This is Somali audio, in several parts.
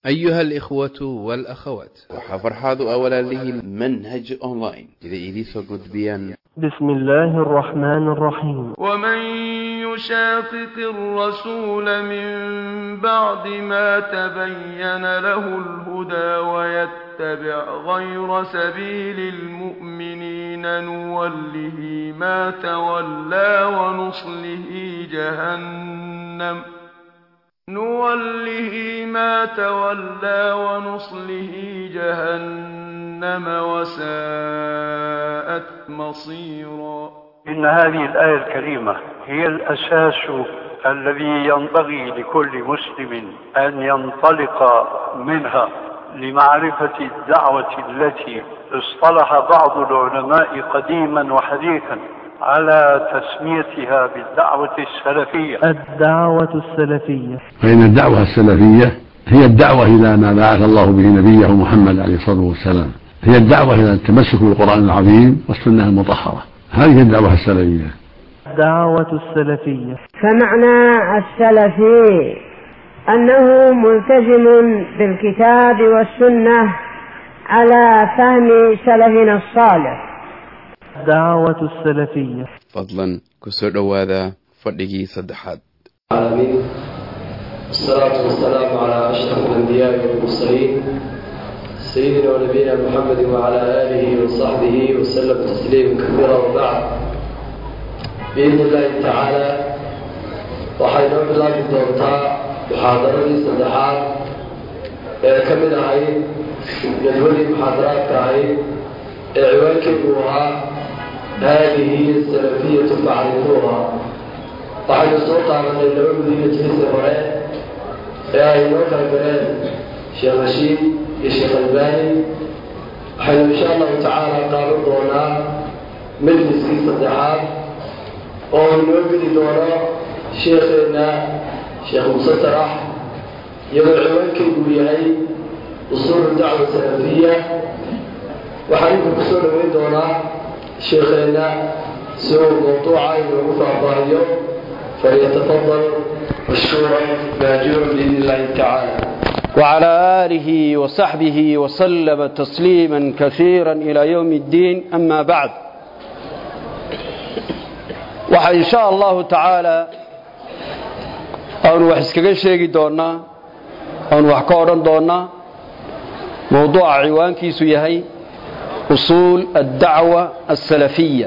أيها الإخوة والأخوات، وحفرحاض أولا له منهج أونلاين إذا إليس قد بيان. بسم الله الرحمن الرحيم. ومن يشاقق الرسول من بعد ما تبين له الهدى ويتبع غير سبيل المؤمنين نوله ما تولى ونصله جهنم وساءت مصيرا. إن هذه الآية الكريمة هي الأساس الذي ينبغي لكل مسلم أن ينطلق منها لمعرفة الدعوة التي اصطلح بعض العلماء قديما وحديثا على تسميتها بالدعوة السلفية. الدعوة السلفية، فإن الدعوة السلفية هي الدعوة إلى ما بعث الله به نبيه محمد عليه الصلاة والسلام، هي الدعوة إلى التمسك بالقرآن العظيم والسنة المطهرة، هذه الدعوة السلفية. الدعوة السلفية، فمعنى السلفي أنه ملتزم بالكتاب والسنة على فهم سلفنا الصالح. الدعوة السلفية. فضلا كسر هذا فضله صدحات. العالمين، الصلاة والسلام على أشرف الأنبياء والمرسلين سيدنا ونبينا محمد وعلى آله وصحبه وسلم تسليما كثيرا. وبعد، بإذن الله تعالى وحين الله بالدورتاء محاضرة صدحات كمل عين جدولي محاضرات كعين عوان كبوها هذه السلفية فعرفوها. وحين السلطة من اللعب دي مجلس الرأي يا إنوك البلاد شيخ رشيد يا شيخ الباني. وحين إن شاء الله تعالى قابل دونا مجلس في صدحات ونوبل دونا شيخنا شيخ مسطرح يضع عوان كبوهي أصول الدعوة السلفية. وحين كسول وين دونا شيخنا سوء موضوعا ومفع ضاهيه فليتفضل مشكورا ماجورا بإذن الله تعالى. وعلى آله وصحبه وسلم تسليما كثيرا إلى يوم الدين. أما بعد، وإن شاء الله تعالى أن وحسكك شيء دونا أن وحكورا دونا موضوع عوان كيسو يهي أصول الدعوة السلفية.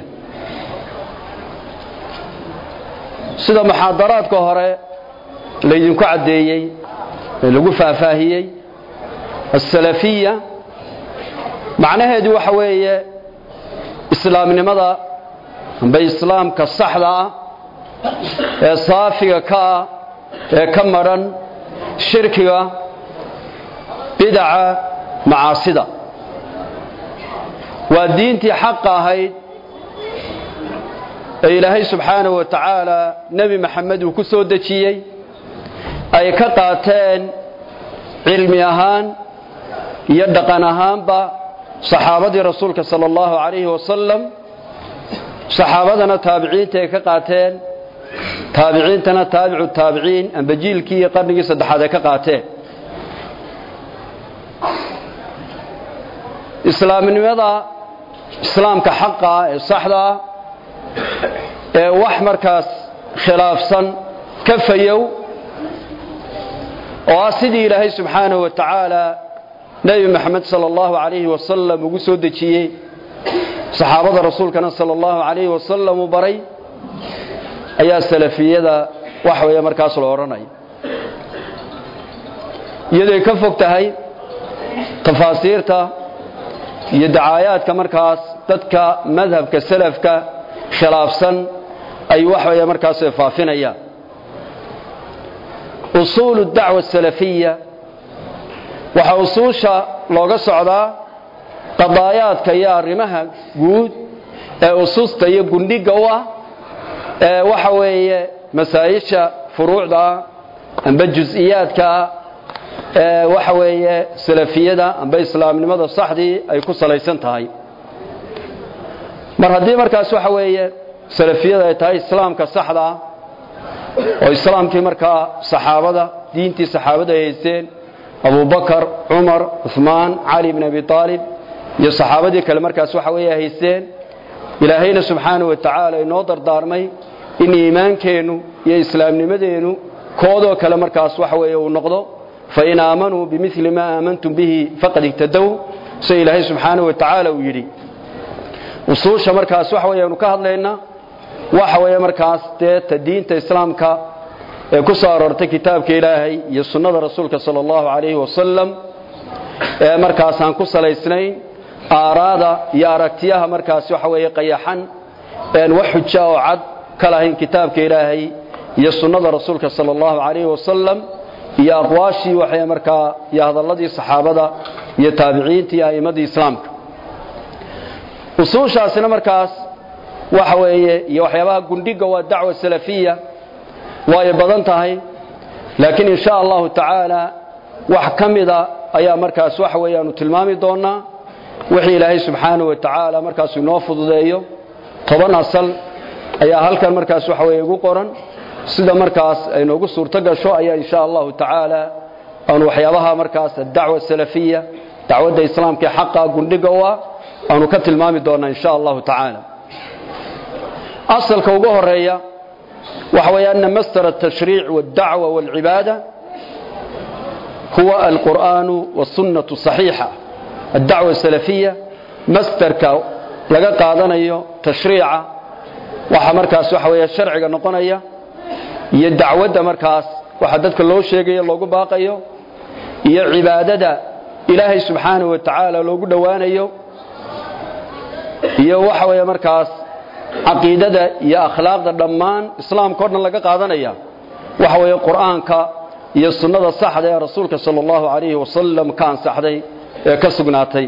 sida muxaadaraadka hore laydinku cadeeyay ee lagu faahfaahiyay as-salafiyya macnaheedu waxa weeye islaamnimada amba islaamka saxda ah ee saafiga ka ee ka maran shirkiga bid'a macaasida waa diintii xaq ahayd إلهي سبحانه وتعالى نبي محمد وكسو دجيي أي كقاتين علمي أهان يدقن أهان با صحابة رسولك صلى الله عليه وسلم صحابتنا تابعين كقاتين تابعين تنا تابع التابعين أن بجيل كي يقرنك صدحة كقاتين إسلام نمضى إسلام كحقه الصحة wax markaas khilaafsan ka fayow oo sidii Ilaahay subhanahu wa ta'ala Nabi Muhammad sallallahu alayhi wa sallam ugu soo dajiyay saxaabada rasuulkana sallallahu alayhi wa sallam baray ayaa salafiyada wax weeye markaas loo oranay iyadoo ka fog tahay tafaasiirta iyo dacaayaadka markaas dadka madhabka salafka khilaafsan ay wax weeye markaas faafinayaan. usul ad-da'wa as-salafiyya waxa usuusha looga socdaa qadaayaadka iyo arrimaha guud ee usuusta iyo gundhiga u ah ee waxa weeye masaa'isha furuucda amba juz'iyaadka ee waxa weeye salafiyada amba islaamnimada saxdii ay ku salaysan tahay. mar haddii markaas waxa weeye salafiyada ay tahay islaamka saxda oo islaamkii markaa saxaabada diintii saxaabada ay haysteen Abu Bakar Umar Uthman Ali ibn Abi Talib iyo saxaabadii kale markaas waxa weeye haysteen ilaahayna subhanahu wa ta'ala inoo dardaarmay in iimaankeenu iyo islaamnimadeenu koodo kale markaas waxa weeye uu noqdo fa in aamanu bimithli ma aamantum bihi faqad ihtadaw say ilaahay subhanahu wa ta'ala uu yiri usuusha markaas waxa weeye uu ka hadlaynaa waxa weeye markaas diinta islaamka ee ku soo aroortay kitaabka ilaahay iyo sunnada rasuulka sallallahu alayhi wasallam ee markaas aan ku salaysnayn aaraada iyo aragtiyaha markaas waxa weeye qayaxan ee wax xujo oo cad kala hayn kitaabka ilaahay iyo sunnada rasuulka sallallahu alayhi wasallam iyo aqwaashii waxay markaa iyo hadalladii saxaabada iyo taabiciintii a'imadii islaamka usuushaasina markaas waxa weeye iyo waxyaabaha gundhiga waa dacwa salafiya way badan tahay laakiin insha Allah ta'ala wax kamida ayaa markaas waxa weeye aanu tilmaami doonaa wixii ilaahay subhanahu wa ta'ala markaas inoo fududeeyo 10 asal ayaa halkan markaas waxa weeye ugu qoran sida markaas ay noogu suurto gasho ayaa insha Allah ta'ala aanu waxyaabaha markaas dacwa salafiya dacwada islaamka xaqa gundhiga waa aanu ka tilmaami doonaa insha Allah ta'ala asalka ugu horeeya وهو أن مصدر التشريع والدعوة والعبادة هو القرآن والسنة الصحيحة الدعوة السلفية مصدر لقى قادنا تشريعا وحمركاس وحوية الشرع نقنية يدعوة مركاس وحددك الله شيء الله باقيه هي عبادة إلهي سبحانه وتعالى لو قدوانيه هي وحوية مركاس عقيدة يا أخلاق الضمان إسلام كورنا لقى قادنا waxa weeye quraanka iyo sunnada saxda ee rasuulka sallallahu alayhi wasallam kan saxday ee ka sugnaatay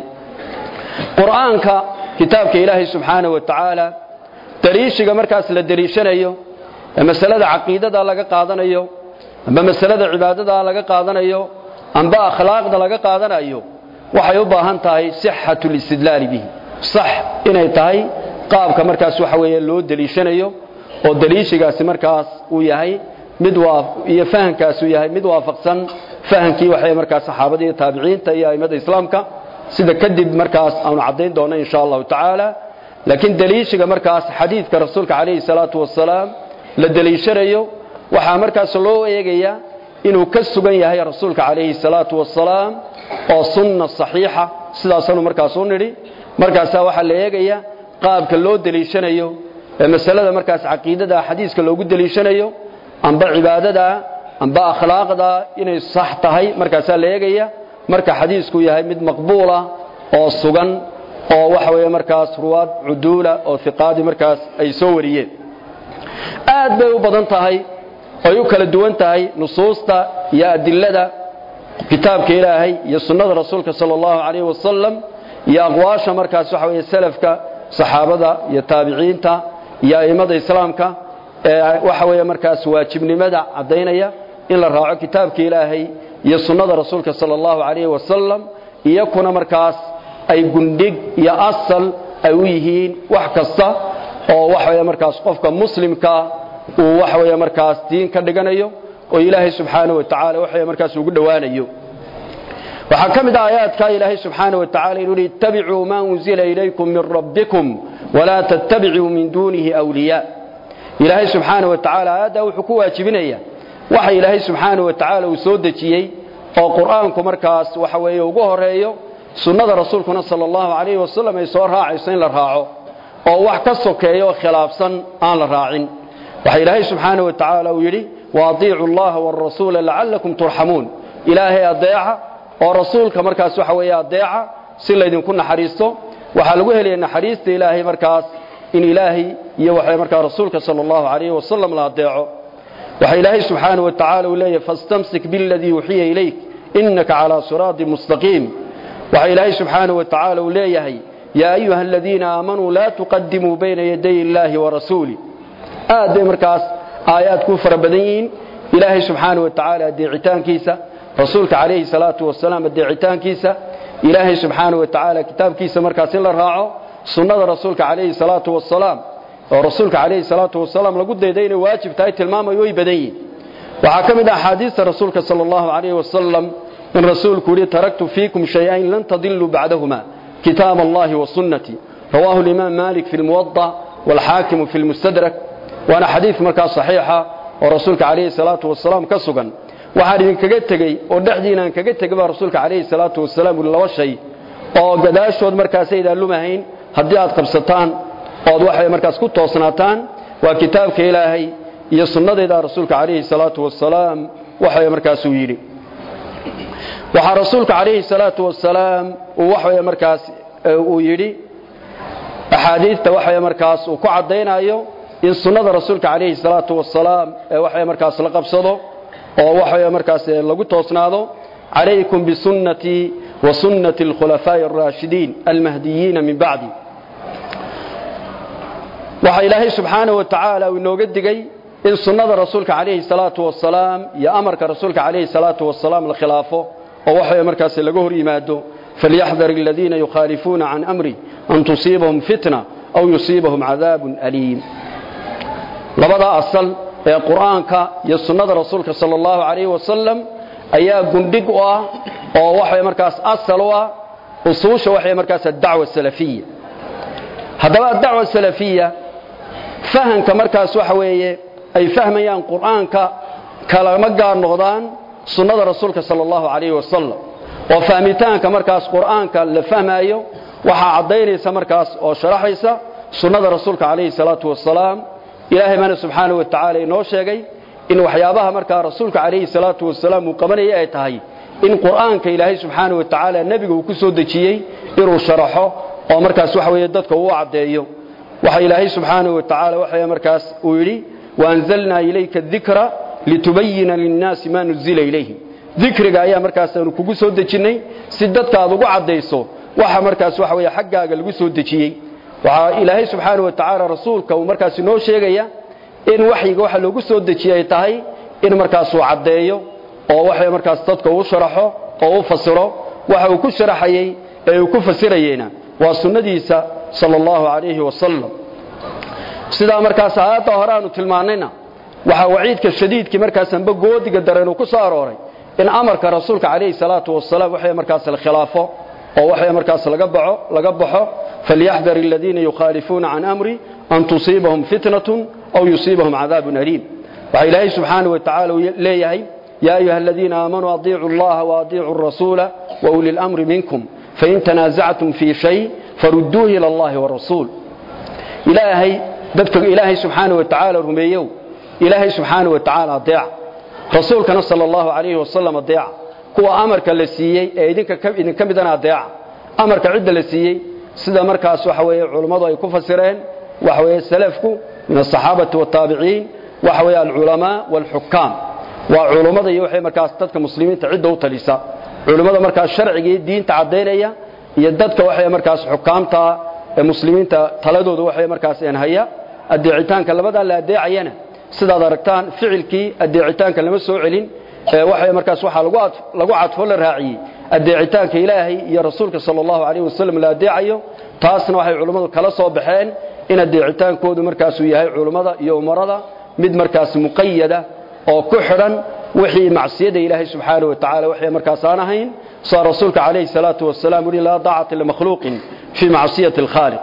quraanka kitaabka ilaahay subhanahu wa ta'ala dariishiga markaas la dariishanayo masalada aqeedada laga qaadanayo ama masalada cibaadada laga qaadanayo amba akhlaaqda laga qaadanayo waxay u baahan tahay sihhatul istidlal bihi sax inay tahay qaabka markaas waxa weeye loo daliishanayo oo daliishigaasi markaas uu yahay mid iyo fahankaas uu yahay mid waafaqsan fahankii waxay markaas saxaabada iyo taabiciinta iyo aimada islaamka sida kadib markaas aanu cadeyn doono insha Allah ta'ala laakiin daliishiga markaas xadiidka rasuulka kaleey salaatu wasalaam la daliishanayo waxa markaas loo eegaya inuu ka sugan yahay rasuulka kaleey salaatu wasalaam oo sunna saxiixa sidaasanu markaas uu niri markaas waxa la eegaya qaabka loo daliishanayo masalada markaas aqeedada xadiiska loogu daliishanayo amba cibaadada amba akhlaaqda inay sax tahay markaas la eegaya marka xadiisku yahay mid maqbuul ah oo sugan oo waxa weeye markaas ruwaad uduula oo fiqaadi markaas ay soo wariyeen aad bay u badan tahay oo kala duwan tahay nusuusta iyo adillada kitaabka ilaahay iyo sunnada rasuulka sallallahu alayhi wasallam iyo aqwaasha markaas waxa weeye salafka saxaabada iyo taabiciinta iyo aimada islaamka waxa weeye markaas waajibnimada cadeynaya in la raaco kitaabka ilaahay iyo sunnada rasuulka sallallahu alayhi wasallam iyo kuna markaas ay gundhig iyo asal ay u yihiin wax kasta oo waxa weeye markaas qofka muslimka uu waxa weeye markaas diin ka dhiganayo oo ilaahay subhanahu wa ta'ala waxa weeye markaas ugu dhawaanayo waxa kamid aayaadka ilaahay subhanahu wa ta'ala inuu ittabi'u ma unzila ilaykum min rabbikum wala tattabi'u min dunihi awliya ilaahay subhanahu wa ta'ala aada wuxuu ku waajibinaya waxa ilaahay subhanahu wa ta'ala uu soo dajiyay oo quraanku markaas waxa weeye ugu horeeyo sunnada rasuulkuna sallallahu alayhi wasallam ay soo raacayso in la raaco oo wax ka sokeeyo khilaafsan aan la raacin waxa ilaahay subhanahu wa ta'ala uu yiri waati'u allaha war rasuula la'allakum turhamuun ilaahay adeeca oo rasuulka markaas waxa weeye adeeca si leedinku naxariisto waxa lagu helay naxariista ilaahay markaas in ilaahay iyo waxa markaa rasuulka sallallahu alayhi wasallam la adeeco waxa ilaahay subhanahu wa ta'ala uu leeyahay fastamsik billadhi uhiya ilayk innaka ala siratin mustaqim waxa ilaahay subhanahu wa ta'ala uu leeyahay ya ayuha alladhina amanu la tuqaddimu bayna yaday illahi wa rasuli aad markaas aayad ku farabadan ilaahay subhanahu wa ta'ala deecitaankiisa rasuulka alayhi salatu wasalaam deecitaankiisa ilaahay subhanahu wa ta'ala kitaabkiisa markaas in la raaco sunnada rasuulka alayhi salatu wasalaam oo rasuulka alayhi salatu wasalaam lagu deeday inay waajib tahay tilmaamayo way badan yihiin waxa kamid ah xadiista rasuulka sallallahu alayhi wasallam in rasuulku yiri taraktu fiikum shay'ain lan tadillu ba'dahuma kitab Allah wa sunnati rawahu al-imam Malik fi al-Muwatta wal Hakim fi al-Mustadrak wa ana hadith markaa sahiha oo rasuulka kaleey salaatu wasalaam ka sugan waxa idin kaga tagay oo dhaxdiina kaga tagay rasuulka kaleey salaatu wasalaam laba shay oo gadaashood markaas ay lumahayn hadii aad qabsataan oo waxay markaas ku toosnaataan waa kitaabka Ilaahay iyo sunnadeeda rasuulka kaleey salaatu wasalaam waxay markaas uu yiri waxa rasuulka kaleey salaatu wasalaam waxay markaas uu yiri ahadiithta waxay markaas uu ku cadeynayo in sunnada rasuulka kaleey salaatu wasalaam waxay markaas la qabsado oo waxay markaas lagu toosnaado alaykum bi sunnati wa sunnati al-khulafaa'i ar-rashidin al-mahdiyyin min ba'di waxa Ilaahay subhanahu wa ta'ala uu nooga digay in sunnada rasuulka kaleey salaatu wasalaam ya amarka rasuulka kaleey salaatu wasalaam la khilaafo oo waxay markaas laga hor yimaado falyahdhar alladhina yukhalifuna an amri an tusibahum fitna aw yusibahum adhabun alim labada asal ee quraanka iyo sunnada rasuulka sallallahu alayhi wasallam ayaa gundig u ah oo waxay markaas asal u ah usuusha waxay markaas dacwa salafiyya hadaba dacwa salafiyya fahanka markaas waxa weeye ay fahmayaan quraanka kala ma gaar noqdaan sunnada rasuulka sallallahu alayhi wasallam oo fahmitaanka markaas quraanka la fahmayo waxa cadeynaysa markaas oo sharaxaysa sunnada rasuulka alayhi salatu wasalaam ilaahay mana subhanahu wa ta'ala inoo sheegay in waxyaabaha markaa rasuulka alayhi salatu wasalaam uu qabanayay ay tahay in quraanka ilaahay subhanahu wa ta'ala nabiga uu ku soo dajiyay inuu sharaxo oo markaas waxa weeye dadka uu cadeeyo waxa ilaahay subhanahu wa ta'ala waxa markaas uu yiri waanzalna ilayka dhikra litubayyana lin-nasi ma nuzila ilayhim dhikriga ayaa markaas aanu kugu soo dajinay si dadka aad ugu cadeyso waxa markaas waxa weeye xaggaaga lagu soo dajiyay waxa ilaahay subhanahu wa ta'ala rasuulka uu markaas inoo sheegaya in waxyiga waxa lagu soo dajiyay tahay in markaas uu cadeeyo oo waxa markaas dadka uu sharaxo oo uu fasiro waxa uu ku sharaxayay ee uu ku fasirayna waa sunnadiisa sallallahu alayhi wasallam sida markaas aayada hore aanu tilmaanayna waxa waciidka shadiidkii markaas anba goodiga dareen uu ku soo arooray in amarka rasuulka alayhi salatu wasalaam waxa markaas la khilaafo oo waxa markaas laga baxo falyahdhar alladhina yukhalifuna an amri an tusibahum fitnatun aw yusibahum adhabun alim wa ilaahi subhanahu wa ta'ala leeyahay ya ayyuhalladhina amanu atii'u allaha wa atii'u ar-rasula wa ulil amri minkum fa in tanaza'tum fi shay farudduhu ila allahi wa rasul ilaahi dadka ilaahi subhanahu wa ta'ala rumeeyo ilaahi subhanahu wa ta'ala adeeca rasuulkana sallallahu alayhi wasallam adeeca kuwa amarka la siiyay ee idinka midana adeeca amarka cid la siiyay sida markaas waxa weeye culimadu ay ku fasireen waxa weeye salafku min as-sahabati wa tabi'in waxa weeye al-ulama wal hukam wa culimada iyo waxay markaas dadka muslimiinta cid u talisa culimada markaas sharciga iyo diinta cadeynaya iyo dadka waxay markaas xukaamta ee muslimiinta taladooda waxay markaas aan haya adeecitaanka labada la adeecayana sida aragtaan ficilkii adeecitaanka lama soo celin waxay markaas waxa lagu cadfo la raaciyay adeecitaanka ilaahay iyo rasuulka sallallahu alayhi wasallam la adeecayo taasna waxay culimadu kala soo baxeen in adeecitaankoodu markaas uu yahay culimada iyo umarada mid markaas muqayyada oo ku xiran wixii macsiyada ilaahay subhanahu wa ta'ala waxay markaas aan ahayn soo rasuulka alayhi salatu wasalaam la da'at li makhluqin fi ma'siyati al-khaliq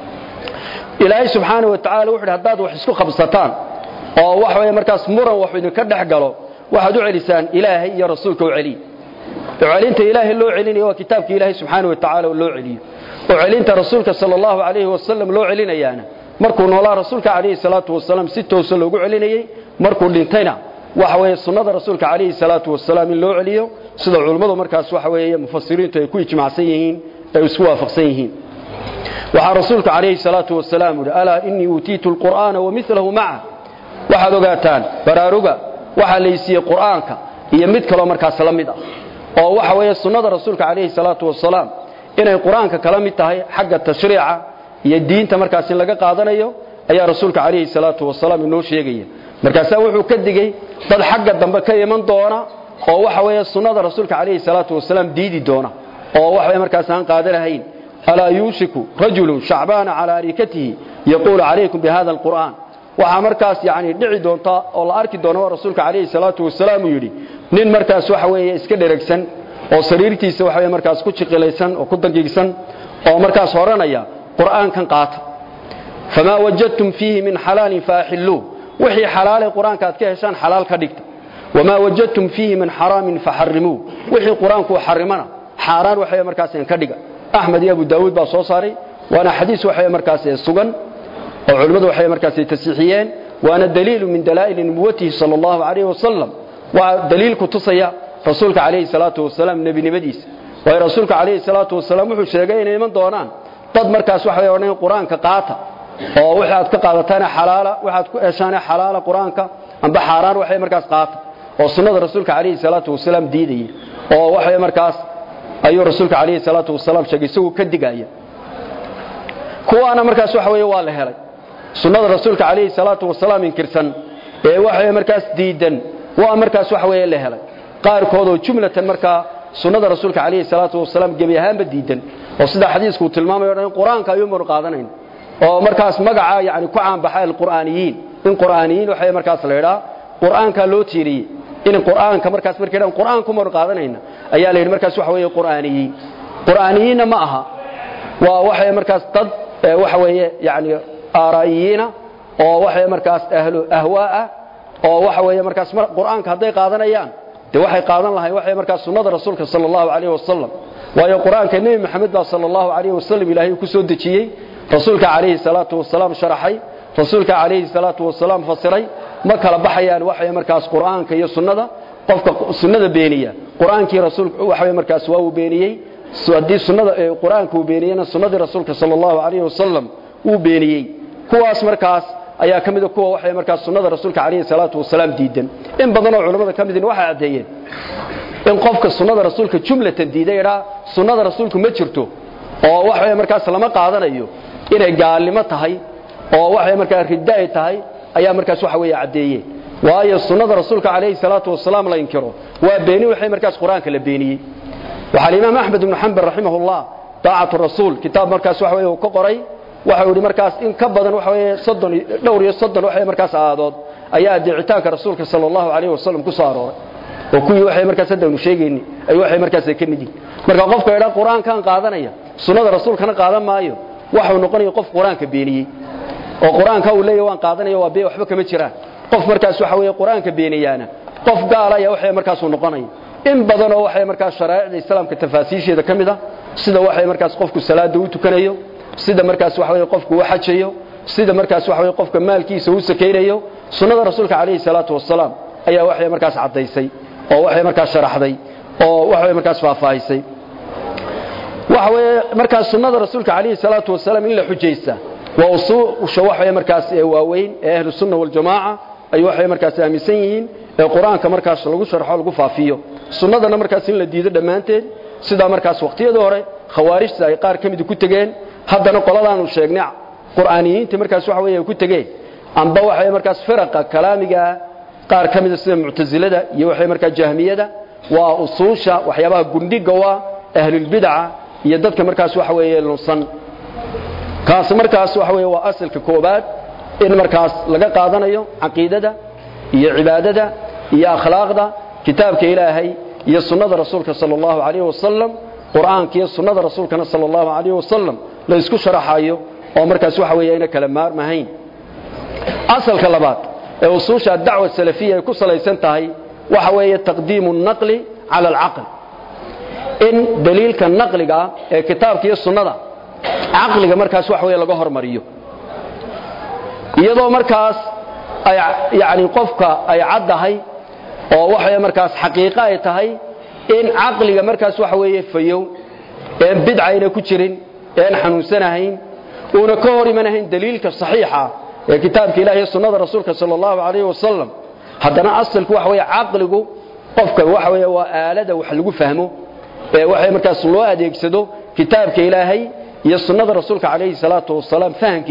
ilaahay subhanahu wa ta'ala wuxuu hadaad wax isku qabsataan oo wax way markaas muran wax idin ka dhaxgalo waxaad u celisaan ilaahay iyo rasuulka u celi celinta ilaahay loo celinayo waa kitaabka ilaahay subhanahu wa ta'ala loo celiyo oo celinta rasuulka sallallahu alayhi wasallam loo celinayaana markuu noolaa rasuulka alayhi salatu wasallam si toos loogu celinayay markuu dhintayna waxa weeye sunnada rasuulka alayhi salatu wasallam loo celiyo sida culimadu markaas waxa weeye mufassiriintu ay ku ijmaacsan yihiin ay isku waafaqsan yihiin waxa rasuulka alayhi salatu wasallam ala inni utiitu alqur'ana wa mithluhu ma'a waxaad ogaataan baraaruga waxa la siiyay quraanka iyo mid kale markaas la mid ah oo waxa weeye sunnada rasuulka alayhi salatu wasallam inay quraanka kala mid tahay xagga tashriica iyo diinta markaas in laga qaadanayo ayaa rasuulka alayhi salatu wasallam inoo sheegay markaas wuxuu ka digay dad xagga dambe ka iman doona oo waxa weeye sunnada rasuulka alayhi salatu wasallam diidi doona oo waxa markaas aan qaadanahayn ala yushiku rajulun sha'bana ala arikatihi yaqulu alaykum bi hadha alquran waxa markaas yaani dhici doonta oo la arki doono rasuulka alayhi salatu wasallam yiri nin markaas waxa weeye iska dheregsan oo sariirtiisa waxa markaas ku jiqilaysan oo ku dangiigsan oo markaas horanaya quraankan qaata fama wajadtum fihi min halalin faahillu wixii xalaal quraanka aad ka heshaan xalaal ka dhigta wama wajadtum fihi min haramin faharrimu wixii quraanku xarimana xaraan waxa markaas ka dhiga ahmed iyo abu daawud baa soo saaray waana xadiis waxa markaas sugan oo culimadu waxay markaas tasiixiyeen waana daliil min dalaa'il nubuwwatihi sallallahu alayhi wasallam wa daliil ku tusaya rasuulka alayhi salatu wasalam nabinimadiisa waa rasuulka alayhi salatu wasalam wuxuu sheegay inay iman doonaan dad markaas waxa weeyaan quraanka qaata oo waxaad ka qaadataan xalaala waxaad ku heshaan xalaala quraanka amba xaraan waxay markaas qaata oo sunnada rasuulka alayhi salatu wasalam diiday oo waxay markaas ayuu rasuulka alayhi salatu wasalam sheegay isagoo ka digaya kuwaana markaas waxa weeye waa la helay sunnada rasuulka alayhi salatu wasalam inkirsan ee waxay markaas diidan waa markaas waxa weeye la helay qaar kood oo jumlatan markaa sunnada rasuulka alayhi salatu wasalam gabi ahaanba diidan oo sida xadiisku tilmaamayo in quraanka ayuu mar qaadanayn oo markaas magaca yaani ku caan baxay quraaniyiin in quraaniyiin waxay markaas leeyahay quraanka loo tiiriyay in quraanka markaas markay quraanku mar qaadanayna ayaa leeyahay markaas waxa weeye quraaniyiin ma aha waa waxay markaas dad waxa weeye yaani aaraayina oo waxay markaas ahlu ahwaa oo waxa weeye markaas quraanka haday qaadanayaan de waxay qaadan lahayn waxay markaas sunnada rasuulka sallallahu alayhi wasallam waayo quraanka nabi maxamed sallallahu alayhi wasallam ilaahay ku soo dejiyay rasuulka alayhi salatu wasalam sharaxay rasuulka alayhi salatu wasalam fasiray ma kala baxayaan waxay markaas quraanka iyo sunnada qofka sunnada beeniya quraankii rasuulka waxay markaas waa uu beeniyay su'aadii sunnada quraanka uu beeniyana sunnada rasuulka sallallahu alayhi wasallam uu beeniyay kuwaas markaas ayaa kamid kuwa waxay markaas sunnada rasuulka alayhi salatu wasalam diidan in badan oo culimada kamidina waxa cadeeyeen in qofka sunnada rasuulka jumlatan diidayra sunnada rasuulku ma jirto oo waxay markaas lama qaadanayo inay gaalnimo tahay oo waxay markaas ridaay tahay ayaa markaas waxa weeye cadeeyeen waayo sunnada rasuulka alayhi salatu wasalam la inkiro waa beeni waxay markaas quraanka la beeniyay waxa imaam ahmed ibn hanbal rahimahullah taa'atu rasuul kitaab markaas waxa weeye ku qoray waxa uu markaas in ka badan waxa weeye 30 waxay markaas aadood ayaa diicitaanka rasuulka sallallahu alayhi wasallam ku soo arooray oo kuwii waxay markaas hadda sheegeen ay waxay markaas ka mid yihiin marka qofka ila quraankan qaadanaya sunnada rasuulkana qaadan maayo waxa uu noqonayaa qof quraanka beeniyay oo quraanka uu leeyahay waan qaadanaya waa bee waxba kama jiraan qof markaas waxa weeye quraanka beeniyana qof gaalaya waxay markaas uu noqonayaa in badan oo waxay markaas sharaa'icda islaamka tafaasiisheeda kamid ah sida waxay markaas qofku salaada u tukanayo sida markaas waxa weeye qofku uu xajayo sida markaas waxa weeye qofka maalkiisa uu sakeynayo sunnada rasuulka alayhi salatu wasalam ayaa waxay markaas cadeysay oo waxay markaas sharaxday oo waxay markaas faafahisay waxa weeye markaas sunnada rasuulka alayhi salatu wasalam in la xujeysta waa usul waxay markaas waaweyn ee ahlu sunna wal jamaa ay waxay markaas aaminsan yihiin ee quraanka markaas lagu sharxo lagu faafiyo sunnadana markaas in la diido dhamaanteed sida markaas waqtiyada hore khawaarijta ay qaar kamid ku tageen haddana qoladan uu sheegnay quraaniyiinta markaas waxa weeye ku tageen amba waxay markaas firaqa kalaamiga qaar kamid sida mu'tazilada iyo waxay markaas jahmiyada waa usuusha waxyaabaha gundhiga waa ahlul bid'a iyo dadka markaas waxa weeye lunsan kaas markaas waxa weeye waa asalka koobaad in markaas laga qaadanayo aqeedada iyo cibaadada iyo akhlaaqda kitaabka ilaahay iyo sunnada rasuulka sallallahu alayhi wasallam quraanka iyo sunnada rasuulka sallallahu alayhi wasallam la isku sharaxayo oo markaas waxa weeye in kala maarmahayn asalka labaad ee usuusha dacwa salafiyya ay ku salaysan tahay waxa weeye taqdiimu an-naqli ala al-aql in daliilka naqliga ee kitaabka iyo sunnada aqliga markaas waxa weeye laga hormariyo iyadoo markaas ay yaani qofka ay cadahay oo waxa markaas xaqiiqo ay tahay in aqliga markaas waxa weeye fayow ee bid'ayna ku jirin ee xanuunsanahayn oo ka hor imanahayn daliilka saxiixa ee kitaabka ilaahay iyo sunnada rasuulka sallallahu alayhi wasallam hadana asalku waxa weeye aqligu qofka waxa weeye waa aalada wax lagu fahmo ee waxa markaas loo adeegsado kitaabka ilaahay iyo sunnada rasuulka alayhi salatu wasallam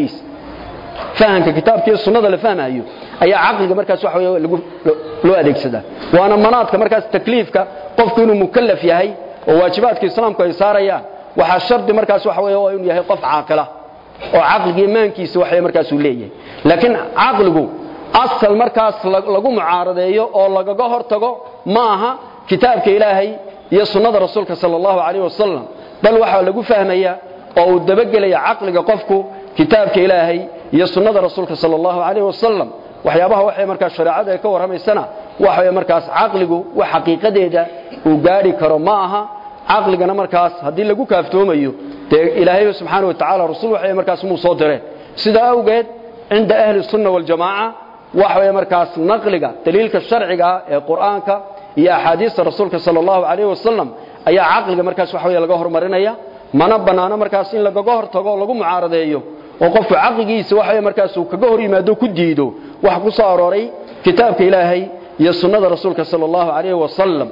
fahanka kitaabka iyo sunnada la fahmayo ayaa aqliga markaas waxa weeye loo adeegsada waana manaadka markaas takliifka qofku inuu mukallaf yahay oo waajibaadka islaamku ay saarayaan waxa shardi markaas waxa weeye inuu yahay qof caaqila oo aqliga iimaankiisa waxa markaas uu leeyahay laakiin aqligu asal markaas lagu mucaaradeeyo oo lagaga hortago maaha kitaabka ilaahay iyo sunnada rasuulka sallallahu alayhi wasallam bal waxa lagu fahmaya oo uu dabagelaya aqliga qofku kitaabka ilaahay iyo sunnada rasuulka sallallahu alayhi wasallam waxyaabaha waxay markaa shariicada ay ka waramaysana waxa markaas aqligu wax xaqiiqadeeda uu gaari karo ma aha aqligana markaas hadii lagu kaaftoomayo ilaahay subhanahu wa ta'ala rasuul waxay markaas muu soo direen sida awgeed inda ahli sunna wal jamaa waxa markaas naqliga daliilka sharciga ee quraanka iyo ahadiista rasuulka sallallahu alayhi wasallam ayaa aqliga markaas waxa laga hormarinaya mana banaana markaas in laga hortago lagu mucaaradeeyo oo qofku aqligiisa waxa markaas uu kaga hor yimaado ku diido wax ku soo arooray kitaabka ilaahay iyo sunnada rasuulka sallallahu alayhi wasallam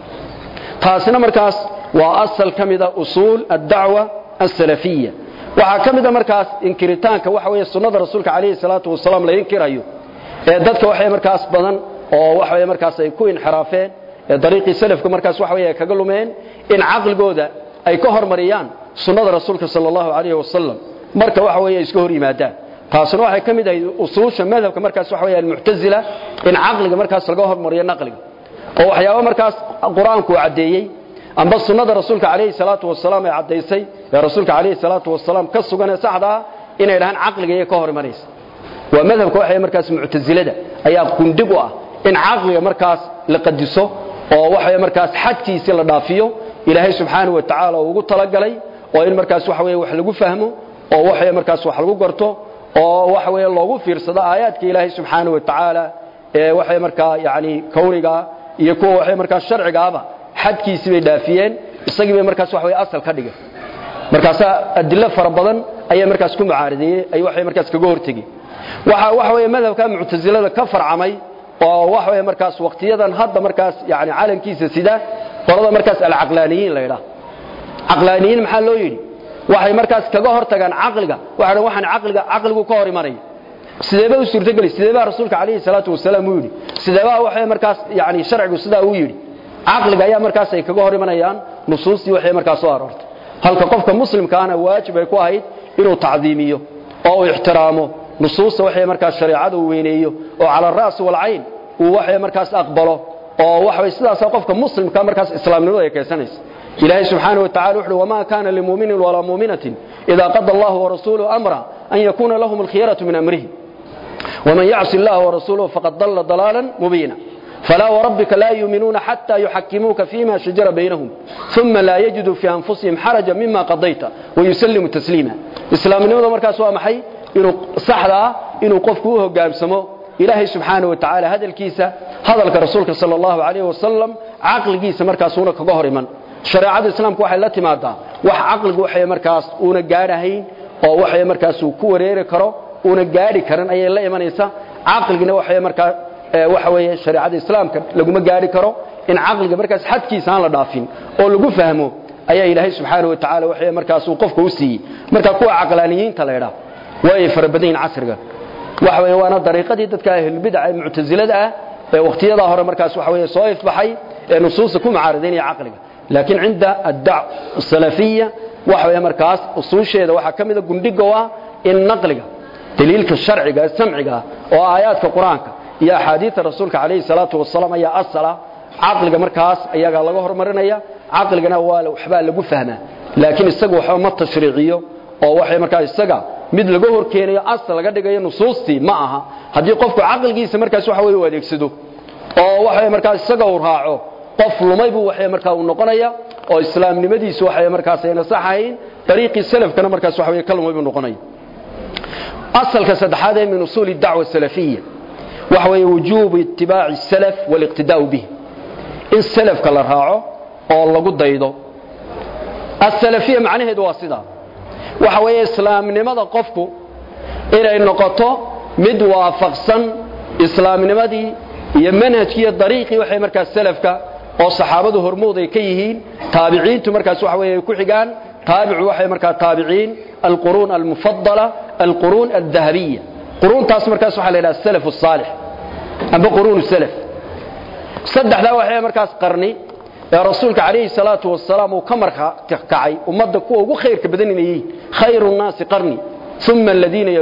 taasina markaas waa asal kamida usul ad-da'wa as-salafiyya waxa kamida markaas inkiritaanka waxa weeye sunnada rasuulka alayhi salatu wasallam la inkirayo ee dadka waxa markaas badan oo waxa markaas ay ku inxiraafeen ee dariiqi salafka markaas waxa weeye kaga lumeen in aqligooda ay ka hormariyaan sunnada rasuulka sallallahu alayhi wasallam marka waxa weeye iska hor yimaadaan taasina waxay kamid ah usuusha madhabka markaas waxa weeye al-mu'tazila in aqliga markaas laga hormariyo naqliga oo waxyaabo markaas quraanku cadeeyay amba sunnada rasuulka alayhi salatu wasallam ay cadeysay ee rasuulka alayhi salatu wasallam ka sugan saxda inay dhahan aqliga ay ka hormarayso waa madhabka waxay markaas mu'tazilada ayaa kundig u ah in aqliga markaas la qadiso oo waxay markaas xadkiisa la dhaafiyo ilaahay subhanahu wa ta'ala ugu talagalay oo in markaas waxa weeye wax lagu fahmo oo waxay markaas wax lagu garto oo waxa weeye loogu fiirsado aayaadka ilaahay subhanahu wa ta'ala ee waxay markaa yaani kowniga iyo kuwa waxay markaas sharciga aba xadkiisa bay dhaafiyeen isagii bay markaas wax weeye asal ka dhigay markaas adilla fara badan ayaa markaas ku mucaaradiyay ay waxay markaas kaga hortagi waxa weeye madhabka mu'tazilada ka farcamay oo waxa weeye markaas waqtiyadan hadda markaas yaani caalamkiisa sida qolada markaas al-aqlaaniyiin la yiraahdo aqlaaniyiin maxaa loo yiri waxay markaas kaga hortagaan aqliga waxaan aqligu ka hor imanay sideeba u suurtagali sideeba rasuulka kaleey salaatu wasalaam uu yiri sideeba waxay markaas yaani sharcigu sida uu yiri aqliga ayaa markaas ay kaga hor imanayaan nusuustii waxay markaas soo aroortay halka qofka muslimka ana waajib ay ku ahayd inuu tacdiimiyo oo ixtiraamo nusuusta waxay markaas shariicada u weyneeyo oo cala raas wal ayn uu waxay markaas aqbalo oo waxay sidaas qofka muslimka markaas islaamnimada ay keensanayso إلهي سبحانه وتعالى وحده وما كان لمؤمن ولا مؤمنة إذا قضى الله ورسوله أمرا أن يكون لهم الخيرة من أمره ومن يعص الله ورسوله فقد ضل ضلالا مبينا فلا وربك لا يؤمنون حتى يحكموك فيما شجر بينهم ثم لا يجدوا في أنفسهم حرجا مما قضيت ويسلموا تسليما إسلام النمو مركز ومحي إنه صحدا إنه قفكوه قام سمو إلهي سبحانه وتعالى هذا الكيسة هذا رسولك صلى الله عليه وسلم عقل كيسة مركز هناك ظهر من شريعه الاسلام waxay la timaadaa wax aqligu waxay markaas una gaarahayn oo waxay markaas uu ku wareeri karo una gaari karan ayay la imanaysa aqligina waxay markaas waxa weeye shariicada islaamka lagu ma gaari karo in aqliga markaas xadkiisa aan la dhaafin oo lagu fahmo ayaa ilaahay subhanahu wa ta'ala waxay markaas uu qofka u siiyay marka kuwa aqlaaniyiinta la yiraahdo way farabadeen casriga waxa weeye waana dariiqadii dadka ahlul bid'ah mu'tazilada ah ee waqtiyada hore markaas waxa weeye soo ifbaxay ee nusuusta ku mucaaradeen aqliga لكن عند الدعوة السلفية وحوى مركز أصول شيء وحا كميدا قندقوا إن نقلقا دليلك الشرعي السمعي وآيات القرآن يا حديث الرسول عليه الصلاة والسلام يا الصلاة عقلقا مركز يا قال الله مرنا يا عقلقا نوال وحبال لقو فهمه لكن السقوة حوى التشريعية ووحي مركز السقا مثل قهر كيني أصلا قدقا نصوصتي معها هذه يقفوا عقلقا مركز وحوى وديكسدو ووحي مركز السقا ورهاعه qof lumay buu waxay markaa uu noqonaya oo islaamnimadiisu waxay markaas ay nasaxayn tariiqi salafkana markaas waxa weey kalmay buu noqonaya asalka saddexaad ee min usul ad-da'wa salafiyya waxa weey wujuub ittibaa'i salaf wal iqtidaa'u bih in salafka la raaco oo lagu daydo as-salafiyya macnaheedu waa sida waxa weey islaamnimada qofku inay noqoto mid waafaqsan islaamnimadii iyo manhajkii dariiqi waxay markaas salafka oo saxaabadu hormood ay ka yihiin taabiciintu markaas waxa weeye ku xigaan taabicu waxay markaa taabiciin alqurun almufaddala alqurun adhahabiyya qurun taas markaas waxa la yiraahdaa salaf salih amba qurun salaf saddexda waxay markaas qarni ee rasuulka kaleey salaatu wassalaam uu ka markaa kacay ummadda kuwa ugu khayrka badan inay khayrun naas qarni thumma alladina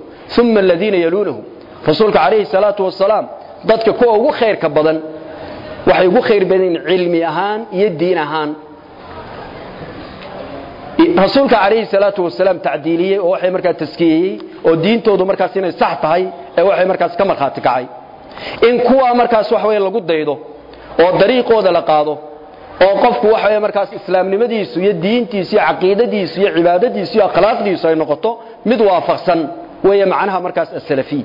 yalunhum rasuulka kaleey salaatu wassalaam dadka kuwa ugu khayrka badan waxay ugu khayr badan cilmi ahaan iyo diin ahaan rasuulka kaleey salaatu wasalaam taadiiliyay oo waxay markaa taskiyay oo diintoodu markaas inay sax tahay ee waxay markaas ka marxaati kacay in kuwa markaas wax weey lagu daydo oo dariiqooda la qaado oo qofku wax weey markaas islaamnimadiisu iyo diintiisu iyo aqeedadiisu iyo cibaadadiisu iyo akhlaaqdiisu ay noqoto mid waafaqsan weeye macnaha markaas as-salafi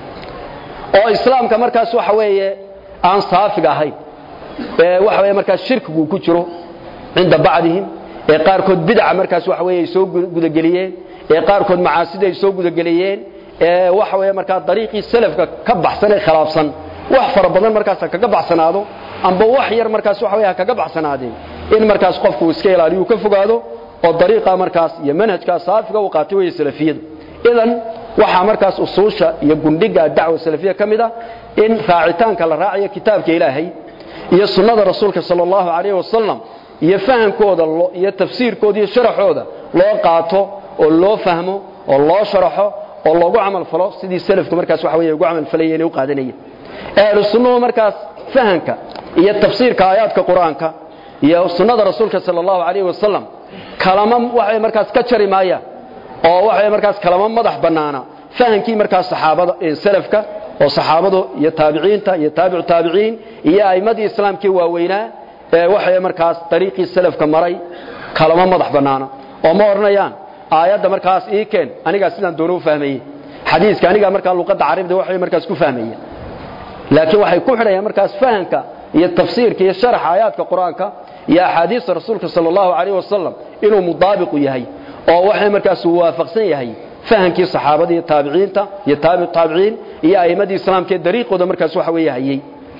oo islaamka markaas wax weeye aan saafiga ahayn wax weeye markaas shirkigu ku jiro inda bacdihim ee qaar kood bidca markaas wax weeye soo gudageliyeen ee qaar kood macaasida ay soo gudageliyeen ee wax weeye markaas dariiqii salafka ka baxsan ee khilaafsan wax fara badan markaas kaga baxsanaado amba wax yar markaas wax weeye kaga baxsanaadeen in markaas qofku iska ilaaliyo ka fogaado oo dariiqa markaas iyo manhajka saafiga uu qaatay way salafiyada idan waxa markaas usuusha iyo gundhiga dacwa salafiya kamida in raacitaanka la raaciyo kitaabka Ilaahay iyo sunnada rasuulka sallallahu alayhi wasallam iyo fahamkooda iyo tafsiirkooda iyo sharaxooda loo qaato oo loo fahmo oo loo sharaxo oo loogu amal falo sidii salafku markaas waxa weeye ugu amal falayeen oo qaadanayeen sunnada markaas fahamka iyo tafsiirka aayaadka quraanka iyo sunnada rasuulka sallallahu alayhi wasallam kalama waxay markaas ka jari maaya oo waxay markaas kalama madax banaana fahamkii markaas saxaabada ee salafka oo saxaabadu iyo taabiciinta iyo taabicu taabiciin iyo aymadii islaamkii waaweynaa waxay markaas dariiqii salafka maray kalama madax banaana oo ma oranayaan aayada markaas keen aniga sidaan doono fahmay xadiiska aniga markaa luqada carabiga waxay markaas ku fahmayeen laakiin waxay ku xidhayaan markaas fahamka iyo tafsiirka iyo sharaxa aayaadka quraanka iyo ahadiis rasuulka sallallahu alayhi wasallam inuu mudaabiq yahay oo waxay markaas waafaqsan yahay fahamkii saxaabada iyo taabiciinta iyo taabiciin iyo aymadii islaamka dariiqooda markaas waxa weeyay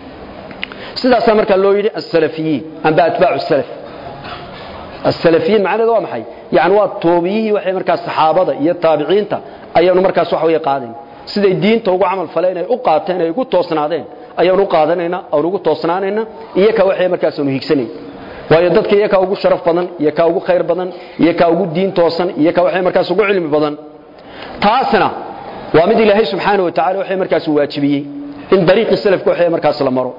sidaas marka loo yiri as-salafiyiin amba atba'u as-salaf as-salafiyiin macnaheedu waa maxay yaani waa toobiyii waxay markaas saxaabada iyo taabiciinta ayaan markaas wax weey qaadeen siday diinta ugu amal faleen ay u qaateen ay ugu toosnaadeen ayaan u qaadanayna oo ugu toosnaanayna iyo ka waxay markaas u higsanay waayo dadka iyaga ugu sharaf badan iyo ka ugu khayr badan iyo ka ugu diin toosan iyo ka waxay markaas ugu cilmi badan taasna waa mid Ilaahay subhanahu wa ta'ala waxay markaas waajibiyay in dariiqi salafku waxay markaas la maro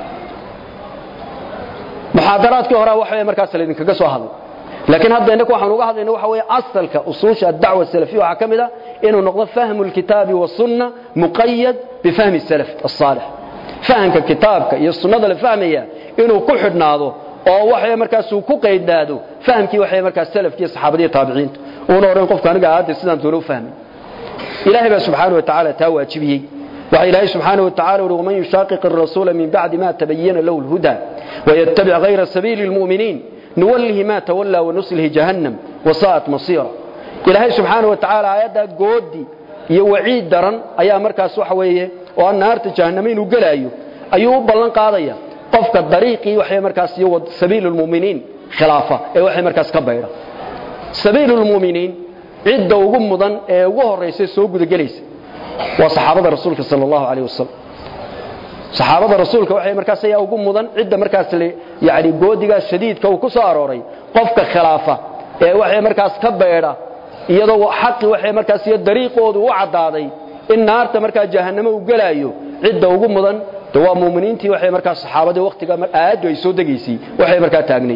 muhaadaraadkii hore waxay markaas la idinkaga soo hadlay laakiin hadda inagu waxaan uga hadlaynaa waxa weeye asalka usuusha dacwa salafiyya waxa kamida inuu noqdo fahmu alkitaabi wa sunna muqayyad bi fahmi salaf as-salih fahamka kitaabka iyo sunnada la fahmaya inuu ku xidhnaado oo waxay markaas uu ku qeydnaado fahamkii waxay markaas salafkii saxaabadii taabiciinta oo oran qofka aniga aad sidaan doono fahmay ilaahay subhanahu wa ta'ala taa waajibiyay waxa ilaahay subhanahu wa ta'ala uu man yushaqiq ar-rasul min ba'di ma tabayyana lahu al-huda wa yattabi' ghayra sabili al-mu'minin nuwallihi ma tawalla wa nuslihi jahannam wa sa'at masira ilaahay subhanahu wa ta'ala ayada goodi iyo waciid daran ayaa markaas waxa weeye oo naarta jahannam inuu galaayo ayuu u ballan qaadaya qofka dariiqii waxay markaas iyo sabiilul muuminiin khilaafa ee waxay markaas ka bayra sabiilul muuminiin cidda ugu mudan ee ugu horeysay soo gudagelaysa waa saxaabada rasuulka sallallahu alayhi wasallam saxaabada rasuulka waxay markaas ay ugu mudan cidda markaas yaani goodiga shadiidka uu ku soo arooray qofka khilaafa ee waxay markaas ka bayra iyadoo xaqi waxay markaas iyo dariiqoodu u cadaaday in naarta markaa jahannamo uu galaayo cidda ugu mudan waa muuminiintii waxay markaas saxaabada waqtiga aad ay soo dageysay waxay markaa taagnay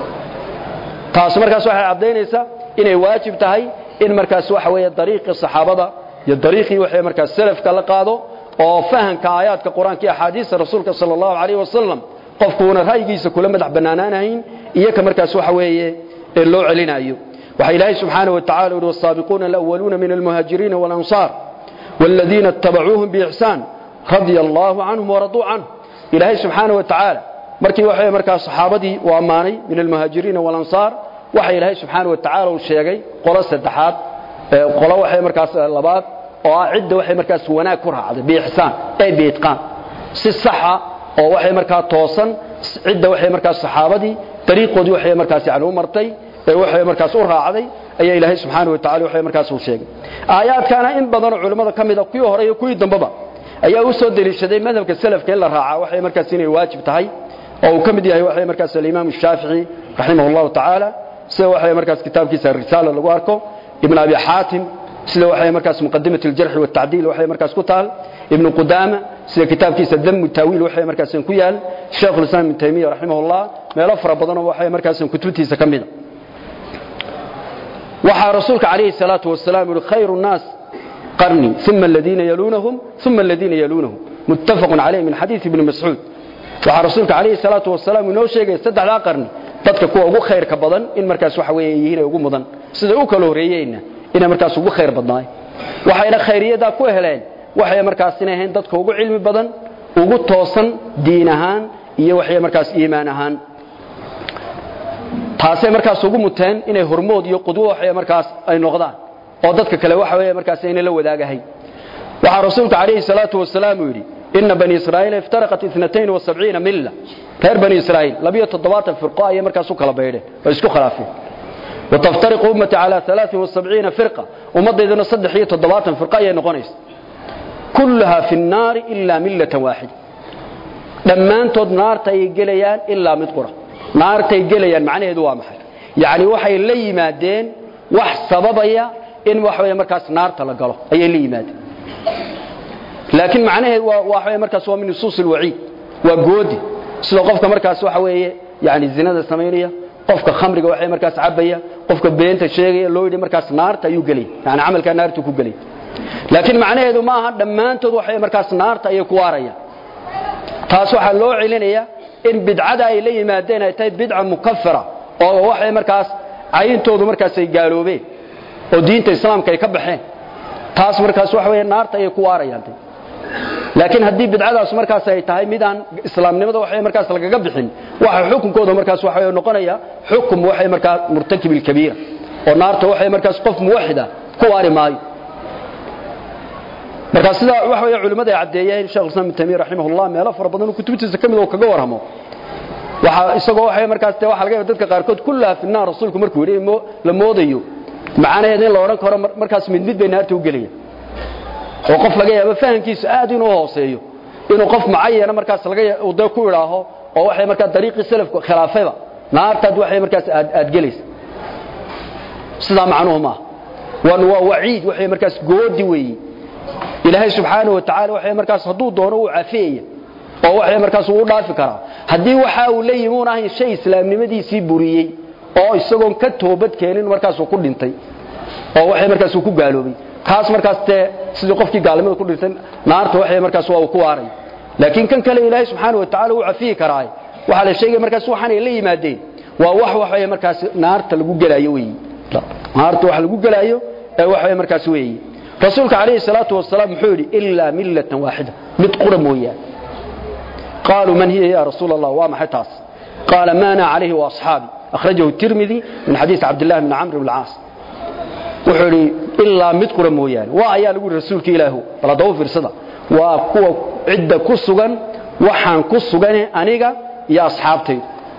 taas markaas waxay cadeynaysaa inay waajib tahay in markaas waxa weeye dariiqi saxaabada iyo dariiqi waxay markaas salafka la qaado oo fahamka aayaadka quraanka iyo xadiiska rasuulka sallallahu alayhi wasallam qofkuuna ra'yigiisa kula madax banaanaanayn iyo ka markaas waxa weeye loo celinayo waxa ilaahay subhanahu wa ta'ala uu wasaabiquna al-awwaluna min al-muhajirin wal-ansar والذين اتبعوهم بإحسان رضي الله عنهم ورضوا عنه إلهي سبحانه وتعالى مركي وحي مركا صحابتي وأماني من المهاجرين والأنصار وحي إلهي سبحانه وتعالى والشيقي قرى السدحات قرى وحي مركا اللبات وعد وحي مركا سوانا كرها بإحسان أي بإتقان الصحة وحي مركا توصن عد وحي مركا صحابتي طريقه دي وحي مركا يعني مرتي وحي مركا سورها عدي أي إلهي سبحانه وتعالى وحي مركا سوشيقي آيات كان إن بدن علماء كميدا كيو هريو كيو دنبابا ayaa u soo daliishaday madhabka salafka in la raaca waxay markaas inay waajib tahay oo uu kamid yahay waxay markaas Imam Shaafi'i rahimahullahu ta'ala sida waxay markaas kitaabkiisa risaalo lagu arko ibn Abi Hatim sida waxay markaas muqaddimat al-jarh wa at-ta'dil waxay markaas ku taal ibn Qudama sida kitaabkiisa damu taawiil waxay markaas ku yaal Sheekh Islam Ibn Taymiyyah rahimahullah meelo fara badan oo waxay markaas kutubtiisa kamid waxa rasuulka kaleey salaatu wasalaam uu khayru naas qarni thumma alladina yalunhum thumma alladina yalunhum muttafaqun alayhi min hadith ibn Mas'ud waxa rasuulka kaleey salaatu wasalaam inoo sheegay saddexda qarni dadka kuwa ugu khayrka badan in markaas waxa weeyeen ugu mudan sida uu kala horeeyayna in markaas ugu khayr badnaay waxayna khayriyada ku heleen waxay markaas inayeen dadka ugu cilmi badan ugu toosan diin ahaan iyo waxay markaas iimaan ahaan taasay markaas ugu muteen inay hormood iyo qudwo waxay markaas ay noqdaan oo dadka kale waxa weeye markaas inay la wadaagahay waxa rasuulka kaleey salaatu wasalaam yiri inna bani israa'iil iftaraqat 72 milla reer bani israa'iil 27 firqa ay markaas u kala beeyeen oo isku khilaafeen وتفترق أمتي على 73 فرقة ومضينا صدح هي 7 فرقة ينقونيس كلها في النار إلا ملة واحدة لما أنتود نار تيجليان إلا مذكرة نار تيجليان معناه دوا محل يعني وحي اللي مادين وح سببيا إن وحي مركز نار تلقله أي اللي ماد لكن معناه وحي مركز هو من نصوص الوعيد وجودي سلوقفك مركز وحي يعني الزنا السميرية qofka khamriga waxay markaas cabaya qofka beenta sheegay loo yidhi markaas naarta ayuu galay yani amalka naarta ku galay laakiin macnaheedu ma aha dhamaantood waxay markaas naarta ay ku waarayaan taas waxa loo cilinaya in bidcada ay la yimaadeen ay tahay bidca mukaffara oo waxay markaas ayintoodu markaas ay gaaloobeen oo diinta islaamka ay ka baxeen taas markaas waxa weeye naarta ay ku waarayaan laakiin hadii bidcadaas markaas ay tahay midaan islaamnimada waxay markaas lagaga bixin waxa xukunkooda markaas waxa ay noqonaya xukum waxay markaas murtakib kabiira oo naarta waxay markaas qof muwaxida ku waari maayo markaas sida waxa ay culimada cadeeyeen Sheekh Islam Ibn Taymiyyah rahimahullah meelo fara badan kutubtiisa kamid oo kaga waramo waxa isagoo waxay markaas waxa laga dadka qaar kood kullaa fi naar rasuulku markuu yiri la moodayo macnaheedu in la oran karo markaas mid bay naarta u galiyeen oo qof laga yaabo fahankiisu aad inuu hooseeyo inuu qof macayana markaas laga wada ku iraaho oo waxay markaas dariiqi salafku khilaafayba naartad waxay markaas aad galaysa sida macnuhu ma waa waciid waxay markaas goodi weey ilaahay subhanahu wa ta'ala waxay markaas haduu doono uu cafiyo oo waxay markaas uu dhaafi karaa hadii waxa uu leeyahay shay islaamnimadiisii buriyay oo isagoon ka toobad keenin markaas uu ku dhintay oo waxay markaas uu ku gaaloobay kaas markaas sidii qofkii gaalnimada ku dhintay naarta waxay markaas waa ku waaray laakiin kan kale ilaahay subhanahu wa ta'ala uu cafiyo karaa waxa la sheegay markaas waxaan ay la yimaadeen waa waxay markaas naarta lagu galaayo weey naarta wax lagu galaayo ee waxay markaas weey rasuulka kaleey salaatu wasalaam wuxuu yiri illa millatan waahida mid qura mooyaan قالوا من هي يا رسول الله وما حتاس قال ما انا عليه واصحابي اخرجه الترمذي من حديث عبد الله بن عمرو بن العاص وحوري إلا مذكر مويان وأيا لقول رسولك إلهه فلا ضوء فرصدا وكو عدة كسوغان وحان كسوغان أنيقا يا أصحابتي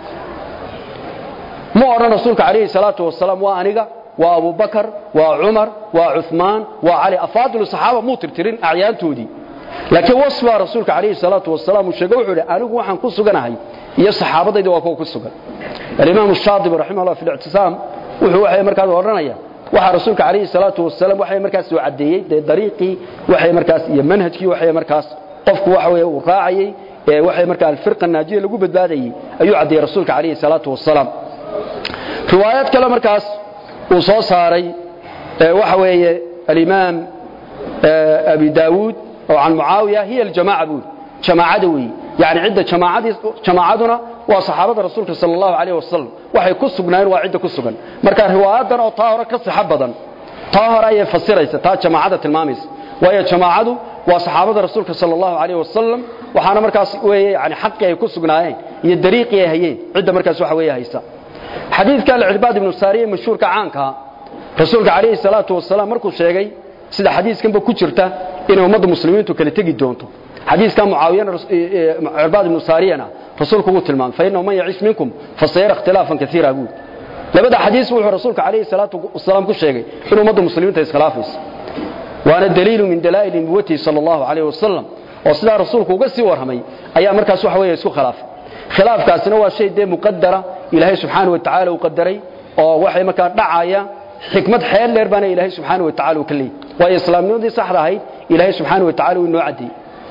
مؤرن رسولك عليه الصلاة والسلام وأنيقا وأبو بكر وعمر وعثمان وعلي أفاضل الصحابة موترترين أعيان تودي لكن وصف رسولك عليه الصلاة والسلام وشيقوا حولي أنيقا وحان كسوغان هاي يا صحابة دي وكو كسوغان الإمام الشاطبي رحمه الله في الاعتصام وحي مركز ورنايا waxa rasuulka kaleey salaatu wasalaam waxay markaas soo cadeeyay dariiqi waxay markaas iyo manhajkii waxay markaas qofku waxa weeye uu raacayay ee waxay markaas firqa naajiye lagu badbaadayay ayuu cadeeyay rasuulka kaleey salaatu wasalaam riwaayad kale markaas uu soo saaray waxa weeye al-imaam abi daawud oo aan muawiya hiya al-jamaa'a buu jamaacada weey yani cidda jamaacaduna waa saxaabada rasuulka sallallahu alayhi wasallam waxay ku sugnaayeen waa cidda ku sugan marka riwaayadan oo taahara ka sax badan taahara ay fasiraysa taa jamaacada tilmaamaysa waayo jamaacadu waa saxaabada rasuulka sallallahu alayhi wasallam waxaana markaas weeye yani xaqi ay ku sugnaayeen iyo dariiqi ay hayeen cidda markaas waxa weeye haysa xadiidka al-Irbaad ibn Sariya mashhuurka caanka rasuulka alayhi salatu wasalaam markuu sheegay sida xadiiskan ba ku jirta in ummadda muslimiintu kala tagi doonto حديث كان معاوية عرباد بن سارينا رسولك هو تلمان فإنه من يعيش منكم فسيرى اختلافا كثيرا أقول لبدا حديث وحو رسولك عليه الصلاة والسلام كل شيء إنه مضى المسلمين تيسخلافيس وأنا الدليل من دلائل نبوته صلى الله عليه وسلم وصلا رسولك وقسي ورهمي أيام مركز وحوية يسكو خلاف كاسنا هو شيء ده مقدرة إلهي سبحانه وتعالى وقدري ووحي مكان دعايا حكمة حيال لربنا إلهي سبحانه وتعالى وكلي وإسلام نودي صحراء إلهي سبحانه وتعالى وإنه عدي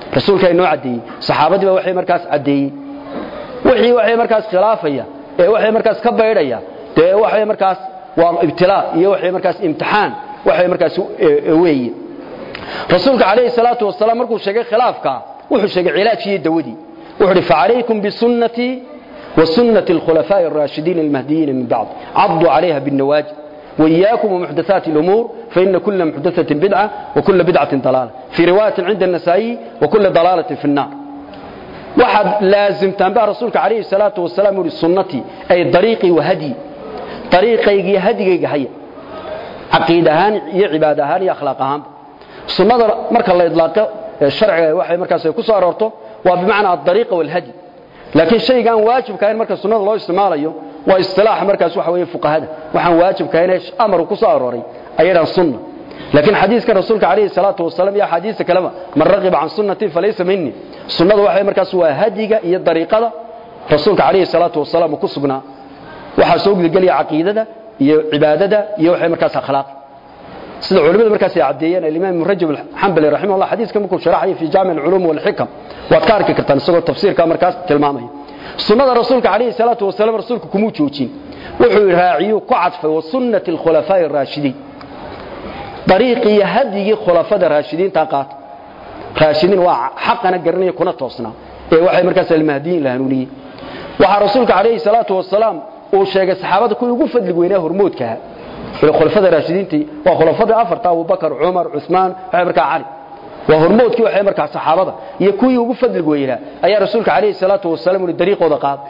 rasuulka inoo cadeeyay saxaabadiiba waxay markaas cadeeyay wixii waxay markaas khilaafaya ee waxay markaas ka baydhaya ee waxay markaas waa ibtilaa iyo waxay markaas imtixaan waxay markaas weeye rasuulka kaleey salaatu wasalaam markuu sheegay khilaafka wuxuu sheegay cilaajii dawadii wuxuu fa'alaykum bi sunnati wa sunnati al-khulafaa'i ar-raashidin al-mahdiyyin min ba'd 'addu 'alayha bin-nawajid wa iyyakum wa muhdathati al-umur fa inna kulla muhdathatin bid'ah wa kulla bid'atin dalalah fi riwayatin 'inda an-nasa'i wa kulla dalalatin fi an-nar waxad laazim tanba rasuulka kaleey salaatu wasalaam uri sunnati ay dariiqi wa hadi dariiqaygi hadigayga haya aqiidahan iyo cibaadahan iyo akhlaaqahan sunnada marka la idlaaqo sharciga waxay markaas ku soo aroorto waa bimaana ad-dariiqa wal hadi laakiin shaygan waajibka in marka sunnada loo isticmaalayo waa istilaax markaas waxa weeye fuqahada waxaan waajibka in amar ku soo arooray ayadaan sunna laakiin xadiiska rasuulka kaleey salaatu wasalaam iyo xadiiska kaleba man raqiba an sunnati falaysa minni sunnadu waxay markaas waa hadiga iyo dariiqada rasuulka kaleey salaatu wasalaam ku sugnaa waxa soo gudgaliya aqeedada iyo cibaadada iyo waxay markaas akhlaaq sida culimadu markaas ay cadeeyeen imaam Rajab al-Hanbali rahimahullah xadiiska markuu sharaxay fi Jaami' al-Ulum wal-Hikam waa ka arki kartaan isagoo tafsiirka markaas tilmaamay sunnada rasuulka kaleey salaatu wasalaam rasuulku kuma joojin wuxuu raaciyo ku cadfay wa sunnati al-khulafaa'i ar-raashidin dariiqi hadigi khulafada raashidiin taqaat raashidin waa xaqana garanay kuna toosna ee waxay markaas al-mahdiin la hanuuniyay waxa rasuulka kaleey salaatu wasalaam uu sheegay saxaabada ku ugu fadli weynaa hormoodka khulafada raashidiintii waa khulafada afarta Abu Bakar Umar Uthman waxay markaa Ali waa hormoodkii waxay markaa saxaabada iyo kuwii ugu fadli weynaa ayaa rasuulka kaleey salaatu wasalaam uu dariiqooda qaad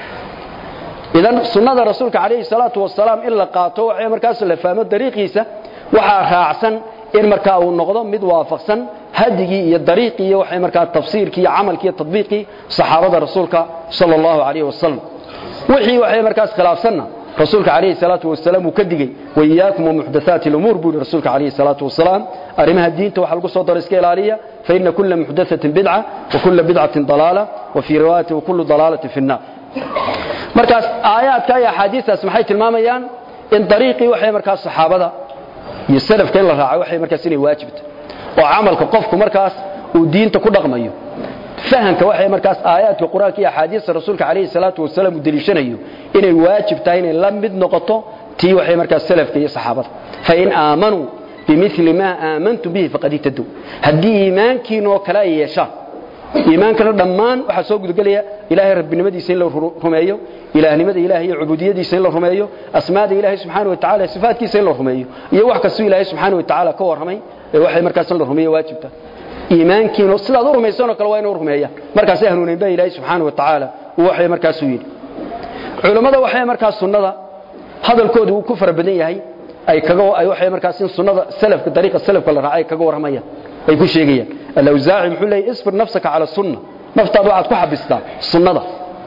idan sunnada rasuulka kaleey salaatu wasalaam illa qaato waxay markaas la fahmo dariiqiisa waxa raacsan in markaa uu noqdo mid waafaqsan hadigi iyo dariiqii iyo waxay markaa tafsiirkii iyo amalkii iyo tadbiiqii saxaabada rasuulka sallallahu alayhi wasallam wixii waxay markaas khilaafsanna rasuulka kaleey salaatu wasalaam uu ka digay wayaakum muhdathati al-umur buu rasuulka kaleey salaatu wasalaam arimaha diinta waxa lagu soo daray iska ilaaliya fa inna kulla muhdathatin bid'ah wa kulla bid'atin dalalah wa fi riwayatin kullu dalalatin fi an-nar markaas aayaadka iyo xadiisaas maxay tilmaamayaan in dariiqii waxay markaas saxaabada iyo salafka in la raaco waxay markaas inay waajibto oo amalka qofku markaas uu diinta ku dhaqmayo fahanka waxay markaas aayaadka quraanka iyo xadiiska rasuulka kaleey salaatu wasalaam daliishanayo inay waajib tahay inay la mid noqoto tii waxay markaas salafka iyo saxaabada fa in aamanu bimithli ma aamantu bihi faqad tadu hadii iimaankiino kala yeesha iimaankana dhamaan waxa soo gudgalaya ilaahay rabbinimadiisa in la rumeeyo ilaahnimada ilaahay iyo ubudiyadiisa in la rumeeyo asmaada ilaahay subhanahu wa ta'ala sifaadkiisa in la rumeeyo iyo wax kasto ilaahay subhanahu wa ta'ala ka warramay waxay markaas in la rumeeyo waajibta iimaankiino sidaad u rumaysan kala waa inuu rumeeyaa markaas ay hanuunin baa ilaahay subhanahu wa ta'ala waxay markaas u yiri culimada waxay markaas sunnada hadalkoodu uu ku farabadan yahay ay kaga ay waxay markaas in sunnada salafka dariiqa salafka la raacay kaga warramaya ay ku sheegayaan al-awzaa'i wuxuu leeyahay isbir nafsaka ala sunna naftaadu aad ku xabistaa sunnada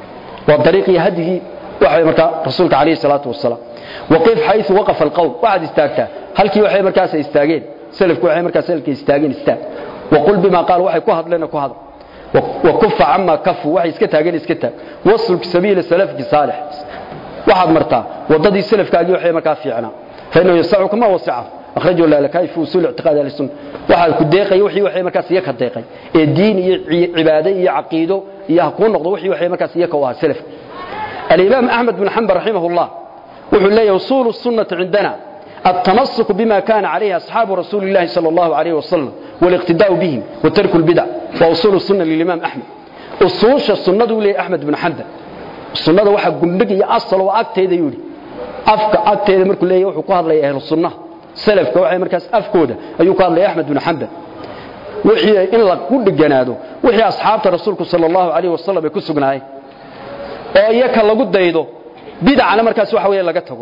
waa dariiqii hadigi waxay markaa rasuulka kaleey salaatu wasalaam waqif haythu waqafa al-qawm wa'ad istaagta halkii waxay markaas istaageen salafku waxay markaas salafka istaageen istaag وقل بما قال وحي كو هادلنا كو هاد وكف عما كف وحي اسكا تاغين اسكا تاغ وصل سبيل السلف صالح واحد مرتا وددي سلف كاغي وحي marka fiicna فانه يسعك ما وسعه اخرجوا لك كيف وصول اعتقاد اهل السنه waxa ku deeqay wixii waxay markaas iyaga deeqay ee diin iyo cibaado iyo aqiido iyo ku noqdo wixii waxay markaas iyaga waa salaf al-imam ahmad bin hanbal rahimahullah wuxuu leeyahay usul sunnah عندنا التمسك بما كان عليه أصحاب رسول الله صلى الله عليه وسلم والاقتداء بهم وترك البدع وأصول السنة للإمام أحمد أصول السنة لي أحمد بن حنبل السنة واحد قندق يأصل وأكتيد يولي أكتيد مركو لي وحكوها لي أهل السنة سلف كوحي مركز أفكوده أيوكوها لي أحمد بن حنبل وحي إن الله كل جناده وحي أصحاب رسولك صلى الله عليه وسلم يكسوا جناي وإياك الله قد يدو بدع على مركز وحوية لقته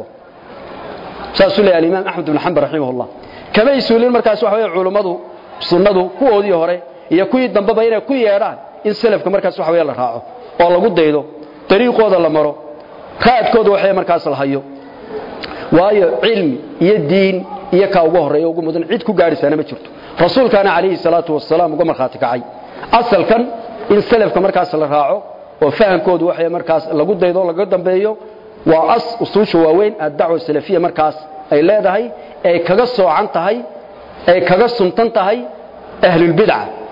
سأسولي الإمام أحمد بن حنبل رحمه الله كما يسولي المركز وحوية علماء sunnadu kuwoodii hore iyo kuwii dambaba inay ku yeedhaan in salafka markaas waxa weeye la raaco oo lagu daydo dariiqooda la maro qaadkooda waxay markaas la hayo waayo cilmi iyo diin iyo ka ugu horeeyo ugu mudan cid ku gaarisaana ma jirto rasuulkana kaleey salaatu wassalaam uga marxaati kacay asalkan in salafka markaas la raaco oo fahamkoodu waxay markaas lagu daydo laga dambeeyo waa usuusha waaweyn ad-dacwa salafiyya markaas ay leedahay ay kaga soocan tahay ay kaga suntan tahay ahlul bid'ah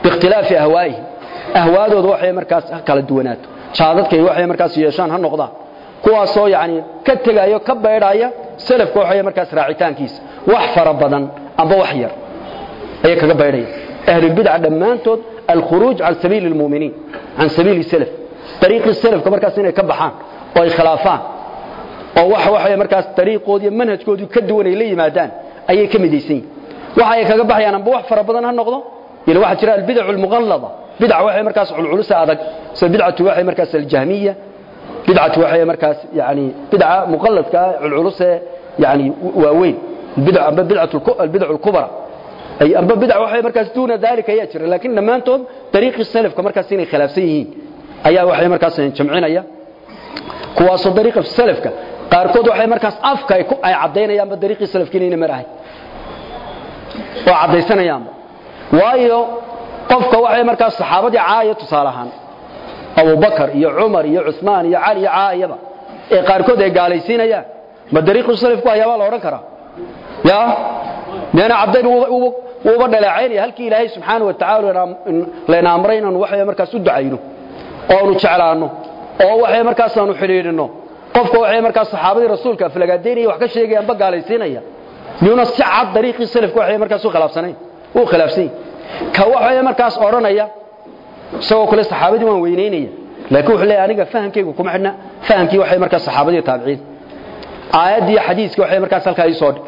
biikhtilaafi ahwaa'ihim ahwaadooda waxay markaas kala duwanaato jaadadkay waxay markaas yeeshaan ha noqdaan kuwaasoo yani ka tegayo ka beedhaya salafka waxay markaas raacitaankiisa wax fara badan amba wax yar ay kaga beedhaya ahli bid'ah dhamaantood الخروج عن سبيل المؤمنين عن سبيل السلف طريق السلف كمركز inay ka baxaan oo ay khilaafaan oo waxay markaas dariiqoodii manhajkoodii ka duwan ay la yimaadaan ayay ka midaysan waxa ay kaga baxayaan amba wax fara badan ha noqdo ila waxa jira albid'ah almughallada bid'ah waxay markaas culculus adag sida bid'atu waxay markaas aljahmiyya bid'atu waxay markaas yani bid'ah muqalladka culculus yani waaweyn bid'ah amba bid'atu albid'ah alkubra ay amba bid'ah waxay markaas duuna dalika ay jira laakiin dhamaantood dariiqi salafka markaas inay khilaafsan yihiin ayaa waxay markaas jamcinaya kuwaas dariiqa salafka qaarkood waxay markaas afka ay cadeynayaan ba dariiqi salafka inay marahay oo cadeysanayaan waayo qofka waxay markaas saxaabadii caayad tusaalahan Abu Bakar iyo Umar iyo Uthman iyo Ali caayaba ee qaarkood ay gaalaysiinayaan ma dariiqi salafku ayaa la oran karaa ya meena cabdeen uu badalaacay halkii Ilaahay subhanahu wa ta'ala leena amrayna waxay markaas u ducayno oo uu jeclaano oo waxay markaas aanu xiriirino qofka waxay markaas saxaabadii rasuulka aflagaadeynay wax ka sheegayaan ba gaalaysiinaya niyuna si cad dariiqi salafku waxay markaas u khilaafsanay ka waxay markaas oranaya soo kale saxaabadii waan weyneynaya laakiin wuxuu leeyahay aniga fahamkaygu kuma xidna fahamkii waxay markaas saxaabadii taabiciin aayadii xadiiska waxay markaas halka ay soo dhig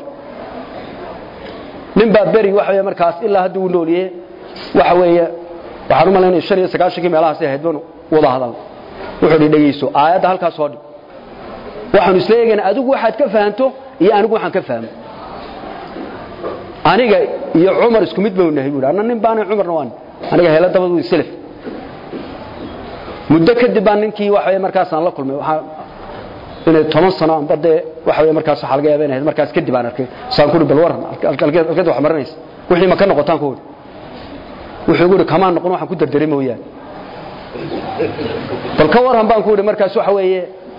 nin baa bari waxay markaas ilaa hadda uu nooliyay waxa weeye waxaan u maleynay 95 meelahaas ay haydban wada hadal wuxuu dhigayso aayadda halka soo dhig waxaan isleeyahay adigu waxaad ka fahanto iyo anigu waxaan ka fahmo aniga iyo Umar isku mid baa nahay buur nin baan Umarna waan aniga heela dabadu salaf muddo kadib baan ninkii waxay markaas aan la kulmay waxa inay 10 sano aan bade waxay markaas waxa laga yaabaa inay markaas kadib aan arkay saan ku bal waran algeed wax marnays wixii ma ka noqotaan ku wuxuu guri kamaan noqon waxaan ku dardaray mooyaan bal ka waran baan ku markaas waxa weeye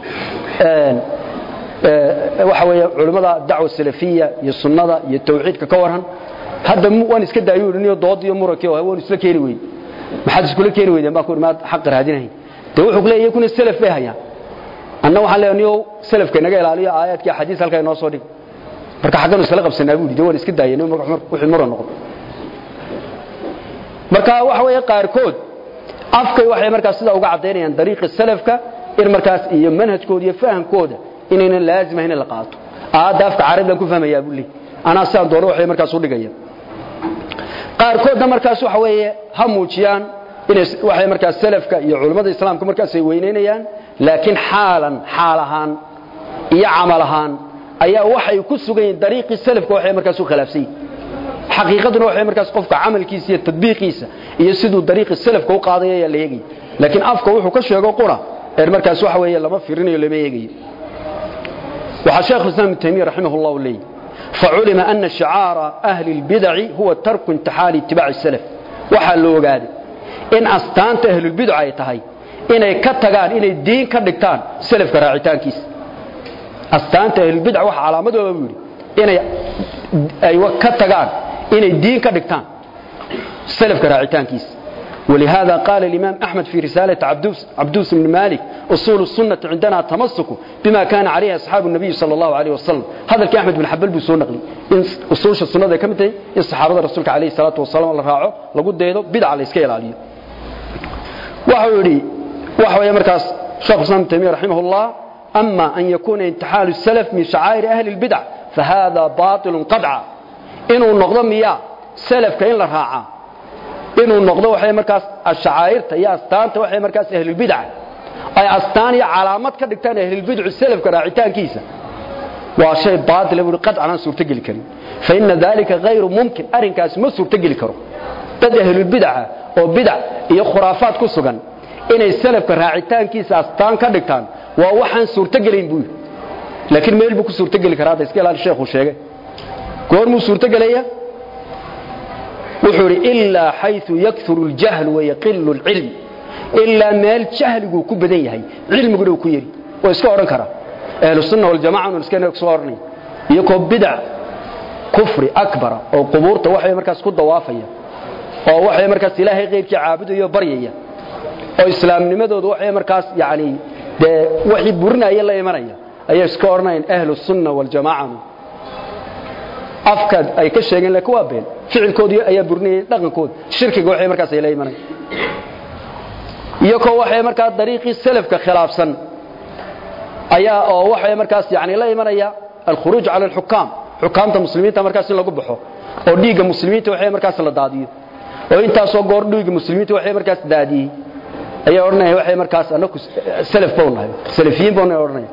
culimada dacwa salafiyya iyo sunnada iyo tawxiidka ka waran hadda waan iska daayuuniyo dood iyo muranki oo waan isla keenay weey maxaad isku keenay weeyeen baa ku imaad xaq raadinahay de wuxuu leeyahay kuna salaf bay hayaan anna waxa leeyahay salafka naga ilaaliyo aayadka xadiis halka inoo soo dhig marka xaqan isla qabsanaa buu waan iska daayeen wixii muran noqon marka waxa weeye qaarkood afkay waxay markaas sida uga cadeynayaan dariiqi salafka in markaas iyo manhajkooda iyo fahamkooda inayna laazim ahayn la qaato afka carabiga ku fahmaya buu leeyahay ana saan doono waxay markaas u dhigayaan qaarkood markaas waxa weeye ha muujiyaan in waxay markaas salafka iyo culimada islaamka markaas ay weyneynayaan laakiin xaalahan iyo amalahan ayaa waxay ku sugan yihiin dariiqi salafka waxay markaas u khilaafsan xaqiiqaduna waxay markaas qofka amalkiisa iyo tadbiiqiisa iyo sidoo dariiqi salafka u qaadayay la yeegay laakiin afka wuxuu ka sheego qura markaas waxa weeye lama fiirinayo lama yeegay waxa sheekh Islam Taymiyyah rahimahullahu leeyahay فعلم أن شعار أهل البدع هو ترك انتحال اتباع السلف وحال لو قادي إن أستانت أهل البدع يتهي إنay ka tagaan inay diin ka dhigtaan salafka raacitaankiisa astaanta ahlul bid'ah waxa calaamadooda u yiri inay ay ka tagaan inay diin ka dhigtaan salafka raacitaankiisa ولهذا قال الإمام أحمد في رسالة عبدوس بن مالك أصول السنة عندنا تمسك بما كان عليه أصحاب النبي صلى الله عليه وسلم هذا الكي أحمد بن حنبل بيسون نقلي إن أصول السنة ذا كمتي إن صحابة رسولك عليه الصلاة والسلام الله راعه لقد ديده بدع على إسكيل عليه وحوى مركز شيخ الإسلام تيمية رحمه الله أما أن يكون انتحال السلف من شعائر أهل البدع فهذا باطل قطعا إنه النقضم إياه سلف كإن لرهاعه inuu noqdo waxay markaas ashcaa'irta iyo astaanta waxay markaas ahlul bid'ah ay astaan iyo calaamad ka dhigtaan ahlul bid'ah salafka raacitaankiisa waa shay baadil oo qad'an suurta gali karin fa inna dhalika ghayru mumkin arinkaas ma suurta gali karo dad ahlul bid'ah oo bid'ah iyo khuraafaad ku sugan inay salafka raacitaankiisa astaan ka dhigtaan waa waxaan suurta galin buu laakiin meel buu ku suurta gali karaa iska ilaal sheekhu sheegay goor mu suurta galaya وحوري إلا حيث يكثر الجهل ويقل العلم إلا ما الجهل يكون بدن يحي علم يقولوا كيري ويسكوا كرا أهل السنة والجماعة ونسكنا يكسورني يكون بدع كفر أكبر أو قبور توحي مركز كل ضوافية oo waxay markaas ilaahay qeybkii caabudayo baryaya oo islaamnimadoodu waxay markaas yaani de wixii burinaya la imanaya ayay iska ornayeen ahlus sunna wal jamaa afkad ay ka sheegeen la kuwa been ficilkoodii ayaa burinayay dhaqankood shirkiga waxay markaas ay la imanayeen iyo ko waxay markaas dariiqii salafka khilaafsan ayaa oo waxay markaas yaani la imanaya الخروج على الحكام حكامta muslimiinta markaas in lagu baxo oo dhiiga muslimiinta waxay markaas la daadiyo oo inta soo goor dhiiga muslimiinta waxay markaas daadiyay ayaa ornay waxay markaas anaku salaf boonahay salafiyin boonahay ornay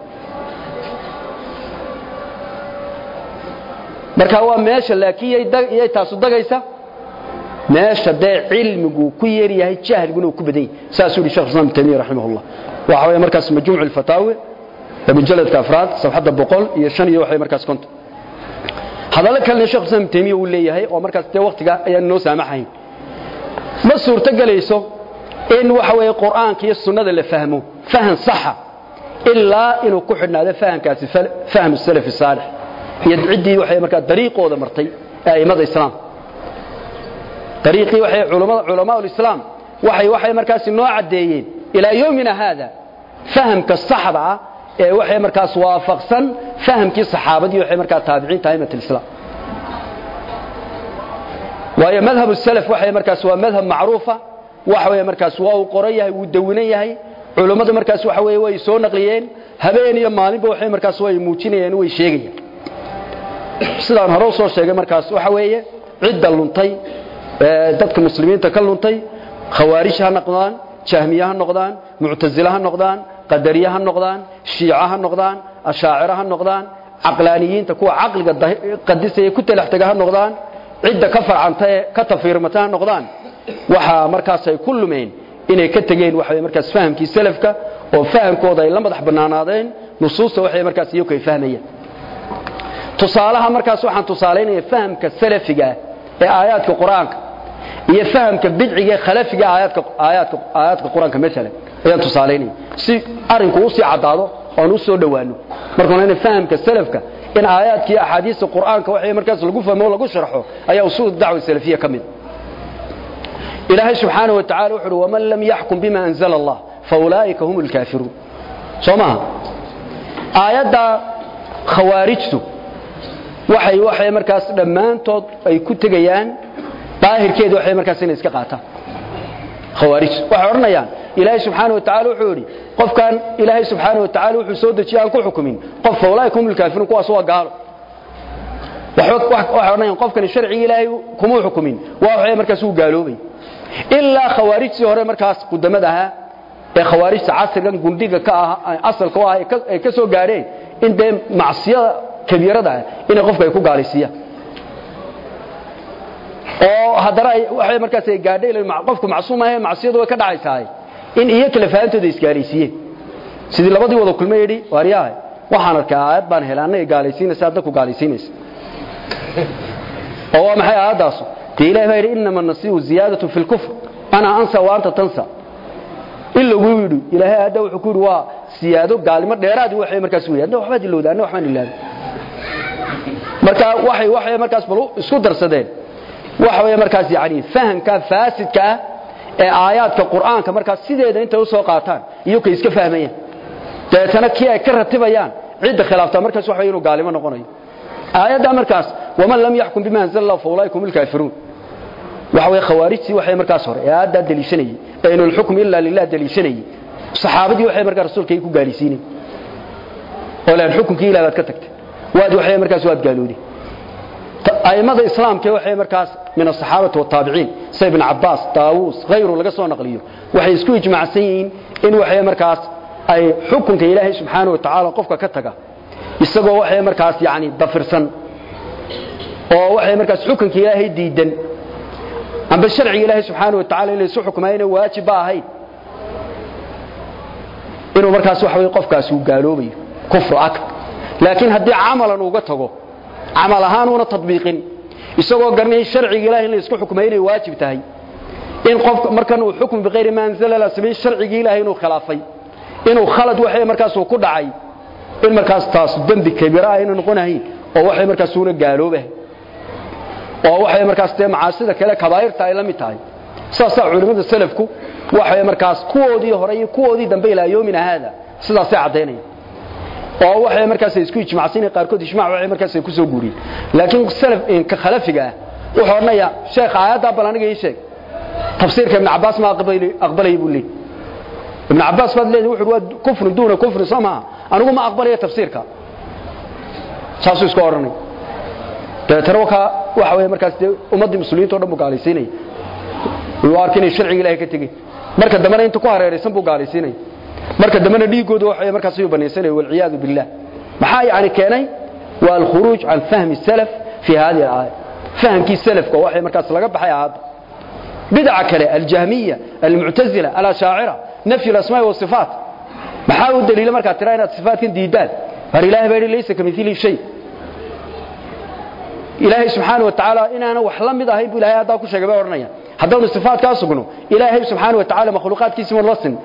marka waa meesha laakiin ay taasu dagaysa meesha day cilmigu ku yeeriyahay jahliguna ku badan saasuu sheekh Islam Taymiyyah rahimahullah waxa way markaas majmuuc al-fatawi بمجلد كافراد صفحة بقول يشان يوحي مركز كنت هذا لك اللي شخص تيمية واللي هي ومركز تي وقتك أي النو سامحين ما صورة جليسه إن وحوي القرآن كي السنة اللي فهمه فهم صح إلا إنه كحنا هذا فهم كاسي فهم السلف الصالح يدعي وحي مركز طريقه هذا مرتي أي ماذا الإسلام طريقي وحي علماء الإسلام وحي مركز النوع عديين إلى يومنا هذا فهم كالصحبة waxay markaas waafaqsan fahamkii saxaabadii waxay markaas taabiciin taayimada islaam waayo madhab salaf waxay markaas waa madhab macruufa waxa markaas waa uu qoran yahay uu dawinan yahay culimadu markaas waxa way soo naqliyeen habeen iyo maalinba waxay markaas way muujinayeen way sheegayaan sidaan hore soo sheegay markaas waxa weeye cid luntay dadka muslimiinta ka luntay khawaarij ha noqdaan jahmiya ha noqdaan mu'tazila ha noqdaan قدريه النقدان شيعه النقدان اشاعره النقدان عقلانيين تكو عقلك قدسيه كتل احتاجها النقدان عده كفر عنته كتفيرمتان النقدان waxa markaas ay kulmeen inay ka tageen waxa markaas fahamkii salafka oo fahamkooda ay la madax banaanaadeen nusuusta waxay markaas iyo kay fahmayeen tusaalaha markaas waxaan tusaaleynayaa fahamka salafiga ee aayaadka quraanka iyo fahamka bidciga khalafiga aayaadka quraanka mesela ayaan tusaaleynayaa si arinku u sii cadaado oo nu soo dhawaano markaan in fahamka salafka in aayaadkii ahadiista quraanka waxay markaas lagu fahmo lagu sharxo ayaa usul dacwa salafiyya kamid ilaahay subhanahu wa ta'ala wuxuu wa man lam yahkum bima anzala Allah fa ulaika humul kafirun soma aayada khawaarijtu waxay markaas dhamaantood ay ku tagayaan daahirkeedu waxay markaas inay iska qaataan khawaarij waxa oranayaan ilaahay subhanahu wa ta'ala wuxuu yiri qofkan ilaahay subhanahu wa ta'ala wuxuu soo dejiyay ku xukumin qof fawlaaykum al kaafiruun kuwaas waa gaalo waxa oranayaan qofkan sharciga ilaahay kuma xukumin waxay markaas uu gaaloobay illa khawaarijtii hore markaas qudamadaha ee khawaarijta casrigan gundiga ka ah asalka waa ay ka soo gaareen in de macsiyada kabiirada in qofka ay ku gaalaysiiyaan oo hadara waxay markaas ay gaadhay qofku macsuum ah macsiyadu way ka dhacaysaa in iyo kala fahamtooda isgaalaysiiyeen sidii labadii wada kulmay yiri wariyahay waxaan arkaa aayad baan helaanay gaalaysiinaysa dadku gaalaysiinaysa oo maxay aayadaas ilaahay baa yiri inma an-nasiu ziyadatu fil kufr ana ansa wa anta tansa illa wiidu ilaahay aada wuxuu ku yiri waa siyaado gaalimo dheeraad waxay markaas weeyaan waxba dilowdaan waxaan ilaahay marka waxay markaas bal isku darsadeen waxa markaas yaani fahamka faasidka ee aayaadka quraanka markaas sideeda inta u soo qaataan iyo ka iska fahmayaan deetana kii ay ka ratibayaan cid khilaafta markaas waxa inuu gaalimo noqonayo aayada markaas waman lam yahkum bima anzala fa ulaikum alkafirun waxa khawaarijti waxay markaas hore aayada daliishanay inuu hukm illa lillah daliishanay saxaabadii waxay markaas rasuulka ku gaalisiinay oo la xukumkii ilaahay ka tagtay waad waxay markaas waad gaaloodi aymada islaamka waxay markaas min as-saxaabada wa tabi'in ibn Abbas Taawus غيره laga soo naqliyo waxay isku ijmaacsan yihiin in waxay markaas ay xukunka Ilaahay subhanahu wa ta'ala qofka ka taga isagoo waxay markaas yaani dafirsan oo waxay markaas xukunka Ilaahay diidan amba sharciga Ilaahay subhanahu wa ta'ala inay soo xukumayna waajib ahay inuu markaas waxa qofkaas uu gaaloobay kufr akbar laakiin hadii amalan uga tago amal ahaan una tadbiiqin isagoo garnay sharciga Ilaahay in isku xukumayna waajib tahay in qof markan uu xukum biqayri ma anzala la sameey sharciga Ilaahay inuu khilaafay inuu khalad waxay markaas uu ku dhacay in markaas taas dambi kabiira ah inuu noqonahay oo waxay markaas uu gaaloobay oo waxay markaas taa macaasida kale kabaa'irta ay la mid tahay saasa culimada salafku waxay markaas kuwoodii hore iyo kuwoodii dambe ilaa yoomina hada sidaas ay cadeynayaan oo waxay markaas isku ijmaacsan qaarkood ijmaac waxay markaas ku soo guuriyeen laakiin salaf in ka khalafiga wuxuu ornaya sheekh aayada balaniga ii sheeg tafsiirka ibn Abbas ma aqbalay buu leeyahay ibn Abbas bad leeyahay wuxuu kufr duuna kufr sama anigu ma aqbalay tafsiirka saasu isku oranay tatarwaka waxa way markaas ummadii muslimiinta oo dhan gaalaysiinay oo arkin sharciga Ilaahay ka tagay marka damana inta ku hareeraysan buu gaalaysiinay marka damana dhiigooda waxay markaas u banaysanay wal ciyaad billah maxaa yaani keenay wal khuruj an fahmi salaf fi hadhihi al-aaya fahamki salafka waxay markaas laga baxay aad bid'a kale al-jahmiyya al-mu'tazila al-ash'ira nafy al-asmaa' wa sifat maxaa u daliil marka tiraayna sifaatkan diidaan har Ilaahay baa leeysa kamithili shay Ilaahay subhanahu wa ta'ala inaana wax la mid ahayn Ilaahay hada ku sheegay oranaya hadana sifaadka sugno Ilaahay subhanahu wa ta'ala makhluuqaadkiisa ma wasin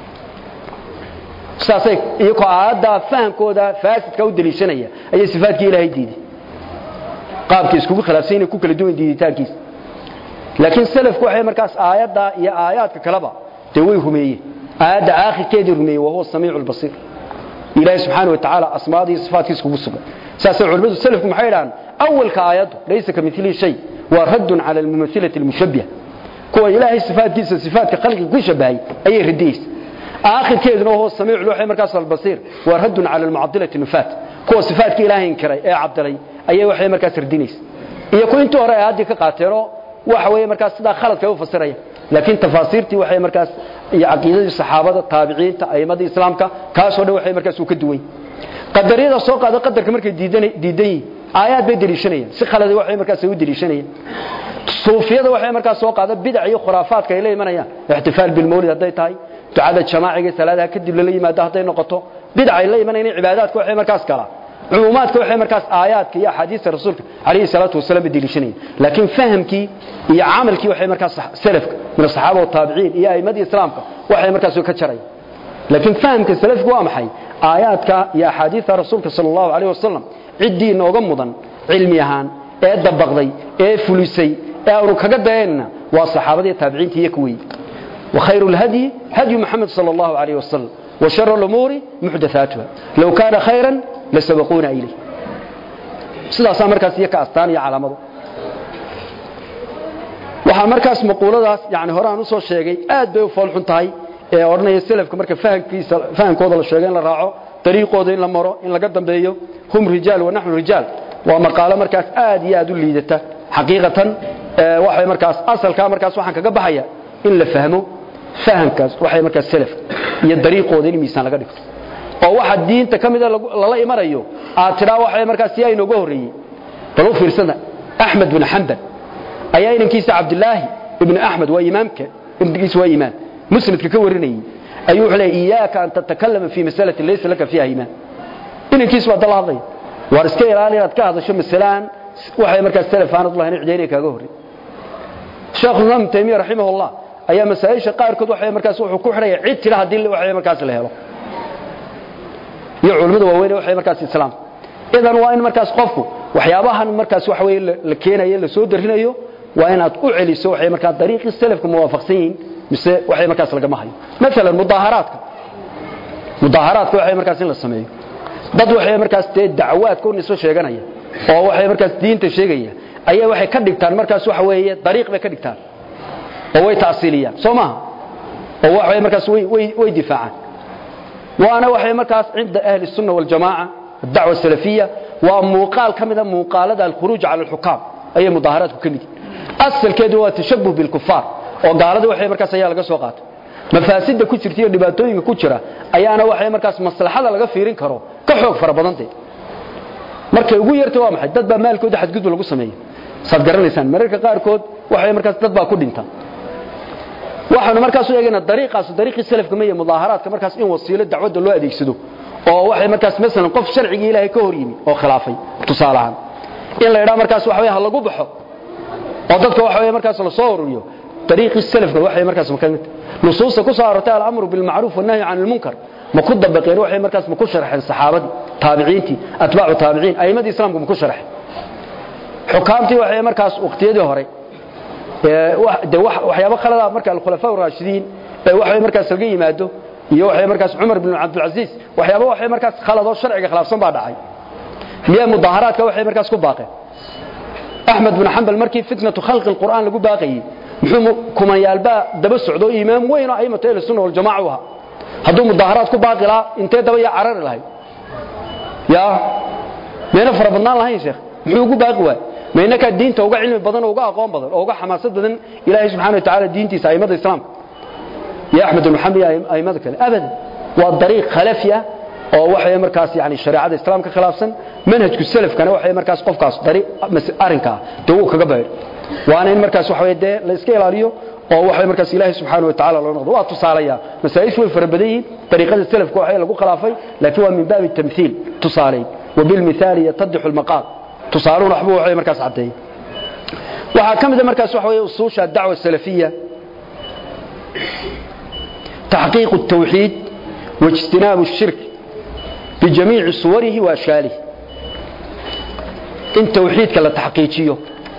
saasay iyo ko aada fahamkooda faasidka u daliishanaya ay sifaadkii Ilaahay diiday qaabkii isku khilaafsan ku kala duwan diiditaankiisa laakiin salafku waxay markaas aayada iyo aayaadka kaleba way humeeyeen aayada aakhirkeedii humeeyay waa samiicul basiir Ilaahay subhanahu wa ta'ala asmaadihi sifaadkiisa ugu sugan saasay culimadu salafku maxay yiraahdaan awalka aayadu laysa kamithili shay wa radd ala al-mumathilati al-mushabbih kuwa Ilaahay sifaadkiisa sifaadka khalqiga ku shabahay ayay radiyeen aakhirkeeduna waa samiicul waxay markaas al-basiir wa radd ala al-mu'addilati nufat kuwa sifaadka Ilaahay inkiray ee cabdalay ayay waxay markaas ridinays iyo ku inta hore aad ka qaateero waxa way markaas sida khaladka u fasiraya laakiin tafaasiirtii waxay markaas iyo aqeedadii saxaabada taabiciinta aymada islaamka kaas oo dhan waxay markaas u ka duwan qadariyada soo qaada qadarka markay diidan aayad bay daliishanayaan si khalad waxay markaas u daliishanayaan suufiyada waxay markaas soo qaada bid'a iyo khuraafaadka ay leeyahay ihtifaal bil mawlid haday tahay ducada jamaaciga salaadaha kadib la yimaado haday noqoto bid'a ay leeyahay cibaadaadku waxay markaas kala cumuumaadka waxay markaas aayaadka iyo xadiiska rasuulka kaleey salaatu wasalaam daliishanayaan laakiin fahamkii iyo amalkii waxay markaas salafka min saxaabada taabiciin iyo aymadii islaamka waxay markaas ka jaray laakiin fahamka salafku waa maxay aayaadka iyo xadiiska rasuulka sallallahu alayhi wasallam cidii nooga mudan cilmi ahaan ee dabaqday ee fulisay ee aanu kaga dayna waa saxaabadii taabiciinta iyo kuwii wa khayrul hadi hadi muhammad sallallahu alayhi wasallam wa sharrul umuri muhdathatuha law kana khayran lasabaquna ilayhi sidaas markaas iyo ka astaan iyo calaamado waxa markaas maquladaas yaani hore aan u soo sheegay aad bay u foolxun tahay ee ornay salafka marka fahamkooda la sheegay in la raaco dariiqooda in la maro in laga dambeeyo hum rijaal wa nahnu rijaal waa maqaalo markaas aad iyo aad u liidata xaqiiqatan waxay markaas asalka markaas waxaan kaga baxaya in la fahmo fahamkaas waxay markaas salaf iyo dariiqooda in miisaan laga dhigto oo waxa diinta kamid la imanayo aad tiraa waxay markaas si ay nooga horeeyay bal fiirsada Ahmad bin Hanbal ayaa inankiisa Abdullah ibn Ahmad waa imaamka inankiisa waa imaam musnadka ka warinayay ayuu wuxuu leeyahay iyaaka an tatakallama fi mas'alati laysa laka fiha iman inankiisa waa dalaaday war iska ilaali inaad ka hadasho masalan waxay markaas salafaanad Allah inay ciideynay kaaga horeeyay Sheekh Ibn Taymiyyah rahimahullah ayaa masaa'isha qaarkood waxay markaas wuxuu ku xirayay cid tira hadii waxay markaas la helo iyo culimada waaweyn waxay markaas islaam idan waa in markaas qofku waxyaabahan markaas wax weey la keenayo la soo darinayo waa inaad u celiso waxay markaas dariiqi salafka muwaafaqsan mise waxay markaas laga mahayo mesela mudaharaadka waxay markaas in la sameeyo dad waxay markaas dacwaadka u niso sheeganaya oo waxay markaas diinta sheegaya ayaa waxay ka dhigtaan markaas wax weeye dariiq bay ka dhigtaan oo way taasiiliyaan Soomaa oo waxay markaas way difaacaan وانا waxay markaas cinda ahli sunnah wal jamaa da'wa salafiyya wa muuqaal kamida muuqaalada al-khuruj ala al-hukam ay mudaharaadku kamid asalkeedu waa tashabbuh bil kuffar oo gaalada waxay markaas ayaa laga soo qaato mafaasida ku jirta iyo dhibaatooyinka ku jira ayaana waxay markaas maslaxada laga fiirin karo ka xoog fara badantay markay ugu yarto waa maxay dad ba maalkooda xadgudub lagu sameeyo sad garanaysaan mararka qaar kood waxay markaas dad ba ku dhintaan waxaanu markaas u eegnaa dariiqii salafka ma mudaharaadka markaas in wasiilo dacwada loo adeegsado oo waxay markaas mesela qof sharciga Ilaahay ka hor yimi oo khilaafay tusaalahan in la yiraahdo markaas waxa weey lagu baxo oo dadka waxa weey markaas la soo ururiyo dariiqii salafka waxay markaas makamid nusuusta ku saartay al-amru bil ma'ruf wa nahy 'anil munkar ma ku dabaqeen waxay markaas ma ku sharxeen saxaabada taabiciinti atba'u taabiciin aymadii islaamku ma ku sharxeen xukaamtii waxay markaas waqtiyadii hore waxyaabo khalada marka al-khulafaa ar-raashidiin waxay markaas laga yimaado iyo waxay markaas Umar ibn Abdul Aziz waxyaabo waxay markaas khalado sharciga khilaafsan baa dhacay miya mudaharaadka waxay markaas ku baaqeen Ahmad ibn Hanbal markii fitnatu khalq al-Qur'an lagu baaqay muxuu kuma yaalba daba socdo imaam weyn oo ay matay sunnah wal jamaa'a haduu mudaharaad ku baaqila intee daba ya carar lahayd ya meena farabadnaan lahayn sheekh muxuu ugu baaqi waay meena ka diinta uga cilmi badan uga aqoon badan uga xamaasad badan ilaahay subhanahu wa ta'ala diintiisa aymada islaam ya Ahmad ibn Hanbal aymada kale abad waa dariiq khalafiya oo waxay markaas yaani shariicada islaamka khilaafsan manhajku salafkana waxay markaas qofkaas dariiq arinka doo kaga baayay waana in markaas waxa weeyde la iska ilaaliyo oo waxay markaas ilaahay subhanahu wa ta'ala loo noqdo waa tusaalaya masaa'il way farabadayeen dariiqada salafka waxay lagu khilaafay laakiin waa min baab tamthiil tusaalay wabil mithali yatadhu al maqal tusaaluna waxba waxay markaas cadeey waxa kamid markaas waxa weeye usuusha dacwa salafiyya تحقيق التوحيد واجتناب الشرك بجميع صوره واشكاله in tawxiidka la taxqiijiyo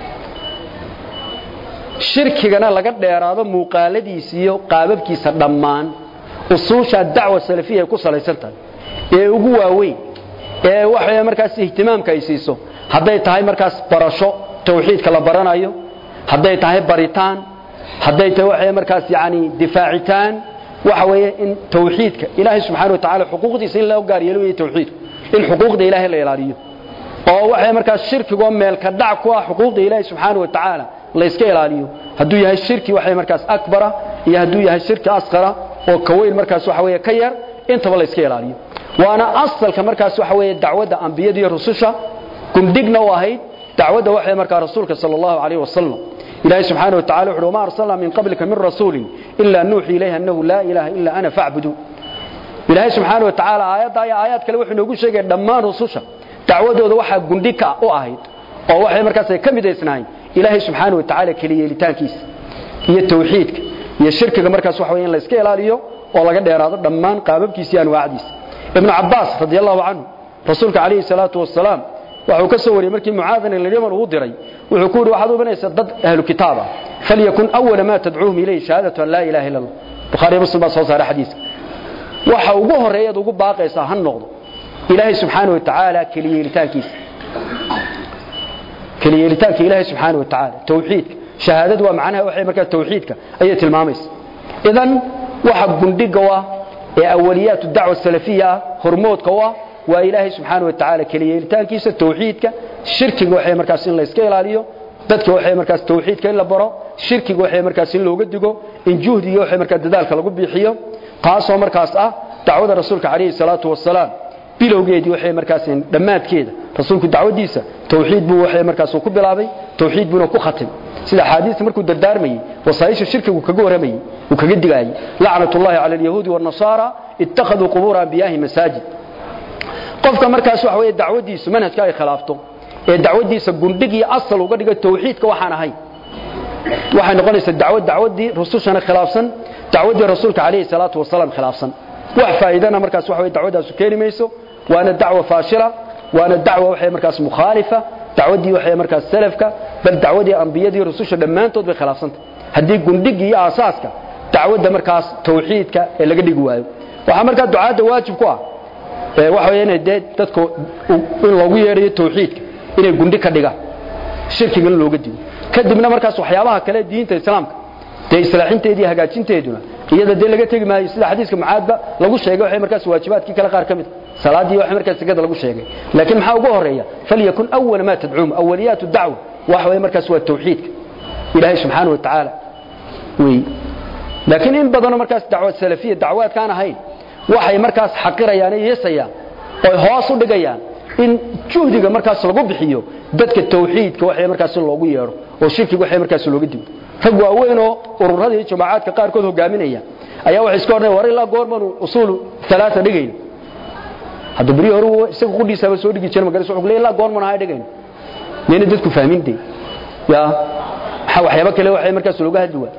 shirkigana laga dheeraado muuqaaladiisa iyo qaababkiisa dhammaan usuusha dacwa salafiyya ku salaysan tahay ee ugu waaweyn ee waxay markaas ihtimaamka ay siiso haday tahay markaas barasho tawxiidka la baranayo haday tahay baritaan haday tahay waxay markaas yaani difaacitaan waxa weeye in tawxiidka ilaahay subhanahu wa ta'ala xuquuqdiisa in loo gaar yeelo tawxiid in xuquuqda ilaahay la ilaaliyo oo waxay markaas shirkiga meel ka dhac ku ah xuquuqda ilaahay subhanahu wa ta'ala la iska ilaaliyo haduu yahay shirki waxay markaas akbara iyo haduu yahay shirki asqara oo ka weyn markaas waxa weeye ka yar intaba la iska ilaaliyo waana asalka markaas waxa weeye dacwada anbiyada iyo rususha kumdigna wahay dacwada waxay markaas rasuulka sallallahu alayhi wasallam ilaahay subhanahu wa ta'ala wuxuu ma arsalna min qablika min rasuulin illa nuuhi ilayhi annahu la ilaha illa ana fa'budu ilaahay subhanahu wa ta'ala aayad kale wuxuu noogu sheegay dhammaan rususha dacwadooda waxa gundhika u ahayd oo waxay markaas ay kamid isnaayn ilaahay subhanahu wa ta'ala kaliyeelitaankiisa iyo tawxiidka iyo shirkiga markaas waxa weeyaan la iska ilaaliyo oo laga dheeraado dhammaan qaababkiisa iyo anwaacdiisa ibn Abbas radiyallahu anhu rasuulka kaleey salaatu wassalaam wuxuu ka soo wariyay markii mucaadana la yaman uu diray wuxuu ku yiri waxaad u banaysaa dad ahlu kitaaba falyakun awwala ma tad'uuhum ilayhi shahadatu an la ilaha illa allah bukhari muslim baa soo saaray xadiis waxa ugu horeeyay ugu baaqaysa han noqdo ilaahay subhanahu wa ta'ala kaliyeelitaankiisa ilaahay subhanahu wa ta'ala tawxiid shahaadadu waa macnaha waxay markaa tawxiidka ay tilmaamaysaa idan waxa gundhiga waa ee awliyaatu dacwa salafiyya hormoodka waa ilaahay subhanahu wa ta'ala kaliyeelitaankiisa tawxiidka shirkiga waxay markaas in la iska ilaaliyo dadka waxay markaas tawxiidka in la baro shirkiga waxay markaas in looga digo in juhdiga waxay markaas dadaalka lagu bixiyo qaasoo markaas ah dacwada rasuulka kaleey salaatu wassalaam bilowgeedii waxay markaas dhamaadkeeda rasuulku dacwadiisa tawxiid buu waxay markaas ku bilaabay tawxiid buu ku khatim sida xadiis markuu dardaarmay wasaayisha shirkigu kaga waramay uu kaga digay la'natullahi 'ala al-yahudi wan-nasara ittakhadhu qubur anbiya'i masajid qofka markaas wax weey dacwadiisa manhajka ay khilaafto ee dacwadiisa gundhig iyo asal uga dhiga tawxiidka waxaan ahay waxay noqonaysaa dacwadii rasuulshana khilaafsan dacwadii rasuulka kaleey salaatu wassalaam khilaafsan wax faa'iidana markaas wax weey dacwadaas keenayso waana dacwa faashila waana dacwa waxay markaas mukhalifa dacwadii waxay markaas salafka bal dacwadii anbiyadii rususha dhamaantood bay khilaafsanta hadii gundhig iyo asaaska dacwada markaas tawxiidka ee laga dhigi waayo waxa markaa ducaada waajib ku ah waxa weeyaan dadku in lagu yeeriyo tawxiidka inay gundhig ka dhigaan shirkiga looga digo kadibna markaas waxyaabaha kale diinta islaamka islaaxinteedii hagaajinteeduna iyada laga tagi maayo sida xadiiska mucaadba lagu sheegay waxay markaas waajibaadkii kala qaar kamid salaadii waxay markaas sagada lagu sheegay laakiin maxaa ugu horeeya falyakun awwal ma tad'uum awliyatu da'wa waxa way markaas waa tawxiidka ilaahay subhanahu wa ta'ala laakiin in badan markaas dacwad salafiyya dacwad kaan ahayn waxay markaas xaqirayaan yeesayaan oo hoos u dhigayaan in juhdiga markaas lagu bixiyo dadka tawxiidka waxay markaas loogu yeero oo shirkiga waxay markaas looga digo rag waaweyn oo ururadii jamaacadka qaar kood hogaaminaya ayaa wax iska ornay war ilaa goorman usul 3 dhigay hadda bari hore isagu qudhiisaba soo dhigi jiray magaalo wuxuu leeyahay ilaa goorman ay dhigeen neena dadku fahmintay ya waxyaabo kale waxay markaas looga hadlaa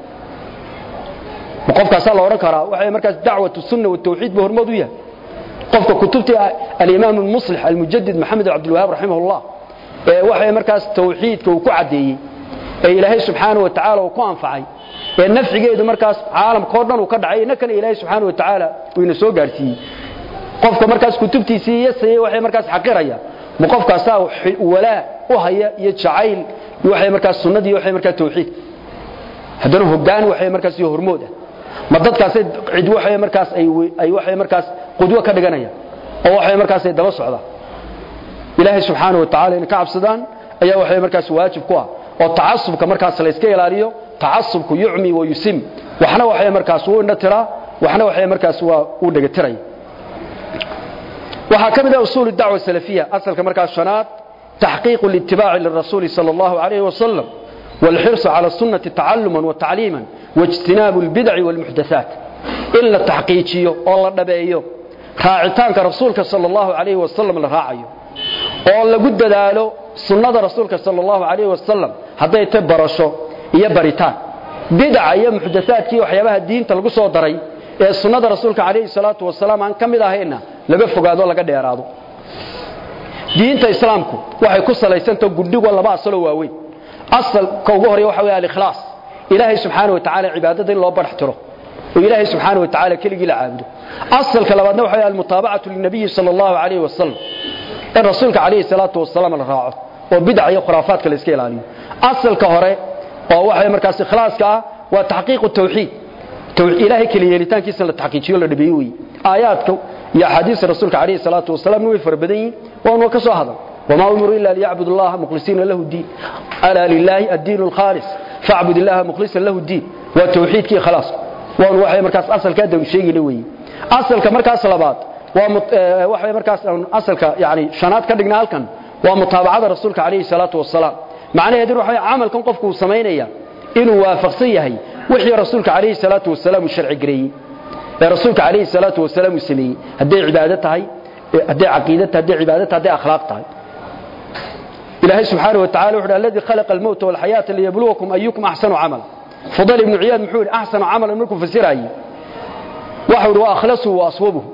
qofkaas la oran karaa waxay markaas dacwatu sunna wa tawxiid baa hormad u yahay qofka kutubta al-imam al-muslih al-mujaddid Muhammad Abdul Wahhab rahimahullah waxay markaas tawxiidka uu ku cadeeyay ilaahay subxaanahu wa ta'ala uu ku anfacay nafcigeedu markaas caalamka oo dhan uu ka dhacay inakana ilaahay subxaanahu wa ta'ala uu ina soo gaarsiiyay qofka markaas kutubtiisii yeesay waxay markaas xaqiraya ma qofkaas walaa u haya iyo jacayl waxay markaas sunnadii waxay markaas tawxiid hadana hoggaan waxay markaas iyo hormood ma dadkaas cid waxay markaas ay waxay markaas qudwa ka dhiganaya oo waxay markaas ay daba socdaan ilaahay subxaanahu wa ta'ala in ka cabsadaan ayaa waxay markaas waajib ku ah oo tacassubka markaas la iska ilaaliyo tacassubku yu'mi wa yusim waxna waxay markaas uu indhatira waxna waxay markaas waa uu dhagatiray waxa kamid ah usul ad-da'wa salafiyya asalka markaas shanaad tahqiq al-ittiba' lir-rasul sallallahu alayhi wa sallam wal-hirs ala sunnati ta'alluman wa ta'liman wajtinab al-bid'i wal-muhdathat illa tahqiqiyo oo la dhabeeyo raacitaanka rasuulka sallallahu alayhi wa sallam la raacayo oo lagu dadaalo sunnada rasuulka sallallahu alayhi wa sallam haday ta barasho iyo baritaan bid'a iyo muhdathaadkii waxyaabaha diinta lagu soo daray ee sunnada rasuulka alayhi salatu wasalaam aan kamid ahayna laga fogaado laga dheeraado diinta islaamku waxay ku salaysantaa guddigo laba asal oo waaweyn asalka ugu horeeya waxa weeye al-ikhlaas ilaahay subxaanahu wa ta'ala cibaadada in loo barxtiro oo ilaahay subxaanahu wa ta'ala kaliya la caabudo asalka labaadna waxa weeye al-mutaabacatu lin-nabiy sallallahu alayhi wa sallam in rasuulka alayhi salatu wasalaam la raaco oo bid'a iyo khuraafaadka la iska ilaaliyo asalka hore oo waxa markaas ikhlaaska waa tahqiiq tawxiid ilaahay kaliya yeelitaankiisa la tahqiijiyo la dhabeeyo aayaadka يا حديث الرسول عليه الصلاة والسلام نوي فربدين وأنه كسو هذا وما أمروا إلا ليعبد الله مخلصين له الدين ألا لله الدين الخالص فاعبد الله مخلصا له الدين والتوحيد كي خلاص وأنه وحي مركز أصل كده وشيء لوي أصل كمركز صلابات وحي مركز أصل يعني شنات كدقنا هالكن ومتابعة الرسول عليه الصلاة والسلام معناه يدير وحي عمل كن قفكو سمينيا إنه وافقصية هي وحي رسولك عليه الصلاة والسلام الشرع قري رسولك عليه الصلاة والسلام يسمي هدي عبادتها هدي عقيدتها هدي عبادتها هدي أخلاقها إلهي سبحانه وتعالى وحده الذي خلق الموت والحياة ليبلوكم أيكم أحسن عمل فضل ابن عياد محور أحسن عمل منكم في السرعي وحور وأخلصه وأصوبه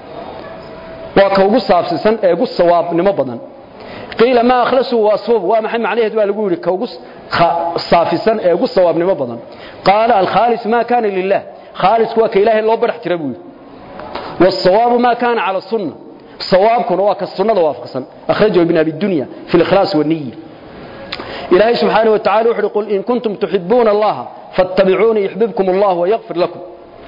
وكوغو صافسا يقول صواب نمبضا قيل ما أخلصه وأصوبه ومحن عليه دول يقول كوغو صافسا يقول صواب نمبضا قال الخالص ما كان لله خالص هو كإله الله برح تربوه والصواب ما كان على السنة صوابكم هو كالسنة وافقا أخرجه ابن أبي الدنيا في الإخلاص والنية إلهي سبحانه وتعالى يقول إن كنتم تحبون الله فاتبعوني يحببكم الله ويغفر لكم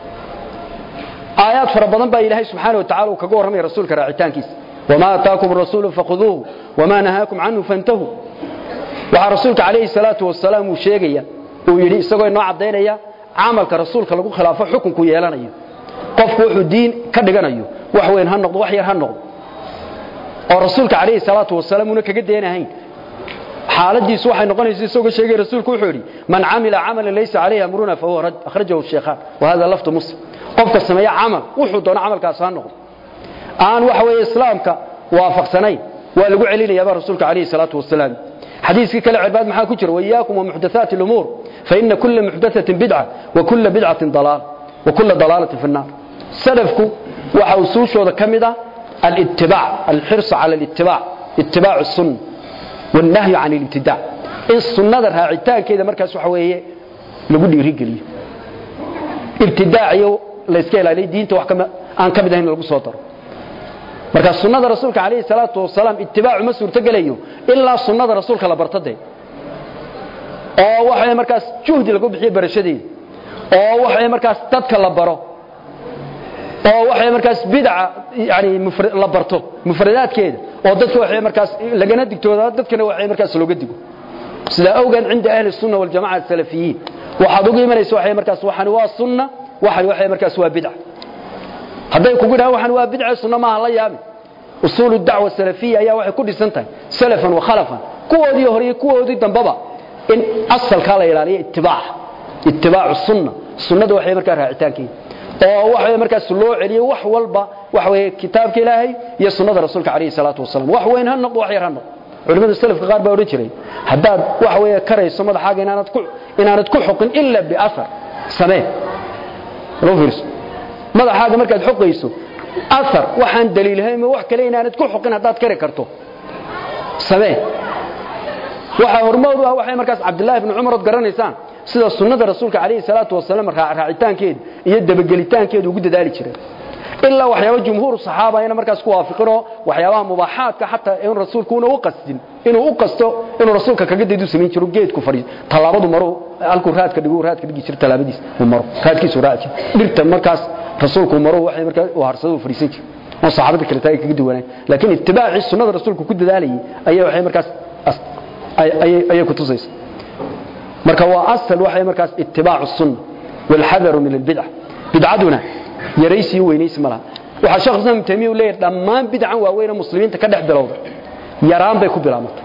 آيات فربضان بها إلهي سبحانه وتعالى وكقول رمي رسولك راعتان كيس وما أتاكم الرسول فخذوه وما نهاكم عنه فانتهوا وعلى رسولك عليه الصلاة والسلام وشيقيا ويلي سقوا إنه عبدين عملك رسولك لغو خلافه حكمك يلانيو qofku wuxuu diin ka dhiganayo wax weyn ha noqdo wax yar ha noqdo oo rasuulka kaleey salaatu wasalaam uu kaga deenahay xaaladiisu waxay noqonaysaa isagoo sheegay rasuulku wuxuu yiri man amila amalan laysa alayhi amruna fa huwa rad akhrajahu ash-shaykhan wa hada lafdh muslim qofka sameeya amal wuxuu doona amalkaas ha noqdo aan wax weey islaamka waafaqsanay waa lagu celinayaa rasuulka kaleey salaatu wasalaam حديثك كلا عباد maxaa ku jira وياكم ومحدثات الأمور فإن كل محدثة بدعة وكل بدعة ضلال وكل ضلالة في النار سلفكم وحوسوشوده كميدا الاتباع الحرص على الاتباع اتباع السنة والنهي عن الابتداع السنة راعيتان كده markaas waxa weeye lagu dhiiri galiyo ibtidaaciyo la iska ilaaliyo diinta wax kama aan kamid ahayn lagu soo daro marka sunnada rasuulka kaleey salaatu wasalaam ittibaacu ma suurta galayo illa sunnada rasuulka la bartade oo waxay markaas juhdi lagu bixiyo barashadeeda oo waxay markaas dadka la baro oo waxay markaas bid'a yani la barto mufradaadkeeda oo dadka waxay markaas lagana digtooda dadkana waxay markaas looga digo sida awgan cinda ahli sunna wal jamaa salafiyiin waxa ugu imanayso waxay markaas waxan waa sunna waxay markaas waa bid'a haday kugu dhaw waxan waa bid'a sunna ma la yaabin usul ad-da'wa salafiyya ayaa waxay ku dhisantahay salafan wa khalafan kuwoodii hore kuwoodii dambaba in asalka la ilaaliyo ittibaacu sunna sunnadu waxay markaa raacitaankeeda oo waxay markaas loo celiyo wax walba wax way kitaabka Ilaahay iyo sunnada rasuulka kaleey salaatu wasalaam wax weyn han noqdo wax yar han noqdo culimada salafka qaar baa oran jiray hadaad wax way karayso madaxaaga inaanad ku xuqin illa bi athar samee roofis madaxaaga markaad xuqayso athar waxaan daliilhay ma wax kale inaanad ku xuqin hadaad kari karto samee waxa hormoodu ah waxay markaas Abdullah ibn Umar garanaysan sida sunnada rasuulka kaleey salaatu wasalaam raacitaankeed iyo dabagelitaankeed ugu dadaali jiray illa waxyaabo jumhuur saxaaba ayna markaas ku waafaqino waxyaabaha mubaahaadka hatta in rasuulku uu qasdin inuu qasto inuu rasuulka kaga deedu sameyn jiro geedku fariis talaabadu maro alku raadka dhigi jir talaabadiis maro raadkiisu raaci dhirta markaas rasuulku maro waxay markaas u harsado fariisan jir oo saxaabada kale taay kaga duwanay laakiin ittibaaci sunnada rasuulku ku dadaalayay ayaa waxay markaas ay ku tusaysaa marka waa asal waxay markaas ittibaacu sunnah wal hadaru min al bid'ah bid'aduna yaraysi weynaysi malaha waxa sheekh Islam Taymiyyah leeyahay dhamaan bid'an waa weyn muslimiinta ka dhex bilowda yaraan bay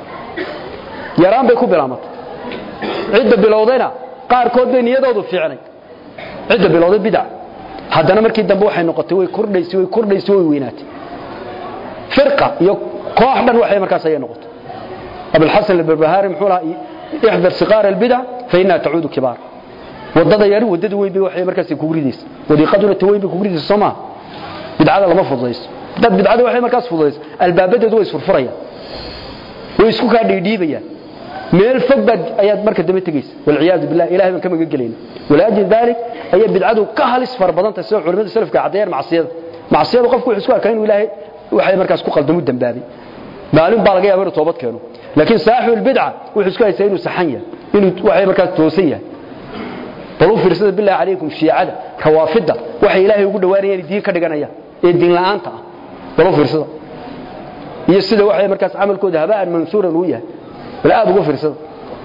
ku bilaamatay cidda bilowdayna qaar kood bay niyadoodu fiicnay cidda bilowday bid'a haddana markii dambe waxay noqotay way kordhaysay way weynaatay firqa iyo koox dhan waxay markaas ay noqotay Abu al-Hasan al-Barbahari muxuu ihdar siqar al-bid'a fa inna ta'udu kibar wadada yar wadada way bay waxay markaas ku gurideysay wadiiqaduna taway bay ku gurideysay Soomaa bid'ada lama fududayso dad bid'ada waxay markaas fududayso albaabadeedu way surfurayaan way isku ka dhiidhiibayaan meel fog bad ayaad marka dambe tagaysaa wal ciyaad billah ilaahay baan kama galeen walaajin dalik ay bid'adu ka halis far badan tahay culimada salafka cadeeyar macsiyada qofku wuxuu isku arkaa inuu ilaahay waxay markaas ku qaldamo dambaabay maalin baa laga yaabaa toobad keeno laakiin saaxiibul bid'a wuxuu isku haysaa inuu saxan yahay inuu waxay markaas toosan yahay طلب فرسد بالله عليكم شيعة روافضة وحي إلهي يقول دواريين دين كدغانيا ee diin la'aanta طلب فرسد يسida waxay markaas amalkooda habaan mansuura uu yahay wala aad ugu fiirsado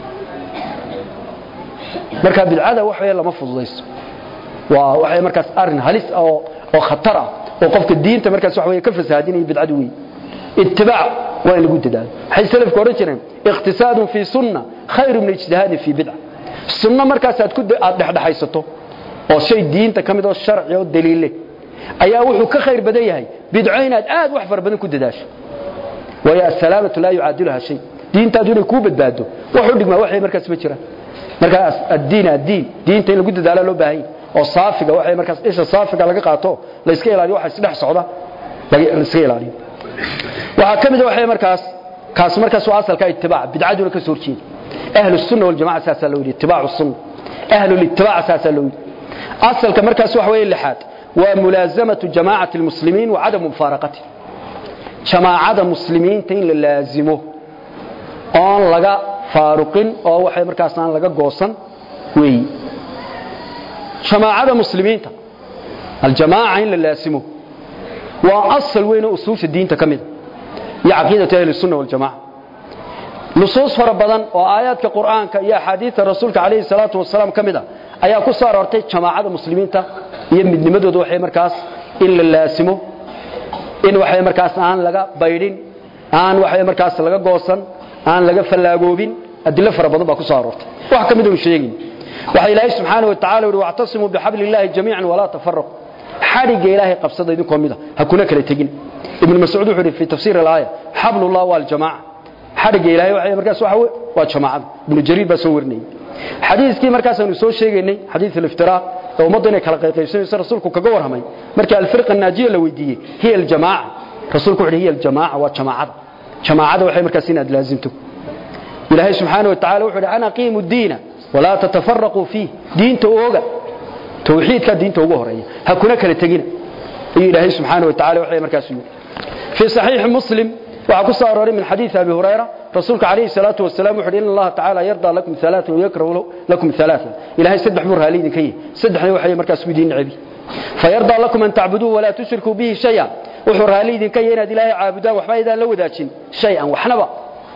marka bid'ada waxay lama fududayso waa waxay markaas arin halis oo khatar ah oo qofka diinta markaas wax way ka fasaadinay bid'adu weey ittibaa waa lagu dadaalo hay salafku oran jireen iqtisaad fi sunnah khayr min ijtihad fi bid'ah sunna markaas aad dhaxaysato oo shay diinta kamid oo sharci oo daliil leh ayaa wuxuu ka khayr badan yahay bid'aynaad aad wax far badan ku dadaasho waya salaamatu la yu'adiluha shay diintaadu inay ku badbaado wuxuu dhigmaa waxay markaas ma jiraan markaas diinta in lagu dadaalo loo baahan oo saafiga waxay markaas isha saafiga laga qaato la iska ilaaliyo waxa isdhex socda la iska ilaaliyo waxa kamid waxay markaas waa asalka ittibaa bid'aduna ka soo jeedo أهل السنة والجماعة أساسا لو اتباع السنة أهل الاتباع أساسا لو أصل كمركز وحوي اللحاد وملازمة جماعة المسلمين وعدم مفارقته جماعة المسلمين تين للازمه أن لغا فارقين أو وحي مركز أن لغا قوصا وي جماعة المسلمين الجماعة للازمه وأصل وين أصول الدين تكمل يا عقيدة أهل السنة والجماعة نصوص فربضان وآيات كقرآن يا حديث الرسول عليه الصلاة والسلام كمدا أيها كسار أرتي جماعة المسلمين يمد نمدود وحي مركز إلا اللاسمه إن وحي مركز آن لغا بايرين آن وحي مركز لغا قوصا آن لغا فلاقوبين الدلة فربضان باكو سار أرتي وحكمدوا الشيئين وحي الله سبحانه وتعالى واعتصموا بحبل الله جميعا ولا تفرقوا حرق إلهي قبصد يدوكم كمدا هكونك لتقين ابن مسعود وحري في تفسير الآية حبل الله والجماعة حرق إلهي وحي مركز وجماعة ابن جرير بسورني حديثكي مركز أنه سوى شيئا حديث الافتراء لو مضينا كالقيقيسين رسولك كقور همي مركز الفرقة الناجية لويدية هي الجماعة رسولك هي الجماعة وجماعة وحي مركزين أد لازمته إلهي سبحانه وتعالى وحي أنا قيم الدين ولا تتفرقوا فيه دين توقع توحيد كدين توقع رأيه هكونك لتقين إلهي سبحانه وتعالى وحي مركزين في صحيح مسلم وعكو صار من حديث أبي هريرة رسولك عليه الصلاة والسلام وحده إن الله تعالى يرضى لكم ثلاثة ويكره لكم ثلاثة إلهي سدح مرها لي كي سدح لي وحي مركز سويدين عبي فيرضى لكم أن تعبدوه ولا تشركوا به شيئا وحرها لي كي ينادي إلهي عابدا وحما إذا لو ذاتشين شيئا وحنبا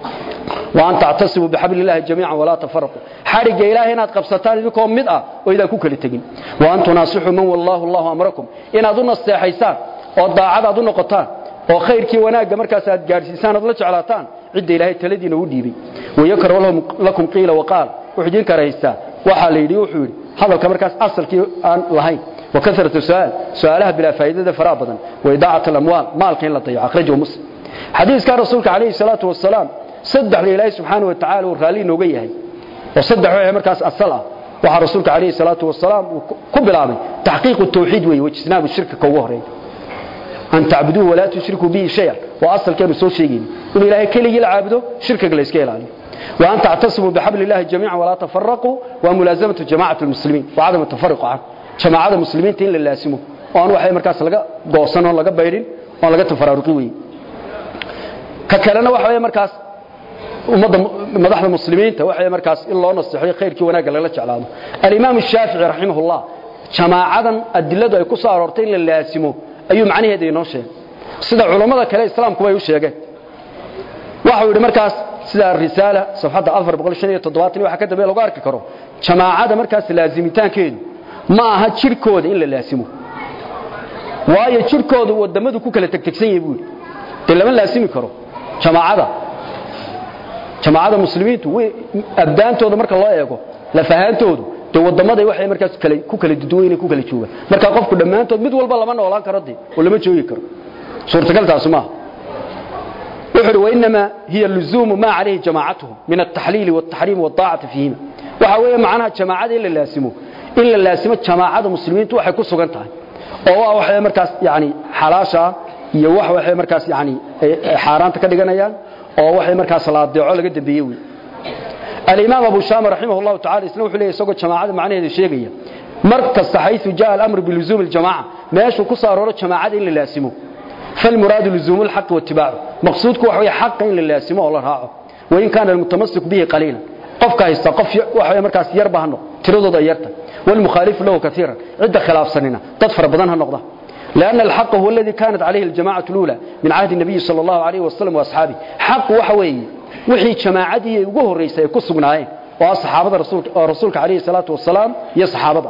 وأن تعتصبوا بحبل الله جميعا ولا تفرقوا حارق إلهي إناد قبستان بكم مدأة وإذا كوك لتقين وأن تناصحوا من والله أمركم إن أظن السيحيسان والضاعات أظن قطان oo khayrkii wanaaga markaas aad gaarsiisaan ad la jeclaataan cid ilaahay taladiina u dhiibay wayakar lakum qila waqal wuxuu karaysta waxa la yiri wuxuu yiri hadalka markaas asalkii aan lahayn wa kasratu su'aalaha bila faa'iidada fara badan wa idaa'at al-amwal maalka in la dayaco akhrajo muslim xadiiska rasuulka kaleey salaatu wasalaam saddex ilaahay subhanahu wa ta'ala uu raali nooga yahay oo saddex waxay markaas asal ah waxa rasuulka kaleey salaatu wasalaam ku bilaabay tahqiiq at-tawhid wa ijtinaab ash-shirka ka ugu horeeyay أن تعبدوه ولا تشركوا به شيئا وأصل كانوا سوى شيئين إن إلهي كلي يلعبده شركة لا يسكيل عليه وأن تعتصموا بحبل الله جميعا ولا تفرقوا وملازمة جماعة المسلمين وعدم التفرق عنه جماعة المسلمين تين لله اسمه وأن وحي مركز لقى قوصنا لقى بيرين وأن لقى تفرقوي ككلنا وحي مركز مدح المسلمين توحي مركز إلا نصيحة خير كي وناقل لك على هذا الإمام الشافعي رحمه الله جماعة الدلة يكسر أرتين لله اسمه أي معنى هذه نوشة سيدا علماء كلا إسلام كوا يوشيغان waxa uu markaas sida risaala safxada 457 waxa ka dambeeyay lagu arki karo jamaacada markaas laazimitaankeedu ma aha jirkooda in la laasimo waayo jirkooda wadamadu ku kala tagtagsan yahay buu lama laasimi karo jamaacada muslimiintu way abdaantooda marka loo eego la fahaantoodu wadamada waxay markaas ku kala duduwayeen ku kala jooga marka qofku dhamaantood mid walba lama noolaan karo oo lama joogi karo suurtagal taas ma وإنما هي اللزوم ما عليه جماعتهم من التحليل والتحريم والطاعة فيهما وحاوية معناها جماعة إلا اللاسمة جماعة المسلمين توحي كسو قنطها وحي مركز يعني حلاشة وحي مركز يعني حاران تكدقنيان وحي مركز صلاة دعوة لقد بيوي الإمام أبو شام رحمه الله تعالى يسنوح ليه يسوق جماعة معنى هذه الشيء مركز حيث جاء الأمر بلزوم الجماعة ما يشو كسر جماعة إلا اللاسمة فالمراد لزوم الحق واتباعه مقصودك وحوي حق إلا اللاسمة والله راعه وإن كان المتمسك به قليلا قفك يستقف وحوي مركز يربه النقطة ترضى ضيرته والمخالف له كثيرا عدة خلاف سننا تدفر بضنها النقطة لأن الحق هو الذي كانت عليه الجماعة الأولى من عهد النبي صلى الله عليه وسلم وأصحابه حق وحوي وحي جماعته وقوه الرئيس يقص من عين وصحابة رسولك عليه الصلاة والسلام يا صحابة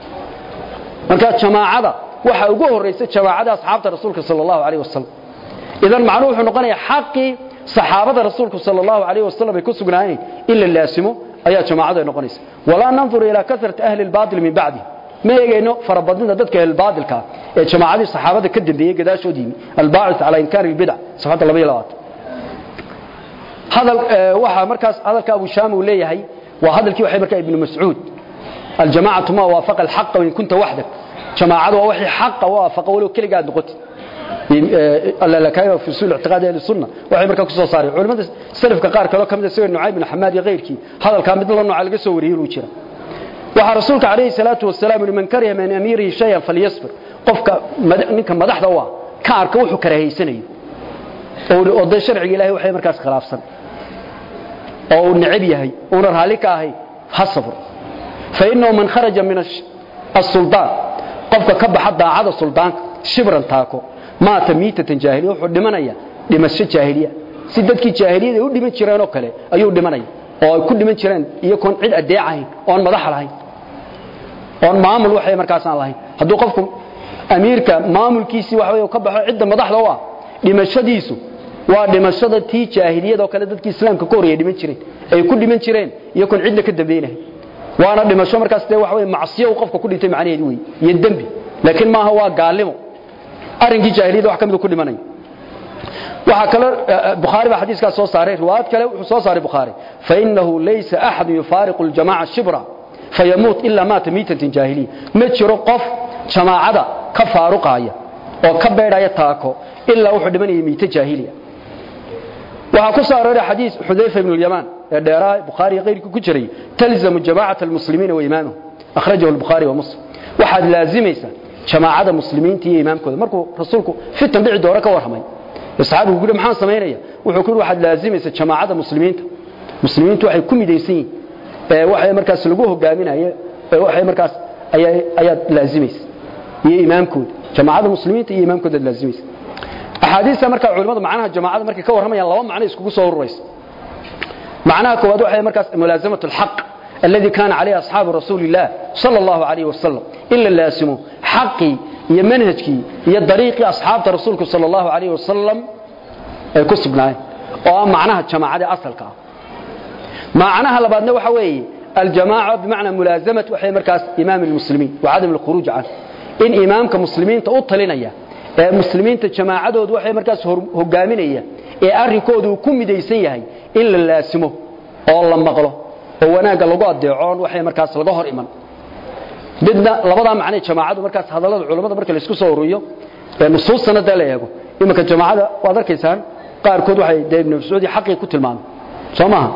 مركز جماعة waxa ugu horeysay jawaacada asxaabta rasuulka sallallahu alayhi wasallam idan macnuhu wuxuu noqonayaa xaqi saxaabada rasuulka sallallahu alayhi wasallam ay ku sugnaayeen illa laasimo ayaa jawaacada noqonaysa wala nanzur ila kathrati ahli al-baadil min ba'di ma eegayno farabadnida dadka ahli al-baadilka ee jawaacadii saxaabada ka dambeeyay gadaashoodii al-baa'ith ala inkar al-bid'a safada 22 hadal waxa markaas hadalka Abu Sham uu leeyahay waa hadalkii waxay markaa ibn Mas'ud al-jamaa'atu ma waafaqa al-haqq wa in kunta wahdak جماعة وحي حق وافق ولو كل قاعد نقطي الله لك في اصول اعتقاد اهل السنه وحي marka ku soo saaray culimada salafka qaar kale kamid ah Nu'aym bin Hammad iyo qeyrkii hadalka mid la nooc laga soo wariyay uu jira waxa rasuulka kaleey salaatu wasalaam man kariya min amiri shay'an falyasbir qofka ninka madaxda waa ka arka wuxuu karaahaysanay oo dad sharciga Ilaahay waxay markaas khilaafsan oo nacib yahay oo raali ka ahay hasabr fa innahu man kharaja min as-sultan qofka ka baxa daacada suldaanka shibran taako maata miitatan jaahiliya wuxuu dhimanaya dhimasho jaahiliya si dadkii jaahiliyada u dhiman jireen oo kale ayuu dhimanaya oo ay ku dhiman jireen iyo koon cid adeecayn oo madax lahayn oo maamul waxay markaas aan lahayn hadduu qofku amiirka maamulkiisi waxa uu ka baxo cid madaxda waa dhimashadiisu waa dhimashada tii jaahiliyada oo kale dadkii islaamka ka horreeyay dhiman jireen ay ku dhiman jireen iyo koon cid ka dambeeyay وانا dhimasho markaas tii wax way macsiyo qofka ku dhintay macnaheedu way iyo dambi laakiin ma aha waa gaalimo arinkii jaahiliyada wax kamid ku dhimanay waxa kale bukhari baa xadiiska soo saaray riwaayad kale wuxuu soo saaray bukhari fa innahu laysa ahad yufariqu al-jamaa'a shibra fayamut illa mata mitatan jahiliya ma jiro qof jamaacada ka faaruqaya oo ka beedaya taako illa wuxuu dhimanayay miita jahiliya waxa ku saaray xadiis Hudayfa ibn al-Yaman ديراي بخاري غير كجري تلزم جماعة المسلمين وإمامهم أخرجه البخاري ومسلم واحد لازميسا جماعة المسلمين تي إمامكم مركو رسولكم في التنبيع دورك ورحمي يصحابه يقولوا محان سمينيا وحكون واحد لازميسا جماعة المسلمين توحي كم يديسين وحي مركز سلقوه قامين وحي مركز أي لازميس هي إمامكم جماعة المسلمين تي إمامكم لازميس أحاديث مركز علماء معناها جماعة مركز كورحمي الله معناه يسكوكو صور الرئيس معناها كواد وحي مركز ملازمة الحق الذي كان عليه أصحاب رسول الله صلى الله عليه وسلم إلا اللي يسموه حقي يمنهجكي يدريقي أصحاب رسولك صلى الله عليه وسلم كسبنا ومعناها الجماعة أصلك معناها لبعضنا وحوي الجماعة بمعنى ملازمة وحي مركز إمام المسلمين وعدم الخروج عنه إن إمامك مسلمين تقط لنا إياه مسلمين تجماعة وحي مركز هقامين إياه أركودوا كم ديسيه إلا اللي اسمه والله مقله هو ناقة لقاء ديعون وحي مركز لقاهر إيمان بدنا لبضع معني جماعة مركز هذا العلماء مركز اللي اسكو صورويه نصوص سنة ده ليهو إما كان جماعة وهذا كيسان قار كود وحي دي ابن مسعودي حقي كنت المعنى سماها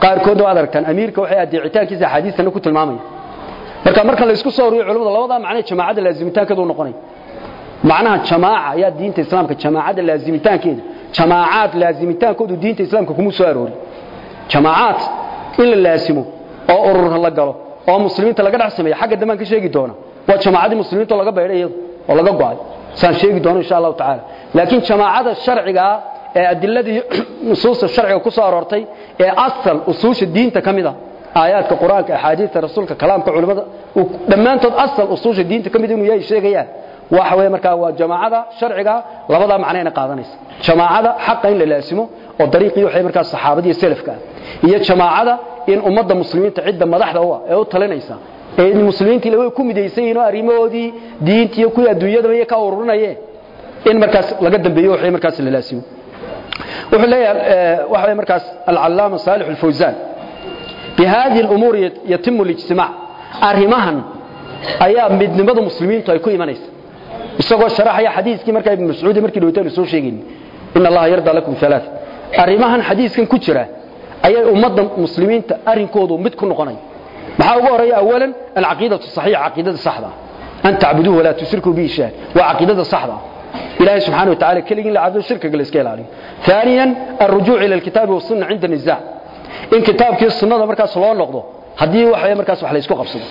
qaarkood oo adarkan amiirka waxay adeecitaankiisa xadiisana ku tilmaamay marka la isku soo ururiyo culimada labada macna jamaacada laazimitaankeedu noqonay macnaha jamaaca ayaa diinta islaamka jamaacada laazimitaankeedu jamaacad laazimitaankeedu diinta islaamka kuma soo aroori jamaacad in la laasimo oo urur la galo oo muslimiinta laga dhax sameeyo xagga damaan ka sheegi doona waa jamaacada muslimiinta laga beeray oo laga go'ay saan sheegi doono insha Allah ta'ala laakiin jamaacada sharciga ee adiladii nusuusta sharciga ku soo aroortay ee asal usuusha diinta kamida aayaadka quraanka ahadiista rasuulka kalaamka culimada dhamaantood asal usuusha diinta kamida inuu yahay sheegayaan waxa way markaa waa jamaacada sharciga labada macneena qaadanaysa jamaacada xaq in la laasimo oo dariiqii waxay markaa saxaabadii salafka iyo jamaacada in ummadda muslimiinta cidda madaxda ee u talinaysa ee muslimiinta way ku mideysayeen arrimoodii diinta iyo ku adduunyada way ka ururinayeen in markaas laga dambeeyo waxay markaas la laasimo wuxuu leeyahay waxa markaas al-allaama Saalih al-Fawzan بهذه الامور يتم الاجتماع arimahan ayaa midnimada muslimiintu ay ku imanaysa isagoo sharaxaya xadiiskii markay ibn Mas'uud markii dhawtaan soo sheegeen in Allah yarda lakum thalath arimahan xadiiskan ku jira ayay ummadda muslimiinta arinkoodu mid ku noqonay maxaa ugu horeeya awalan al-aqeedatu sahiha aqeedada saxda an ta'budu wa la tushriku bihi shay wa aqeedada saxda ilaahi subhanahu wa ta'ala kaligin la caabdo shirkiga la iska ilaaliyo thaniyan ar-ruju' ila al-kitab wa sunnah 'inda an-nizaa in kitaabkii sunnada markaas loo noqdo hadii waxa markaas wax la isku qabsado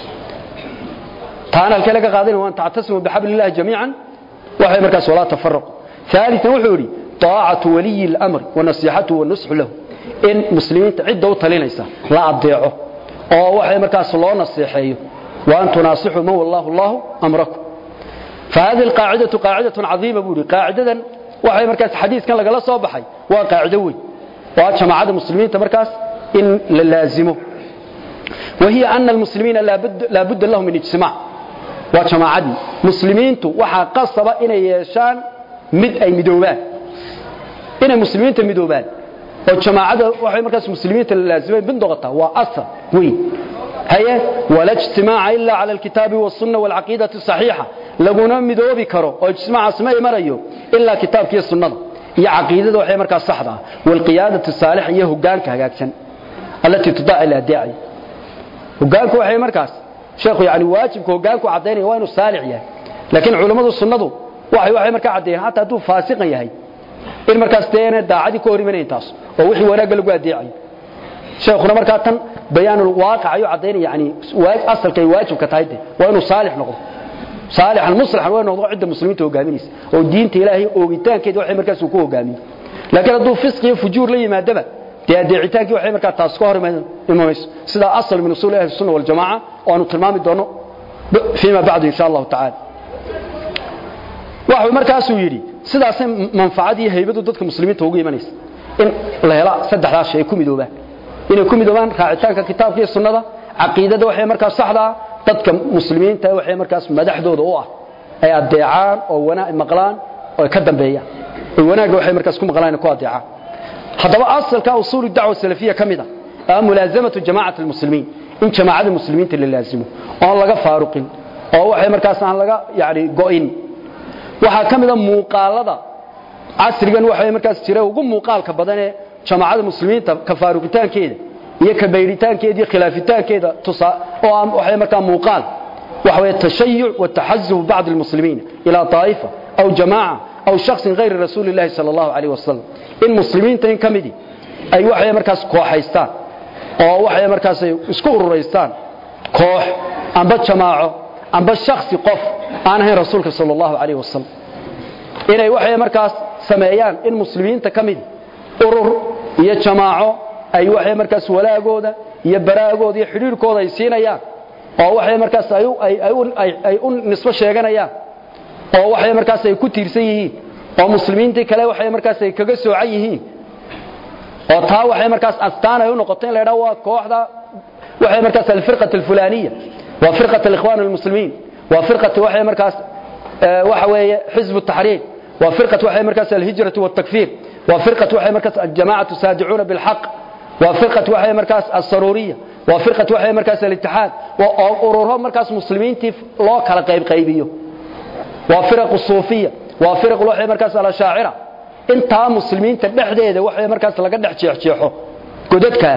taana halka qaadin waan taatasimu bihablillahi jamii'an waxa markaas wala tafarruq ثالثا wuxuu طاعه ولي الامر ونصيحته والنصح له in muslimiinta cid u talinaysa la adeeco oo waxa markaas loo nasiixeeyo waan tunasihu ma wallahu allah amrakum فهذه القاعده قاعده عظيمه بوري قاعده waxa markaas xadiiskan laga la soo baxay waa qaacido weyn waa jamaacada muslimiinta markaas in la laazimo وهي ان المسلمين لا بد لهم من اجتماع وجماعه مسلمين waxa qasaba inay yeeshaan mid ay midoobaan inay muslimiinta midoobaan oo jamaacada waxay markaas muslimiinta la laazimay bin doqota waa asal weyn haya wala ijtimaa'a illa ala alkitabi was sunnah wal aqeedati sahiha laguna midoobi karo oo ijtimaaca samay marayo illa kitabka iyo sunnada iyo aqeedada waxay markaas saxda wal qiyadatu salih iyo hogaanka hagaagsan allati tudaa ila daa'i hogaanku waxay markaas sheekhu yaani waajibka hogaanku cadeynaya waa inuu saalix yahay laakiin culimadu sunnadu waxay markaa cadeeyaan hatta haduu faasiq yahay in markaas deena daacadi ka hor imanay taas oo wixii wanaag lagu adeecay sheekhuna markaa tan bayaanul waaqi ayu cadeynaya yaani asalkay waajibka tahay waa inuu saalix noqdo saalix al-muslih waa inuu noqdo cid muslimiinta hogaaminaysa oo diinta ilaahay oogitaankeeda waxay markaas ku hogaamiyo laakiin haduu fisq iyo fujuur la yimaadaba deecitaanki waxay markaa taas ka hor imanayso sida asal min usul ahli sunnah wal jamaa oo aanu tilmaami doono fiima ba'd insha Allah ta'ala waxa markaas uu yiri sidaas manfaacadii haybadu dadka muslimiinta ugu imanaysa in la hela saddexdaas shay ku midoobaan inay ku midoobaan raacitaanka kitaabka iyo sunnada aqeedada waxay markaas saxda dadka muslimiinta waxay markaas madaxdooda u ah ay adeecaan oo wanaag maqlaan oo ka dambeeyaan wanaag waxay markaas ku maqlaan ku adeecaan hadaba asalka usul ad-da'wa salafiyya kamida mulazamatu jama'at al-muslimin in jama'ada muslimiinta la laazimo oo laga faaruqin oo waxay markaas aan laga yaani go'in waxa kamida muuqaalada casrigan waxay markaas jira ugu muuqaalka badan ee jama'ada muslimiinta ka faaruqitaankeeda iyo ka beyritaankeeda iyo khilaafitaankeeda oo waxay markaa muuqaal waxa way tashayyu wa tahazzub ba'd al-muslimin ila ta'ifa aw jama'a aw shakhs ghayr rasuulillah sallallahu alayhi wasallam in muslimiinta in kamidi ay waxay markaas kooxaystaan oo waxay markaas isku urureystaan koox amba jamaaco amba shakhsi qof aan ahayn rasuulka sallallahu alayhi wasallam inay waxay markaas sameeyaan in muslimiinta kamidi urur iyo jamaaco ay waxay markaas walaagooda iyo baraagooda iyo xiriirkooda ay siinayaan oo waxay markaas ay nisbo sheeganayaan oo waxay markaas ay ku tiirsan yihiin oo muslimiintii kale waxay markaas ay kaga soocan yihiin oo taa waxay markaas astaan ay u noqotay in la yiraahdo waa kooxda waxay markaas al-firqatu al-fulaniyya wa firqatu al-ikhwan al-muslimin wa firqatu waxay markaas waxa weeye xisb at-tahrir wa firqatu waxay markaas al-hijratu wat-takfir wa firqatu waxay markaas al-jama'atu sadi'una bil-haqq wa firqatu waxay markaas as-saruriyya wa firqatu waxay markaas al-ittihad wa ururo markaas muslimiintii loo kala qaybiyo wa firqatu as-sufiyya wa firqatu waxay markaas al-ash'ira inta muslimiinta dhexdeeda waxay markaas laga dhex jeexjeexo godadka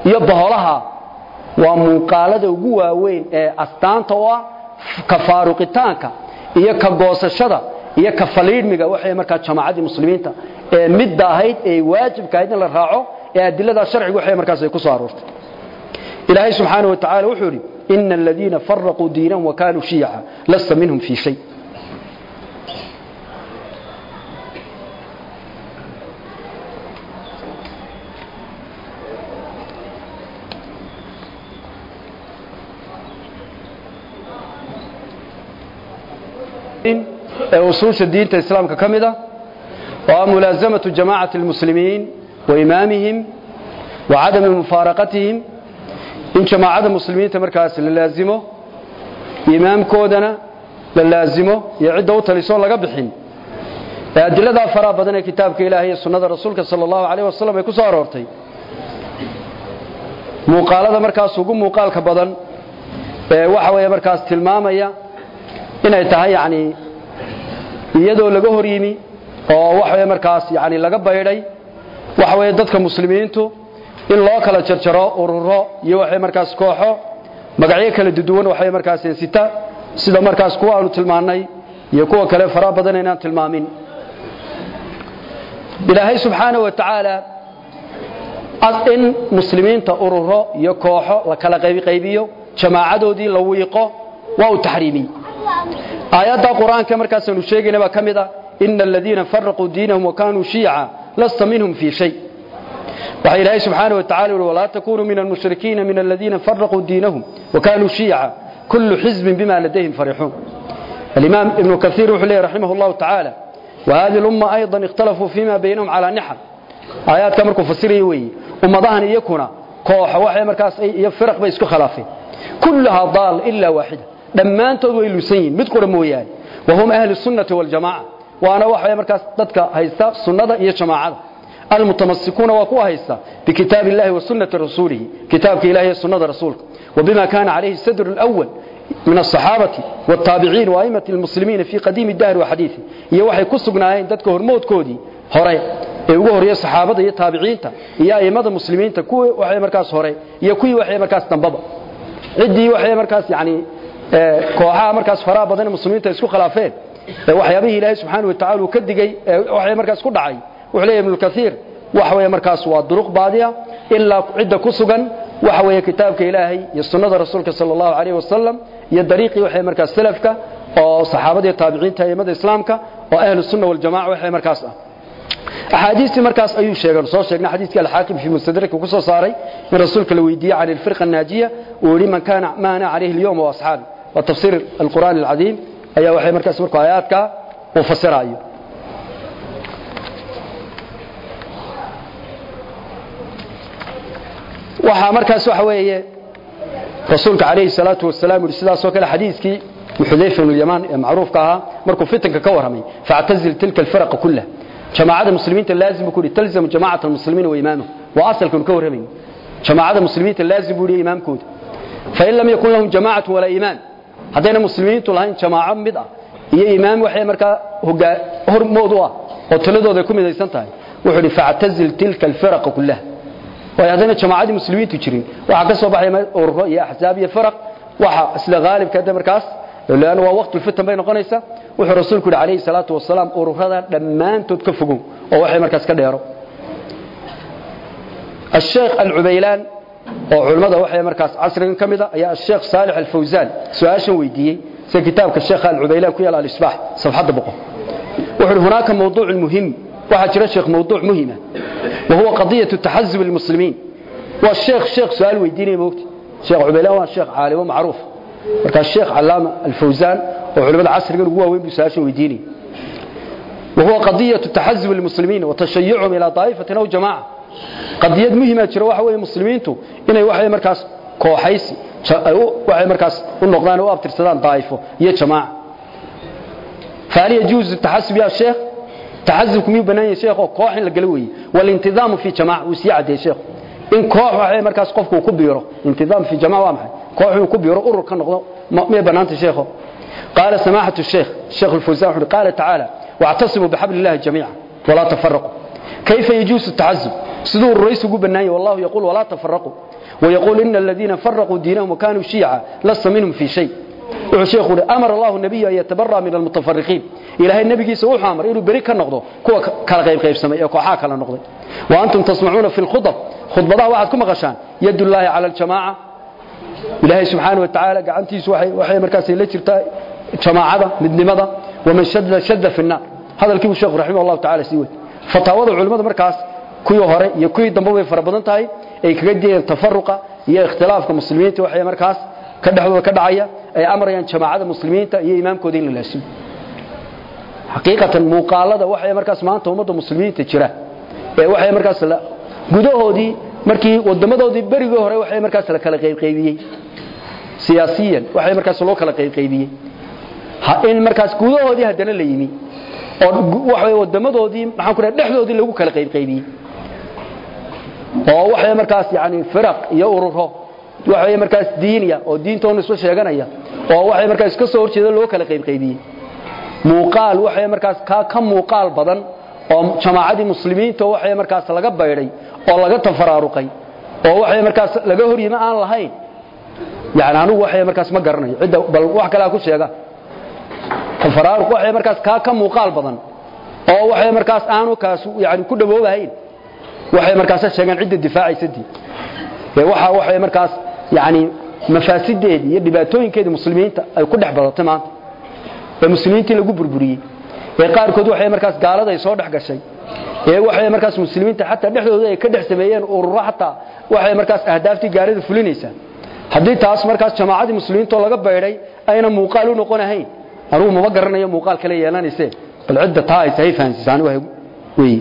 iyo boholaha waa muuqaalada ugu waaweyn ee astaanta oo ah ka faaruqitaanka iyo ka goosashada iyo ka faliidmiga waxay markaa jamaacadii muslimiinta ee mid ahayd ee waajibka ahayd in la raaco ee adilada sharciga waxay markaas ay ku soo aroortay ilaahay subxaanahu wa ta'ala wuxuu yiri inna alladheena farraqu diinahum wa kanu shi'a lasta minhum fi shay أصول الدين الإسلام ككمدة وملازمة جماعة المسلمين وإمامهم وعدم مفارقتهم إن جماعة المسلمين تمركز للازمه إمام كودنا للازمه يعد وتلسون لقبحين أدلة فرا بدنا كتابك إلهي السنة رسولك صلى الله عليه وسلم يكون صارورتي مقالة مركز وقوم مقال كبدن وحوي مركز تلمامية إن يتهي يعني iyadoo laga hor yimi oo waxa markaas yaani laga bayray waxa way dadka muslimiintu in loo kala jarjaro ururo iyo waxa markaas kooxo magacyo kala duwan waxa markaas sida markaas kuwa aanu tilmaanay iyo kuwa kale fara badan inaan tilmaamin ilaahay subhanahu wa ta'ala in muslimiinta ururo iyo kooxo la kala qaybiyo jamaacadoodii la wiiqo waa tahriimi آيات القرآن كما كان نشيغنا وكمدا إن الذين فرقوا دينهم وكانوا شيعا لست منهم في شيء وحي الله سبحانه وتعالى ولا تكونوا من المشركين من الذين فرقوا دينهم وكانوا شيعا كل حزب بما لديهم فرحون الإمام ابن كثير وحليه رحمه الله تعالى وهذه الأمة أيضا اختلفوا فيما بينهم على نحر آيات كما فسره وي ومضاهن يكون كوح وحي مركز يفرق بيسكو خلافين كلها ضال إلا واحدة dhammaantood way luusayn mid qura mooyaan wahum ahli sunnati wal jamaa waana waxa markaas dadka haysta sunnada iyo jamaacada almutamassikuna wa kuwa haysta bi kitaabillahi wa sunnati rasuulihi kitaabka ilaahi iyo sunnada rasuulka wabima kana alayhi sadr alawwal min as-sahabati wat-tabi'in wa a'immati al-muslimin fi qadim ad-dahr wa hadithi iyo waxay ku sugnaayeen dadka hormoodkoodii hore ee ugu horeeyay saxaabada iyo tabi'iinta iyo a'immada muslimiinta kuwa waxay markaas hore iyo kuwii waxay markaas dambaba cidii waxay markaas yaani kooxaha markaas fara badan muslimiinta isku khilaafeen waxyaabaha ilaahay subhanahu wa ta'ala ka digay waxay markaas ku dhacay wuxuu leeyahay ibn kathir waxa way markaas waa duruq baadiya illa cidda ku sugan waxa way kitaabka ilaahay iyo sunnada rasuulka sallallahu alayhi wasallam iyo dariiqii waxay markaas salafka oo saxaabada iyo tabiiciinta aymada islaamka oo ahlu sunna wal jamaa waxay markaas أحاديث مركز أيو شيء صار شيء حديث الحاكم في مستدرك وقصة صاري من رسولك الويدية عن الفرقة الناجية ولمن كان معنا عليه اليوم وأصحابه وتفسير القرآن العظيم أي وحي مركز مركو آياتك وفسر أيه وحا مركز وحوية رسولك عليه الصلاة والسلام والسلام سوكال حديثك وحذيفة من اليمان معروف كها مركو فتنك كورهمي فاعتزل تلك الفرق كلها جماعة المسلمين لازم يكون تلزم جماعة المسلمين وإمامه وأصل كن كورهمي جماعة المسلمين لازم يكون إمام كود فإن لم يكن لهم جماعة ولا إمام هذين المسلمين طلعين جماعة بدعة هي إمام وحي مركا هو موضوع وتلدوا ذكم إذا يسنتهي وحولي فاعتزل تلك الفرق كلها وهذين جماعة المسلمين تجرين وحكسوا بحي أورغو يا أحزاب يا فرق وحا أسل غالب كده مركاس لأنه وقت الفتن بين قنيسة وحي رسولك عليه الصلاة والسلام أورغو لما أنتوا تكفقوا ووحي مركاس كده يارو الشيخ العبيلان وعلماء وحي مركز عصر كمذا يا الشيخ صالح الفوزان سؤال ويديه في كتابك الشيخ العبيلان كيال الإصباح صفحة بقى وحل هناك موضوع مهم وحجر الشيخ موضوع مهم وهو قضية التحزب للمسلمين والشيخ سؤال ويديني موت الشيخ عبيلان والشيخ عالي ومعروف مركز الشيخ علامة الفوزان وعلماء عصر هو وين بسؤال ويديني وهو قضية التحزب للمسلمين وتشيعهم إلى طائفة أو جماعة قضية مهمة جرى وحوي مسلمينتو إنه وحي مركز كوحيسي وحي مركز النقدان وابتر سدان طائفه يا جماعة فهل يجوز التحسب يا شيخ تحزبكم يبنى يا شيخ وكوح القلوي والانتظام في جماعة وسيعد يا شيخ إن كوح وحي مركز قفك وكبيره انتظام في جماعة وامحي كوح وكبيره أرر كنقضه ما يبنانت شيخه قال سماحة الشيخ الفوزان قال تعالى واعتصموا بحبل الله جميعا ولا تفرقوا كيف يجوز التعذب sidoo raysugu banaayay wallahu yaqul wala tafarraqu ويقول إن الذين فرقوا دينهم وكانوا شيعا لست منهم في شيء وشيخ أمر الله النبي أن يتبرأ من المتفرقين إلهي النبي سوى حامر إنه بريك النقض كوا كلا غيب سماء كوا كلا النقض وأنتم تسمعون في الخطب خطبة واحدكم غشان يد الله على الجماعة إلهي سبحانه وتعالى قعنتي وحي مركز اللي جرتا جماعة من ماذا ومن شد في النار هذا الكيف الشيخ رحمه الله تعالى سوى فتاوضع علماء مركز كوي هوري يكوي دمبوي فربضان تاي ay kaga jeeyeen tafarruqa iyo ikhtilaafka muslimiinta waxay markaas ka dhaxdooda ka dhacaya ay amarayaan jamaacada muslimiinta iyo imaamkooda in la laasimo xaqiiqatan muuqaalada waxay markaas maanta ummadda muslimiinta jira ee waxay markaas gudahoodii markii wadamadoodii bariga hore waxay markaas la kala qaybqaybiyay siyaasiyan waxay markaas loo kala qaybqaybiyay in markaas gudahoodii hadana la yimi oo waxay wadamadoodii maxaan ku dhaxdoodii lagu kala qaybqaybiyay oo waxay markaas yaani firaq iyo ururo waxay markaas diiniya oo diintoona soo sheeganaya oo waxay markaas ka soo horjeeda loo kala qaybqaybiyay muuqaal waxay markaas ka muuqaal badan oo jamaacadii muslimiinta waxay markaas laga bayray oo laga tafaraaruqay oo waxay markaas laga horyima aan lahayn yaani anigu waxay markaas ma garanayo cid bal wax kale ku sheega tafaraaruq waxay markaas ka muuqaal badan oo waxay markaas aanu kaas yaani ku dhawoobahayn waxay markaas sheegan cid difaacisadii waxay markaas yaani mafaasideed iyo dhibaatooyinkeeda muslimiinta ay ku dhex badatay maanta ee muslimiintii lagu burburiyay ee qaar kood waxay markaas gaalada ay soo dhex gashay ee waxay markaas muslimiinta xataa dhexdooda ay ka dhex sameeyeen ururo xataa waxay markaas ahdaaftii gaarida fulinaysa hadii taas markaas jamaacadii muslimiinta laga bayray ayna muuqaal u noqonahayn aruuma ma garanayo muuqaal kale yeelanaysa bal cidda taa ay sayfaansiisaan way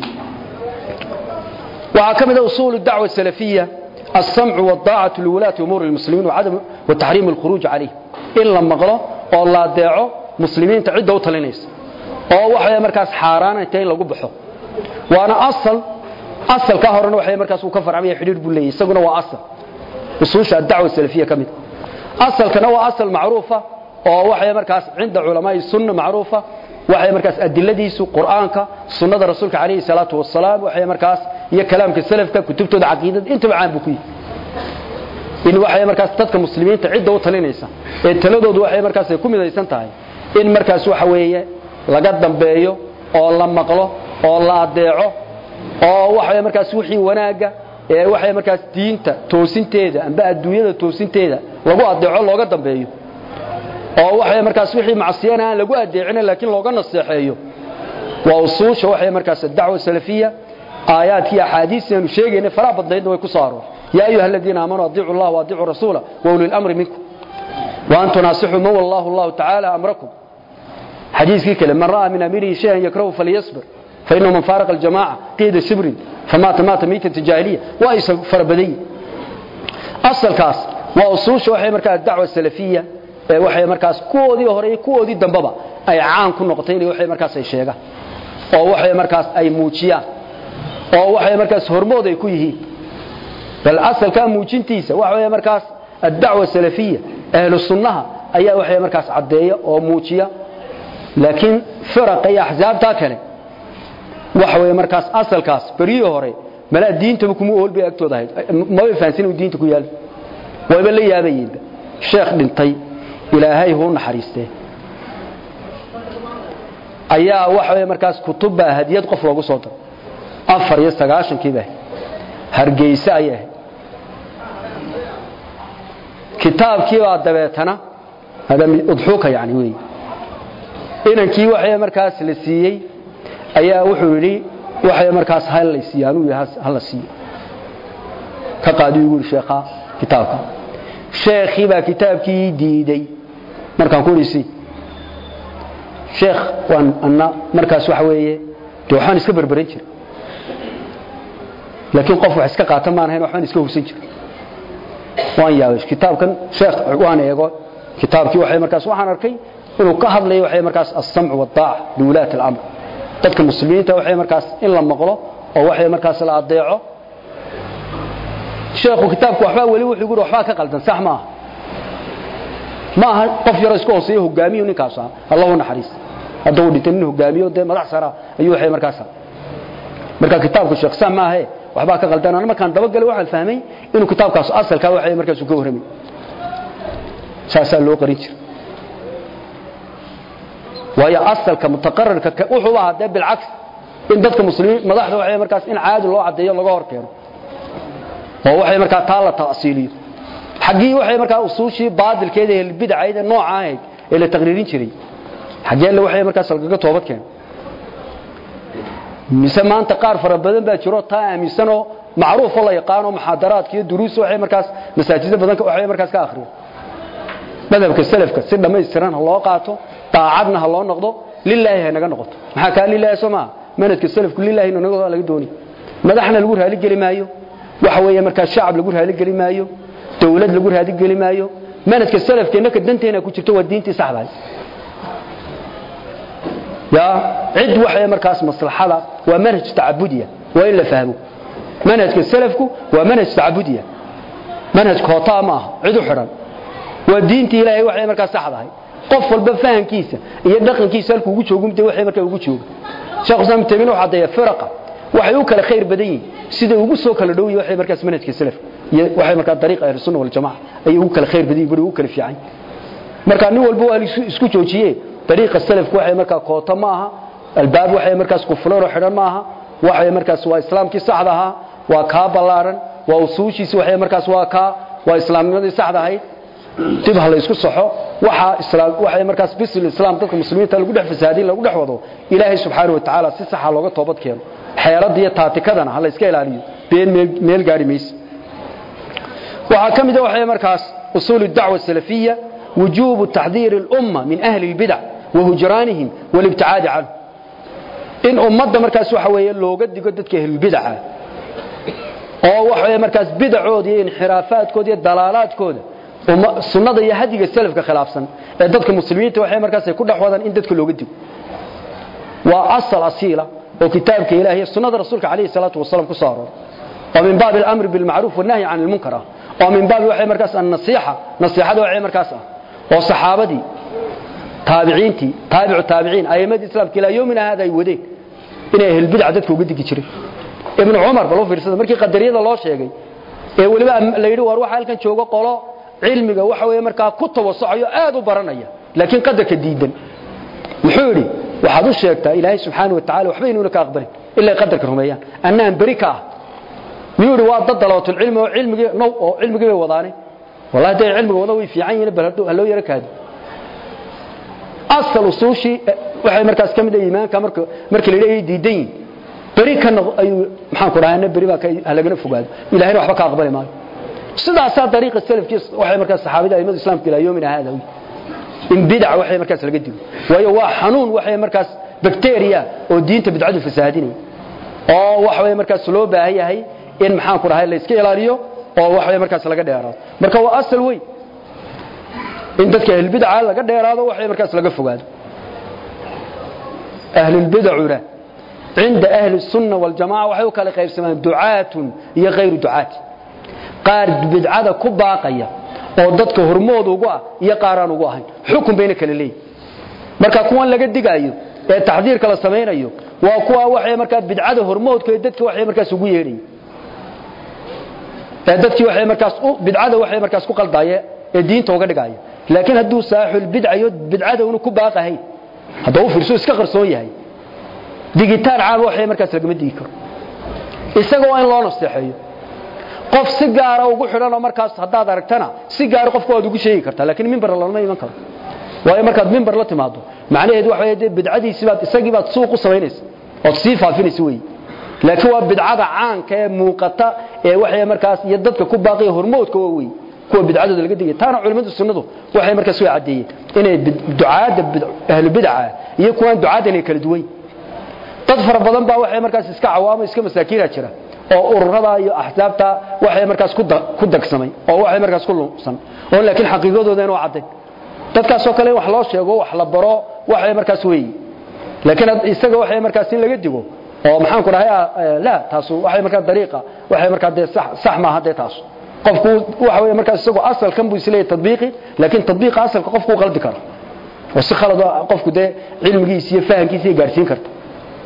وعكمل أصول الدعوة السلفية السمع والطاعة لولاة أمور المسلمين وعدم وتحريم الخروج عليه إلا مغلى والله داعو مسلمين تعدوا طلينيس أو وحي مركز حارانا تين لو قبحوا وأنا أصل كهرنا وحي مركز وكفر عمية حدود بولي يسقنا وأصل أصول الدعوة السلفية كمل أصل كنوع أصل معروفة أو وحي مركز عند علماء السنة معروفة وحي مركز أدلة قرآنك سنة رسولك عليه الصلاة والسلام وحي مركز هي كلامك السلف كتبته عقيدة انت معان بكي إن وحي مركز تدك مسلمين تعدوا وطلينيسا التلدود وحي مركز يكون إذا يسنتهي إن مركز وحوية لقدم بيو أو الله مقله أو الله أدعو أو وحي مركز وحي وناقة وحي مركز دينتا توسين تيدا أنباء الدنيا توسين تيدا لقوا أدعو الله قدم بيو أو وحي مركز وحي معصيانا لقوا أدعينا لكن لو قلنا الصحيح وأصوش وحي مركز الدعوة السلفية آيات هي حديث نشيغين فلا بدلين way ku saaro يا ايها الذين امنوا اطيعوا الله واطيعوا الرسول واولي الامر منكم وان تناصحوا من الله تعالى امركم حديث كده من راى من اميره شيئا يكره فليصبر فانه من فارق الجماعه قيد الشبر فمات ميتة الجاهليه وايس فربدي اصل كاس واصوش waxay markaa dacwa salafiya waxay markaas koodii hore koodii dambaba ay caan ku noqotay waxay markaas ay sheega oo waxay markaas ay muujiyaan oo waxay markaas hormood ay ku yihiin bal asalka muujintiisa waxay markaas ad-da'wa salafiyya ahlu sunnaha ayaa waxay markaas cadeeyo oo muujiya laakiin firaq iyo ahzaabta kale waxay markaas asalkaas bariyo hore mala diinta kuma oolbay agtooda ahayd ma way fahansin diinta ku yaal wayba la yaabayeen sheekh dhintay ilaahay huu naxariistay ayaa waxay markaas kutubba hadiyad qof loogu soo diray 4 kiiba hargeysa ayay kitaabkii waa dabeetana hada udxuka yani way inankii waxay markaas la siiyay ayaa wuxuu yiri waxay markaas hal la siiyay uu yahay hal la siiyay ka qaadi ugu sheekha kitaabka sheekhi baa kitaabkii diiday markaan ku dhisi sheekh waan anna markaas waxa weeye waxaan iska barbaran jiray laakiin qof wax iska qaatan ma ahayn waxaan iska hubsan jiray waan yaabay kitaabkan sheekh waan eego kitaabkii waxay markaas waxaan arkay inuu ka hadlayo waxay markaas as-sam'u wad-daa'a liwalaat al-amr dadka muslimiinta waxay markaas in la maqlo oo waxay markaas la adeeco sheekhu kitaabku waxba wali wuxuu yiri waxba ka qaldan sax ma aha qof yar isku hooseeyo hogaamiyo ninkaas Allahu naxariis haduu dhinto nin hogaamiyo de madax sara ayuu waxay markaas marka kitaabku sheekh sama ah waxba ka qaldan ana markaan daba galay waxaan fahmay inuu kitaabkaas asalka waxay markaas ka warramay saasa loo qarin jiray waya asalka mutaqarrirka wuxuu ahaa bil aks in dadka muslimiin madaxda waxay markaas in caadi loo cadeeyo laga hor keeno oo waxay markaa taala taasiiliyo xaqii waxay markaa usuushii baadilkeeda ee bidcayda nooca ahayd ee la taqriirin jiray xaqii la waxay markaas laga toobad keen mise maanta qaar fara badan baa jiro taa aaminsano macruuf la yaqaano muxaadaraadka iyo duruus waxay markaas masaajida badan waxay markaas ka akhriyo madhabka salafka si dhamaystiran loo qaato taacadna loo noqdo lillahi naga noqoto maxaa ka lillahi soma manadka salafku lillahi naga laga dooni madaxna lagu raali gali maayo waxa weeye marka shacab lagu raali gali maayo dawlad lagu raali gali maayo manadka salafkeena ka danteena ku jirto waa diintii saxda ya cid waxay markaas maslaxada waa manhaj taabudiya waa in la fahmo manhajka salafku waa manhaj taabudiya manhaj koota ma cid u xiran waa diintii ilaahay waxay markaas saxdahay qof walba fahankiisa iyo dhaqankiisa halku ugu joogumtay waxay markaa ugu jooga sheekh Usman Tamin waxa haday firaqa waxay u kala khayr badan yihiin sida ugu soo kala dhow waxay markaas manhajka salaf waxay markaa dariiqa ahlus sunnah wal jamaa ay ugu kala khayr badan yihiin ugu kala fiican marka nin walba waa isku joojiyay dariiqa salafku waxay markaa koota maaha albaab waxay markaas ku fulan oo xiran maaha waxay markaas waa islaamkii saxda ahaa waa ka balaaran waa usuushiisa waxay markaas waa islaamnimadii saxda ahayd tibah la isku saxo waxay markaas bisil islaam dadka muslimiinta lagu dhex fasaadin lagu dhex wado ilaahay subhanahu wa ta'ala si sax looga toobad keeno xeeladiyo taatikadana hal iska ilaaliyo been meel gaari mees waxa kamid ah waxay markaas usul ad-da'wa salafiyya wujuub tahdhir al-umma min ahli al-bid'ah wa hujranihim wal ibti'ad an in ummadda markaas waxa weeye looga digo dadka ahli al-bid'ah oo waxay markaas bid'ood iyo inxiraafaadkood iyo dalaalaadkooda sunnada iyo hadiga salafka khilaafsan ee dadka muslimiinta waxay markaas ku dhaxwadaan in dadka looga digo waa asal asila oo kitaabka ilaahay sunnada rasuulka kaleey salaatu wasalaam ku saaro oo min baab al-amr bil ma'ruf wa nahy 'an al-munkar oo min baab waxay markaas an-nasiha nasihada waxay markaas oo saxaabadii taabiciintii taabiciin ayyamada islaamka ilaa yoomina hada ay wadeen inay ahl bid'ah dadka uga digi jireen ibn umar bal fiirsada markii qadariyada loo sheegay ee waliba la yiri war waxa halkan joogo qolo cilmiga waxa weeye markaa ku tawassucayo aad u baranaya laakiin qadarka diidan wuxuu yiri waxaad u sheegtaa ilaahay subhanahu wa ta'ala waxba inuu ka aqbalin illa qadarka rumeeyaan annaan barika yiri waa dad dalawtul ilmi oo cilmiga way wadaanay wallahi day cilmiga wada way fiican yihiin bal hado yara kaadi asal usuushi waxay markaas kamid ah iimaanka markii la leeyahay diidan barika ayuu maxaan ku raahayna bari baa ka halagana fogaado ilaahay waxba ka aqbali maayo sidaas dariiqa salafkiis waxay markaas saxaabada aymada islaamka ilaa yoomina hada in bid'a waxay markaas laga digo waayo waa xanuun waxay markaas bacteria oo diinta bidcadu fasaadinay oo waxay markaas loo baahan yahay in maxaan ku rahay la iska ilaaliyo oo waxay markaas laga dheeraado marka waa asal weey in dadka ahl bid'a laga dheeraado waxay markaas laga fogaado ahl bid'ah عند أهل السنة والجماعة وحيو كلا قيب سمان دعاة يا غير دعاة قار بدعة كباقية oo dadka hormood ugu ah iyo qaaraan ugu ahayn xukun bayna kala leey marka kuwan laga digayo ee taxdiirka la sameeyo waa kuwa waxay marka bidcada hormoodka dadka waxay markaas ugu yeeray dadkii waxay markaas bidcada waxay markaas ku qaldaayay ee diinta uga dhigaya laakiin haduu saaxul bidcada uu ku baaqahay haduu fiirso iska qarsoon yahay digitaan caab waxay markaas laga digi karo isagoo in loo nasteexeeyo qof si gaar ah ugu xidhan markaas hadaad aragtana si gaar ah qofku aad ugu sheegi kartaa laakiin minbar lama iman karo waayo markaad minbar la timaado macnaheedu waxa weeye bidcadiisi baad isagii baad suuq u sameynaysaa oo si faafinaysaa weey laakiin waa bidcada caanka ee muuqata ee waxay markaas iyo dadka ku baaqiyo hormoodka weey kuwa bidcada laga digay taana culimada sunnadu waxay markaas way cadeeyeen inay ducaada ahlu bidca iyo kuwa ducaada inay kala duwan dad fara badan baa waxay markaas iska cawaamo iska masaakiina jira oo ururada iyo ahsaabta waxay markaas ku dagsamay oo waxay markaas ku lunsan oo laakiin xaqiiqadooda inuu caday dadkaas oo kale wax loo sheego wax la baro waxay markaas weey laakiin isaga waxay markaas in laga digo oo maxaan ku rahay la taasu waxay markaas dariiqa waxay markaas sax ma haday taasu qofku waxa weey markaas isagoo asal kan buu isleeyahay tadbiiqi laakiin tadbiiqa asalka qofku qaldi karo oo si khalad qofku de cilmigiisa iyo fahamkiisa gaarsiin karta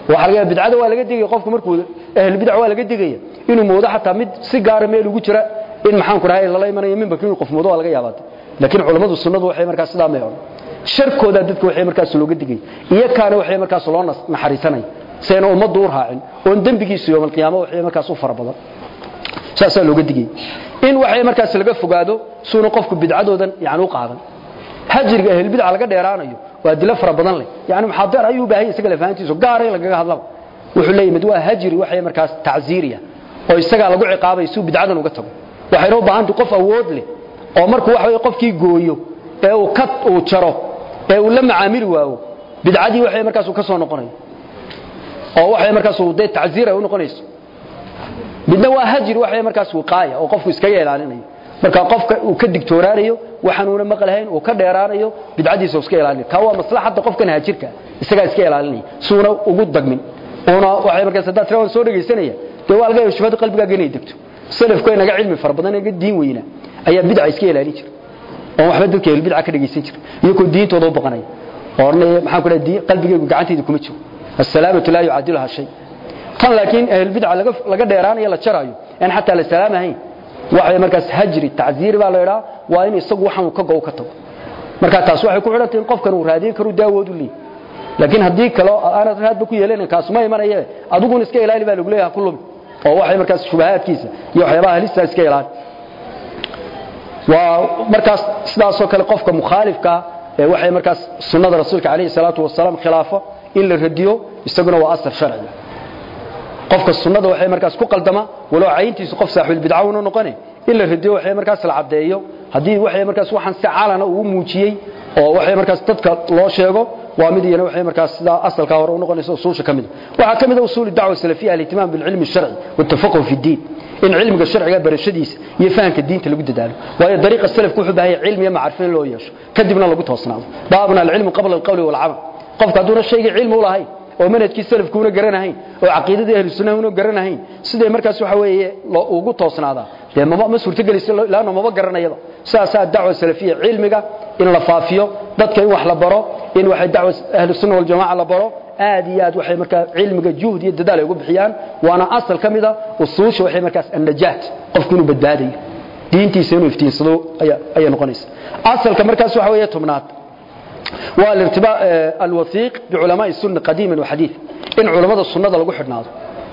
waxa laga bidcada waa laga digay qofku markuu ahli bidca waa laga digay inuu moodo xataa mid si gaar ah meel ugu jira in maxaan ku rahay la imanayo minba inuu qof moodo waa laga yaabaa laakiin culimadu sunnadu waxay markaas sidaa meeyon sharkooda dadku waxay markaas looga digay iyo kaana waxay markaas loo naxariisanay sayna umadu u raacin oo dambigiisu yawmal qiyaamo waxay markaas u farabadan saasa looga digay in waxay markaas laga fogaado suuna qofku bidcadoodan yaani u qaadan hajriga ahli bidca laga dheeraanayo waa dilo farabadan leh yaani muxaadar ayuu baahay isaga la fahantiiso gaar ah laga hadlo wuxuu leeyahay waa hajri waxay markaas tacziiriya oo isaga lagu ciqaabay suu bidcadan uga tago waxay u baahan tahay qof awood leh oo markuu wax way qofkii gooyo ee uu kat uu jaro ee uu la macaamil waayo bidcadii waxay markaas uu ka soo noqonayo oo waxay markaas uu day tacziir ay u noqonayso midna waa hajri waxay markaas uu qaaya oo qofku iska ilaalinayo marka qofka uu ka digtooraanayo waxaanuna maqlahayn oo ka dheeraanayo bidcadiisa iska ilaalinayo ka waa maslaxada qofkan hajirka isaga iska ilaalinaya suuna ugu dagmin oo waxay markaas dad rawan soo dhageysanaya de waa laga shubada qalbiga inay degto salafku inaga cilmi farbadan ee diin weyna ayaa bidca iska ilaalin jir oo waxba dadka bidca ka dhageysan jir iyagoo diintooda u baqanay oo maxaan ku leeyahay qalbigaygu gacanteeda kuma jiro assalaamatu la yu'adiluha shay tan laakiin ahl bidca laga dheeraanayo la jarayo in hatta la salaamahayn waxay markaas hajri tacziir baa la yiraahdaa waa in isagu waxan ka go'o ka tago marka taas waxay ku xidhantay in qofkan uu raadin karo daawad u leeyahay laakiin hadii kale aan raadba ku yeelan kaas ma imanayay adigu iska ilaali baa lagu leeyahay kullu oo waxay markaas shubahaadkiisa iyo waxyaabaha halista iska ilaali waa markaas sidaas oo kale qofka mukhaalifka ee waxay markaas sunnada rasuulka kaleey salaatu wasalaam khilaafo in la radiyo isaguna waa asar sharci qofka sunnada waxay markaas ku qaldama walo cayntiisu qof saaxiib bidca uu noqonay in la radiyo waxay markaas la cadeeyo hadii waxay markaas waxan si caalana uu muujiyay oo waxay markaas dadka loo sheego waa mid iyana waxay markaas sida asalka hore u noqonayso usuusha kamid waxa kamid usuul dacwa salafiyya al-ihtimam bil ilm al-shar'i wa tafaqquh fi ad-din in ilmiga sharciga barashadiisa iyo fahamka diinta lagu dadaalo waayo dariiqa salafku wuxuu baahay cilmi macrifin loo yeesho kadibna lagu toosnaado baabna al-ilm qabla al-qawl wal 'amal qofka haduu shayga cilmi u lahayn oo manhajkii salafku una garanahayn oo aqeedadii ahli sunnah una garanahayn sidee markaas waxa weeye loo ugu toosnaada de ma suurtagelayso laana ma garanayaba saasa dacwa salafiyya cilmiga in la faafiyo dadka in wax la baro in waxay dacwa ahli sunnah wal jamaa la baro aad iyo aad waxay markaa cilmiga juhd iyo dadaal ay ugu bixiyaan waana asal kamida usuusha waxay markaas an-najaat qofku inuu badbaadiyo diintiisa inuu iftiinsado ayaa noqonaysa asalka markaas waxa weeye tobnaad والارتباط الوثيق بعلماء السنة قديما وحديثا إن علماء السنة لغو حدناده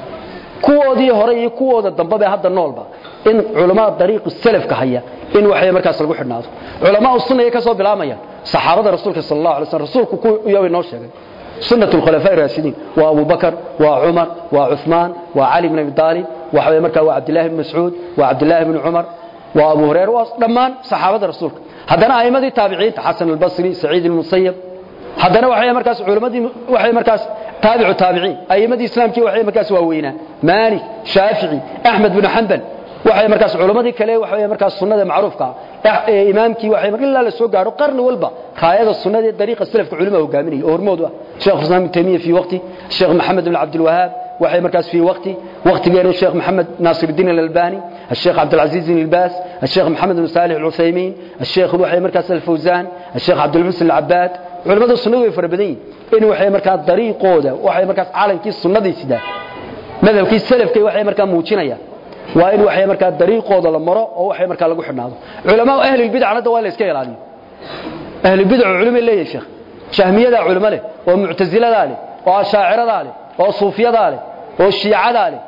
كوودي هوري كوودا دنبه هدا نولبا إن علماء طريق السلف كهيا إن وحي مركز لغو حدناده علماء السنة يكسو بلاميا صحابة رسولك صلى الله عليه وسلم رسولك يوي نو شيغay سنة الخلفاء الراشدين وأبو بكر وعمر وعثمان وعلي بن أبي طالب وحوي مركز وعبد الله بن مسعود وعبد الله بن عمر وأبو هريرة ودمان صحابة رسولك haddana aymadii taabiciinta Hasan al-Basri Sa'id al-Musayyib haddana waxay markaas culimadii waxay markaas taabiciin aymadii islaamkii waxay markaas waaweynaa Malik Shafi'i Ahmad ibn Hanbal waxay markaas culimadii kale waxay markaas sunnada macruufka imaamkii waxay markaas ilaa la soo gaaro qarni walba qaayada sunnada dariiqa salafka culimada hogaaminay oo hormoodu ah Sheikh Islam Taymiya fi waqti Sheikh Muhammad ibn Abdul Wahhab waxay markaas fi waqtigeena Sheikh Muhammad Nasiruddin al-Albani الشيخ عبد العزيز بن باز الشيخ محمد بن صالح العثيمين الشيخ وحي مركز الفوزان الشيخ عبد المحسن العباد علماء السنه way farabadeen in waxay markaa dariiqooda waxay markaas caalamkii sunnadii sida madhabkii salafkii waxay markaa muujinaya waa in waxay markaa dariiqooda la maro oo waxay markaa lagu xidhnaado culama ahli bid'ah waa la iska ilaaliyo ahli bid'ah culimo leeyahay sheekh shahmiyada culimo leh oo mu'tazilada leh oo ashaacirada leh oo suufiyada leh oo shiicada leh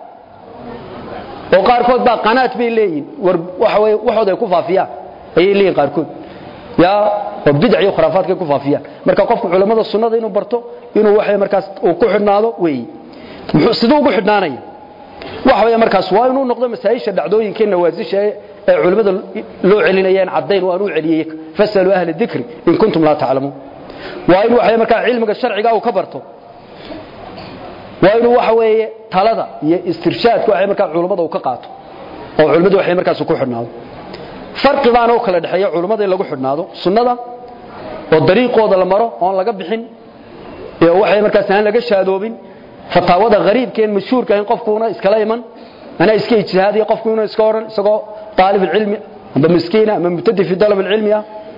oo qaarkood baa qanaat bay leeyihiin waxa way waxooda ku faafiyaan ay leeyihiin qaarkood ya oo bid'a iyo khuraafaadka ku faafiyaan marka qofku culimada sunnada inuu barto inuu waxay markaas uu ku xidhnaado way sidoo ugu xidhnaanaya waxa way markaas waa inuu noqdo masaa'isha dhacdooyinkeena waasisha ee culimada loo celinayaan cadeyn waa inuu celiyay fasalu ahli dhikri in kuntum la ta'lamun waa inuu waxay markaa cilmiga sharciga uu ka barto waa inuu waxa weeye talada iyo istirshaadku waxay markaa culimada uu ka qaato oo culimadu waxay markaas ku xidhnaado farqi baan oo kala dhaxeeyo culimada in lagu xidhnaado sunnada oo dariiqooda la maro oo laga bixin ee waxay markaas aan laga shaadoobin fataawada qariibkeen mashhuurka in qofkuuna iskala iman ana iska ijtihaadiyo qofkuuna iska oran isagoo طالب العلم amba miskiina ama mubtadi fi talab العلم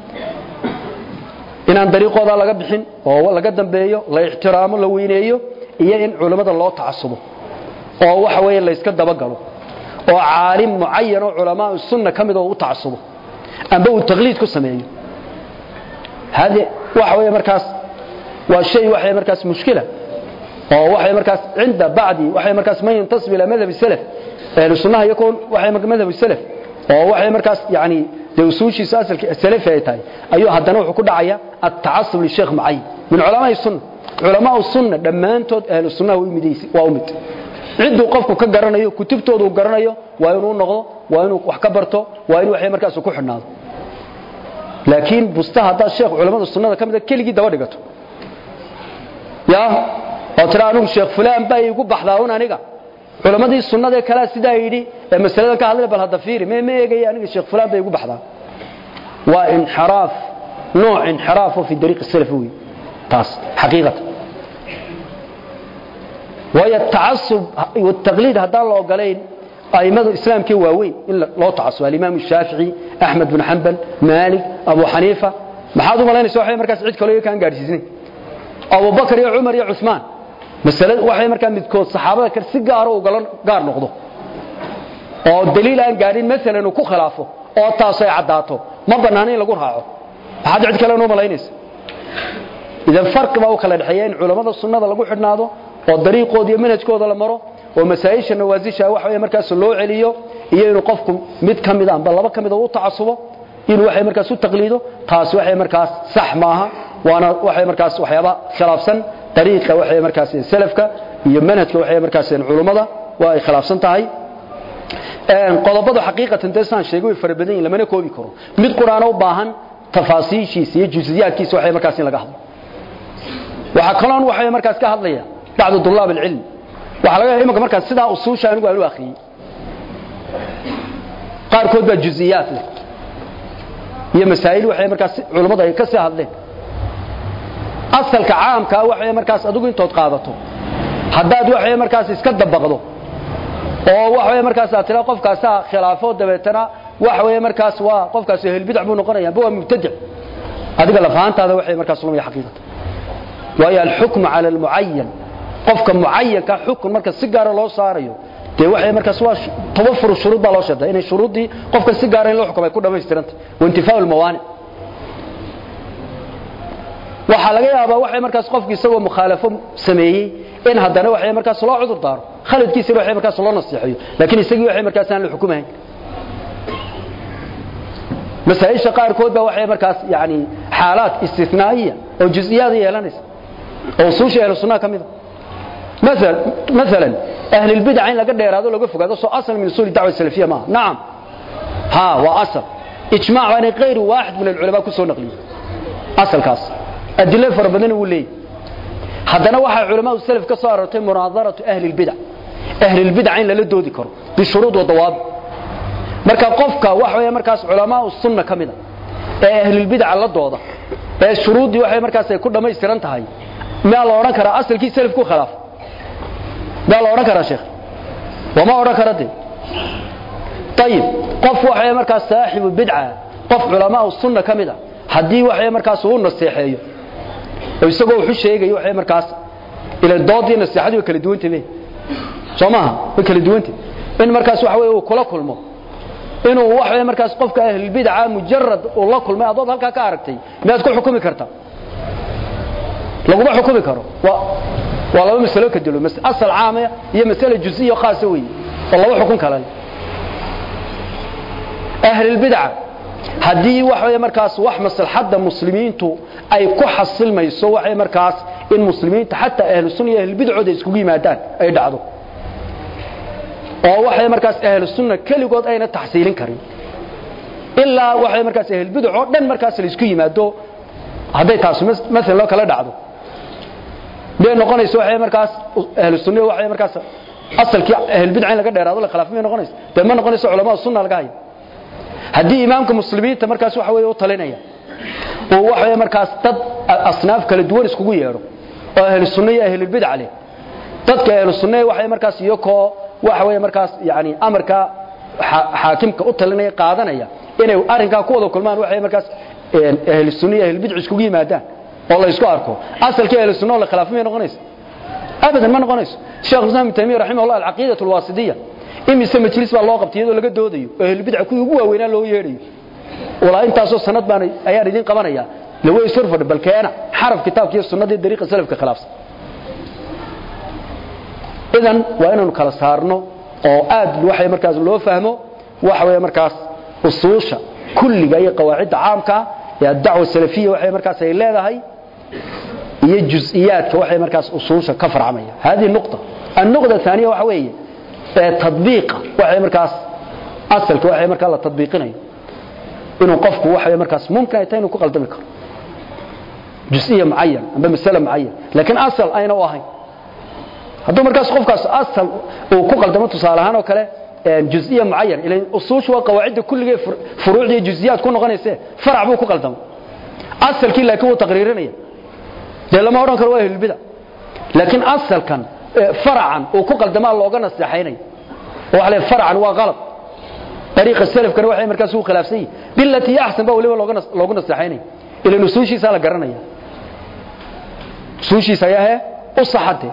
inaan dariiqooda laga bixin oo laga dambeeyo la ixtiraamo la weyneeyo iyo in culimada loo tacasubo oo waxa weeye la iska daba galo oo caalim muayyan oo culamaa sunna kamid oo u tacasubo amba uu taqliid ku sameeyo hadi waxa weeye markaas waa shay waxa markaas mushkila oo waxa markaas cinda bacdi waxa markaas man yantasib ila madhab salaf ahlu sunnaha yakun waxa markaas madhab salaf oo waxa markaas yaani dawsuushi asalka salaf ay tahay ayuu hadana wuxuu ku dhacaya at-ta'assub li sheekh muayyan min culamaa sunna dhamaantood ahlu sunnaha waa umid ciduu qofku ka garanayo kutubtoodu garanayo waa inuu noqdo waa inuu wax ka barto waa inuu waxa markaas ku xidhnaado laakiin bustaha hada sheekh culimada sunnada kamid keligii daba dhigato ya oo tiraanu sheekh fulaan bay igu baxdaa aniga culimadii sunnada kala sida yiri ee masalada ka hadlay bal hada fiiri ma eegay aniga sheekh fulaan bay igu baxdaa waa inxiraaf nooc inxiraaf fi dariiq salafi taas xaqiiqatan وهي التعصب والتقليد هذا الله قالين أئمة الإسلام كي واوين إلا لا تعصب الإمام الشافعي أحمد بن حنبل مالك أبو حنيفة ما حدوا ملاني سوى حي مركز عيد كليه كان قارسين أبو بكر يا عمر يا عثمان مثلا وحي مركز متكون الصحابة كان سجارة وقالون قار نقضه أو الدليل أن قارين مثلا وكو خلافه أو تاسع عداته ما بناني لقول هاعه هذا عيد كلام ملانيس إذا الفرق ما هو خلال الحيين علماء السنة لقول حدنا هذا والطريقود iyo manhajkooda la maro oo masaa'isha nawaasisha waxa ay markaas loo celiyo iyo inuu qofku mid kamid ah laba kamid ah uu tacasubo inuu waxa markaas u taqliido taas waxa markaas sax maaha waana waxa markaas waxyaaba khilaafsan طريقه waxa markaas salafka iyo manhajka waxa markaas culimada waa ay khilaafsan tahay qodobada xaqiiqatan deesan sheegay farabadan lamana koobi karo mid quraan u baahan tafaasiishiisa iyo juz'iyaadkiisa waxa markaas laga hadlo waxa kaloon waxa markaas ka hadlaya بعض طلاب العلم waxa laga yahay markaas sida usuusha anigu aan u akhriyay qaar kood ba juz'iyaat leh iyo masaa'il waxa markaas culimada ay ka soo hadleen asalka caamka waxa markaas adigu intood qaadato hadaad waxa markaas iska dabaqdo oo waxa markaas aad tira qofkaas khilaafo dabeetana waxa markaas waa qofkaas ehel bidc buu noqonayaa buu mubtadic adiga la fahantaada waxa markaas lumay xaqiiqada وهي الحكم على المعين qofka muayyanka xukun marka si gaar loo saarayo de waxay markaas waa tawafur shuruud baa loo sheegay in shuruudii qofka si gaar loo xukumay ku dhameystiranta oo intifaa al-mawani waxa laga yaabaa waxay markaas qofkii isagoo mukhalafo sameeyay in hadana waxay markaas loo cudur daaro khaladkiisa waxay markaas loo nasiixiyo laakiin isagii waxay markaas aan la xukumayn masaa'isha qaar kood baa waxay markaas yaani xaalad istisnaaiya oo juz'iyad yeelanaysa oo suusha ee sunnah kamid مثلا أهل البدع إن لقد يرادوا لقوا فقادوا سو أصل من أصول الدعوة السلفية ما نعم ها وأصل إجماع عن غير واحد من العلماء كسو نقلي أصل كاس أدلة فربنا ولي حدنا واحد علماء السلف كصارت مناظرة أهل البدع إن لدوا ذكر بالشروط والضوابط مركا قفك وحوي مركز علماء السنة كمدا أهل البدع على الضوابط الشروط دي وحوي مركز يكون ما يسترنت هاي ما الله ركر أصل كي سلف كو خلاف ده لا أورك يا شيخ وما أورك ردي طيب قف وحي مركز صاحب البدعة قف علماء السنة كمدا حدي وحي مركز هو النصيحية ويسقوا وحش يجي وحي مركز إلى الضاد النصيحة وكل دوينتي به سماها وكل دوينتي إن مركز وحوي وكل ما إنه وحي مركز قف كأهل البدعة مجرد والله كل ما أضاد هلك كاركتي ما تقول حكومي كرتا لو ما حكومي كرو والله مسألة كدلو أصل عامة هي مسألة جزئية وخاصة والله حكم كلام أهل البدعة هدي وحي مركز وحمص حد المسلمين تو أي كحصل ما يسوى وحي مركز المسلمين حتى أهل السنة أهل البدعة ده يسكوي مادان أي دعوه وحي مركز أهل السنة كل يقول أين التحصيل كريم إلا وحي مركز أهل البدعة دن مركز يسكوي مادو هذا تاسو مثلا لو كلا دعوه لأن نقولنا وحي مركز أهل السنة وحي مركز أصل كي أهل البدع لقى ديرادو لا خلاف مين نقولنا تما نقولنا علماء السنة لقاي هدي إمامكم مسلمين تمركز وحوي وطلينيا ووحي مركز تد أصناف كل دوار اسكو ييرو أهل السنة أهل البدع عليه تد أهل السنة وحي مركز يوكو وحوي مركز يعني أمريكا حاكمك وطلينيا قادنيا إنه أرنكا كودو كلمان وحي مركز أهل السنة أهل البدع اسكو يمادان والله يسكو أركو أصل كي أهل السنة ولا خلاف مين نقولنا أبدا ما نقنيس الشيخ الإسلام ابن تيمية رحمه الله العقيدة الواسطية إمي سمى مجلس بالله قبتي يدو لقى دوديو أهل البدع كوي هو وين له يهري والله أنت أصلا سند بان أيار دين قمرية لو يصرف بل كأنا حرف كتاب كيس السنة دي طريقة سلف كخلاص إذن وإنه كلا صارنا أو آد الوحي مركز اللي هو فهمه وحوي مركز الصوشة كل جاي قواعد عامة يا الدعوة السلفية وحي مركز إلا هاي هي جزئيات وحي مركز الصوشة كفر عمية هذه النقطة. النقطة الثانية وحوي تطبيق وحي مركز أصل كوحي مركز الله تطبيقنا إنه قفك وحي مركز ممكن يتين وكقل دمك جزئية معينة بمثال معين لكن أصل أين واهي هذا مركز قفك أصل وكقل دمك تصالحان وكله جزئية معين إلى أصوش وقواعد كل فروع دي جزئيات كونه غنيسة فرع بو كقل دم أصل كله يكون تقريرنا لما أوران كرواه البدع لكن أصل كان فرعا وكقل دم الله وجنا السحيني وعلى فرعا وغلط طريق السلف كان واحد مركز هو خلافسي بالتي أحسن بقى لو جنا السحيني إلى نسوشي سال قرنيا سوشي سياه وصحته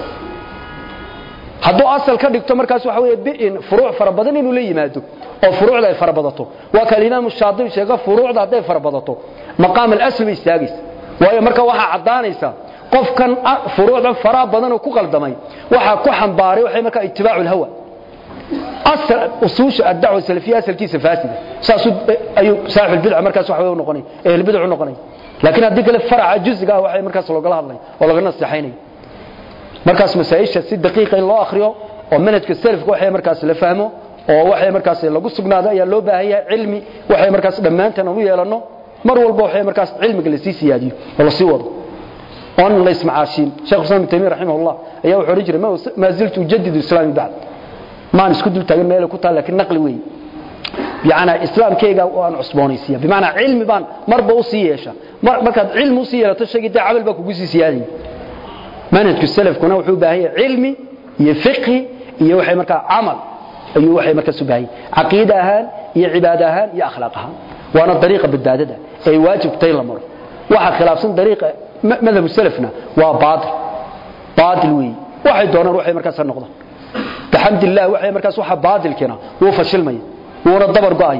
hadduu asal ka dhigto markaas waxa weeye biin furuuc farabadan inuu la yimaado oo furuucda ay farabadato waa kalimaam shaadib sheega furuucda haday farabadato maqaam al-asl istaagis waayo marka waxa cadaanaysa qofkan furuucda farabadan oo ku qaldamay waxa ku xambaaray waxa marka ittibaacu hawa asal usuush ad-da'wa salafiyya asalkiisa faasida saasu ayu saaxib bid'a markaas waxa weeye noqonay ee bid'u noqonay laakiin hadii kale faraca juzga waxa markaas loo gala hadlay oo laga nasaxaynay markaas masaa'isha si daqiiq in loo akhriyo oo manhajka salafka waxa markaas la fahmo oo waxa markaas lagu sugnaado ayaa loo baahan yahay cilmi waxa markaas dhamaantan uu yeelano mar walba waxa markaas cilmiga la sii siyaadiyo oo la sii wado on la ismaashin sheekh Usman Taymi rahimahullah ayaa wuxuu oran jiray ma ziltu ujaddidu islaami ba'd ma isku dul taagan meel ku taal laakiin naqli weey bi'ana islaamkayga oo aan cusboonaysiya bi'ana cilmi baan marba u sii yeesha markaad cilmi u sii yeelato shaqada amal ba kugu sii siyaadiyo manhaj السلف كنا وحو باهي علمي يا فقهي يا وحي marka amal ayu waxay marka subahay aqeedahan iyo cibaadahan iyo akhlaaqahan waana dariiqa badbaadada ay waajib tay la maro waxa khilaafsan dariiqa madhab السلفنا waa baadil weey waxay doonaan waxay marka san noqdaan alxamdulillah waxay markaas waxa baadil kina uu fashilmay wana dabar go'ay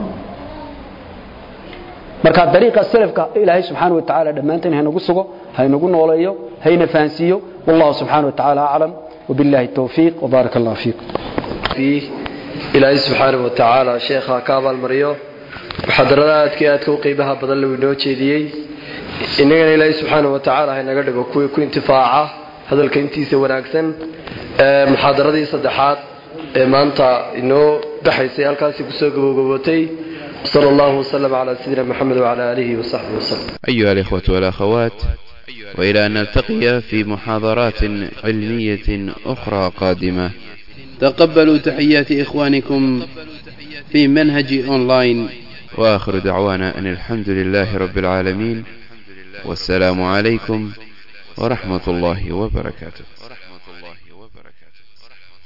marka dariiqa salafka ilaahay subhanahu wa ta'ala dhamaanteen haynagu sugo haynagu nooleeyo hayna faansiyo wallahu subhanahu wa ta'ala a'lam wabillahi tawfiq wa barakallahu fiikum ilaahay subhanahu wa ta'ala sheekha kaabal mariyo muhadaraadkii aad ku qeybaha badan loo inoo jeediyay inagana ilaahay subhanahu wa ta'ala haynaga dhigo kuwa ku intifaaca hadalka intiisa wanaagsan muhadaradii saddexaad ee maanta inoo dhaxaysay halkaas ku soo gabagabotay صلى الله وسلم على سيدنا محمد وعلى آله وصحبه وسلم. أيها الإخوة والأخوات، وإلى أن نلتقي في محاضرات علمية أخرى قادمة، تقبلوا تحيات إخوانكم في منهج أونلاين، وآخر دعوانا أن الحمد لله رب العالمين، والسلام عليكم ورحمة الله وبركاته.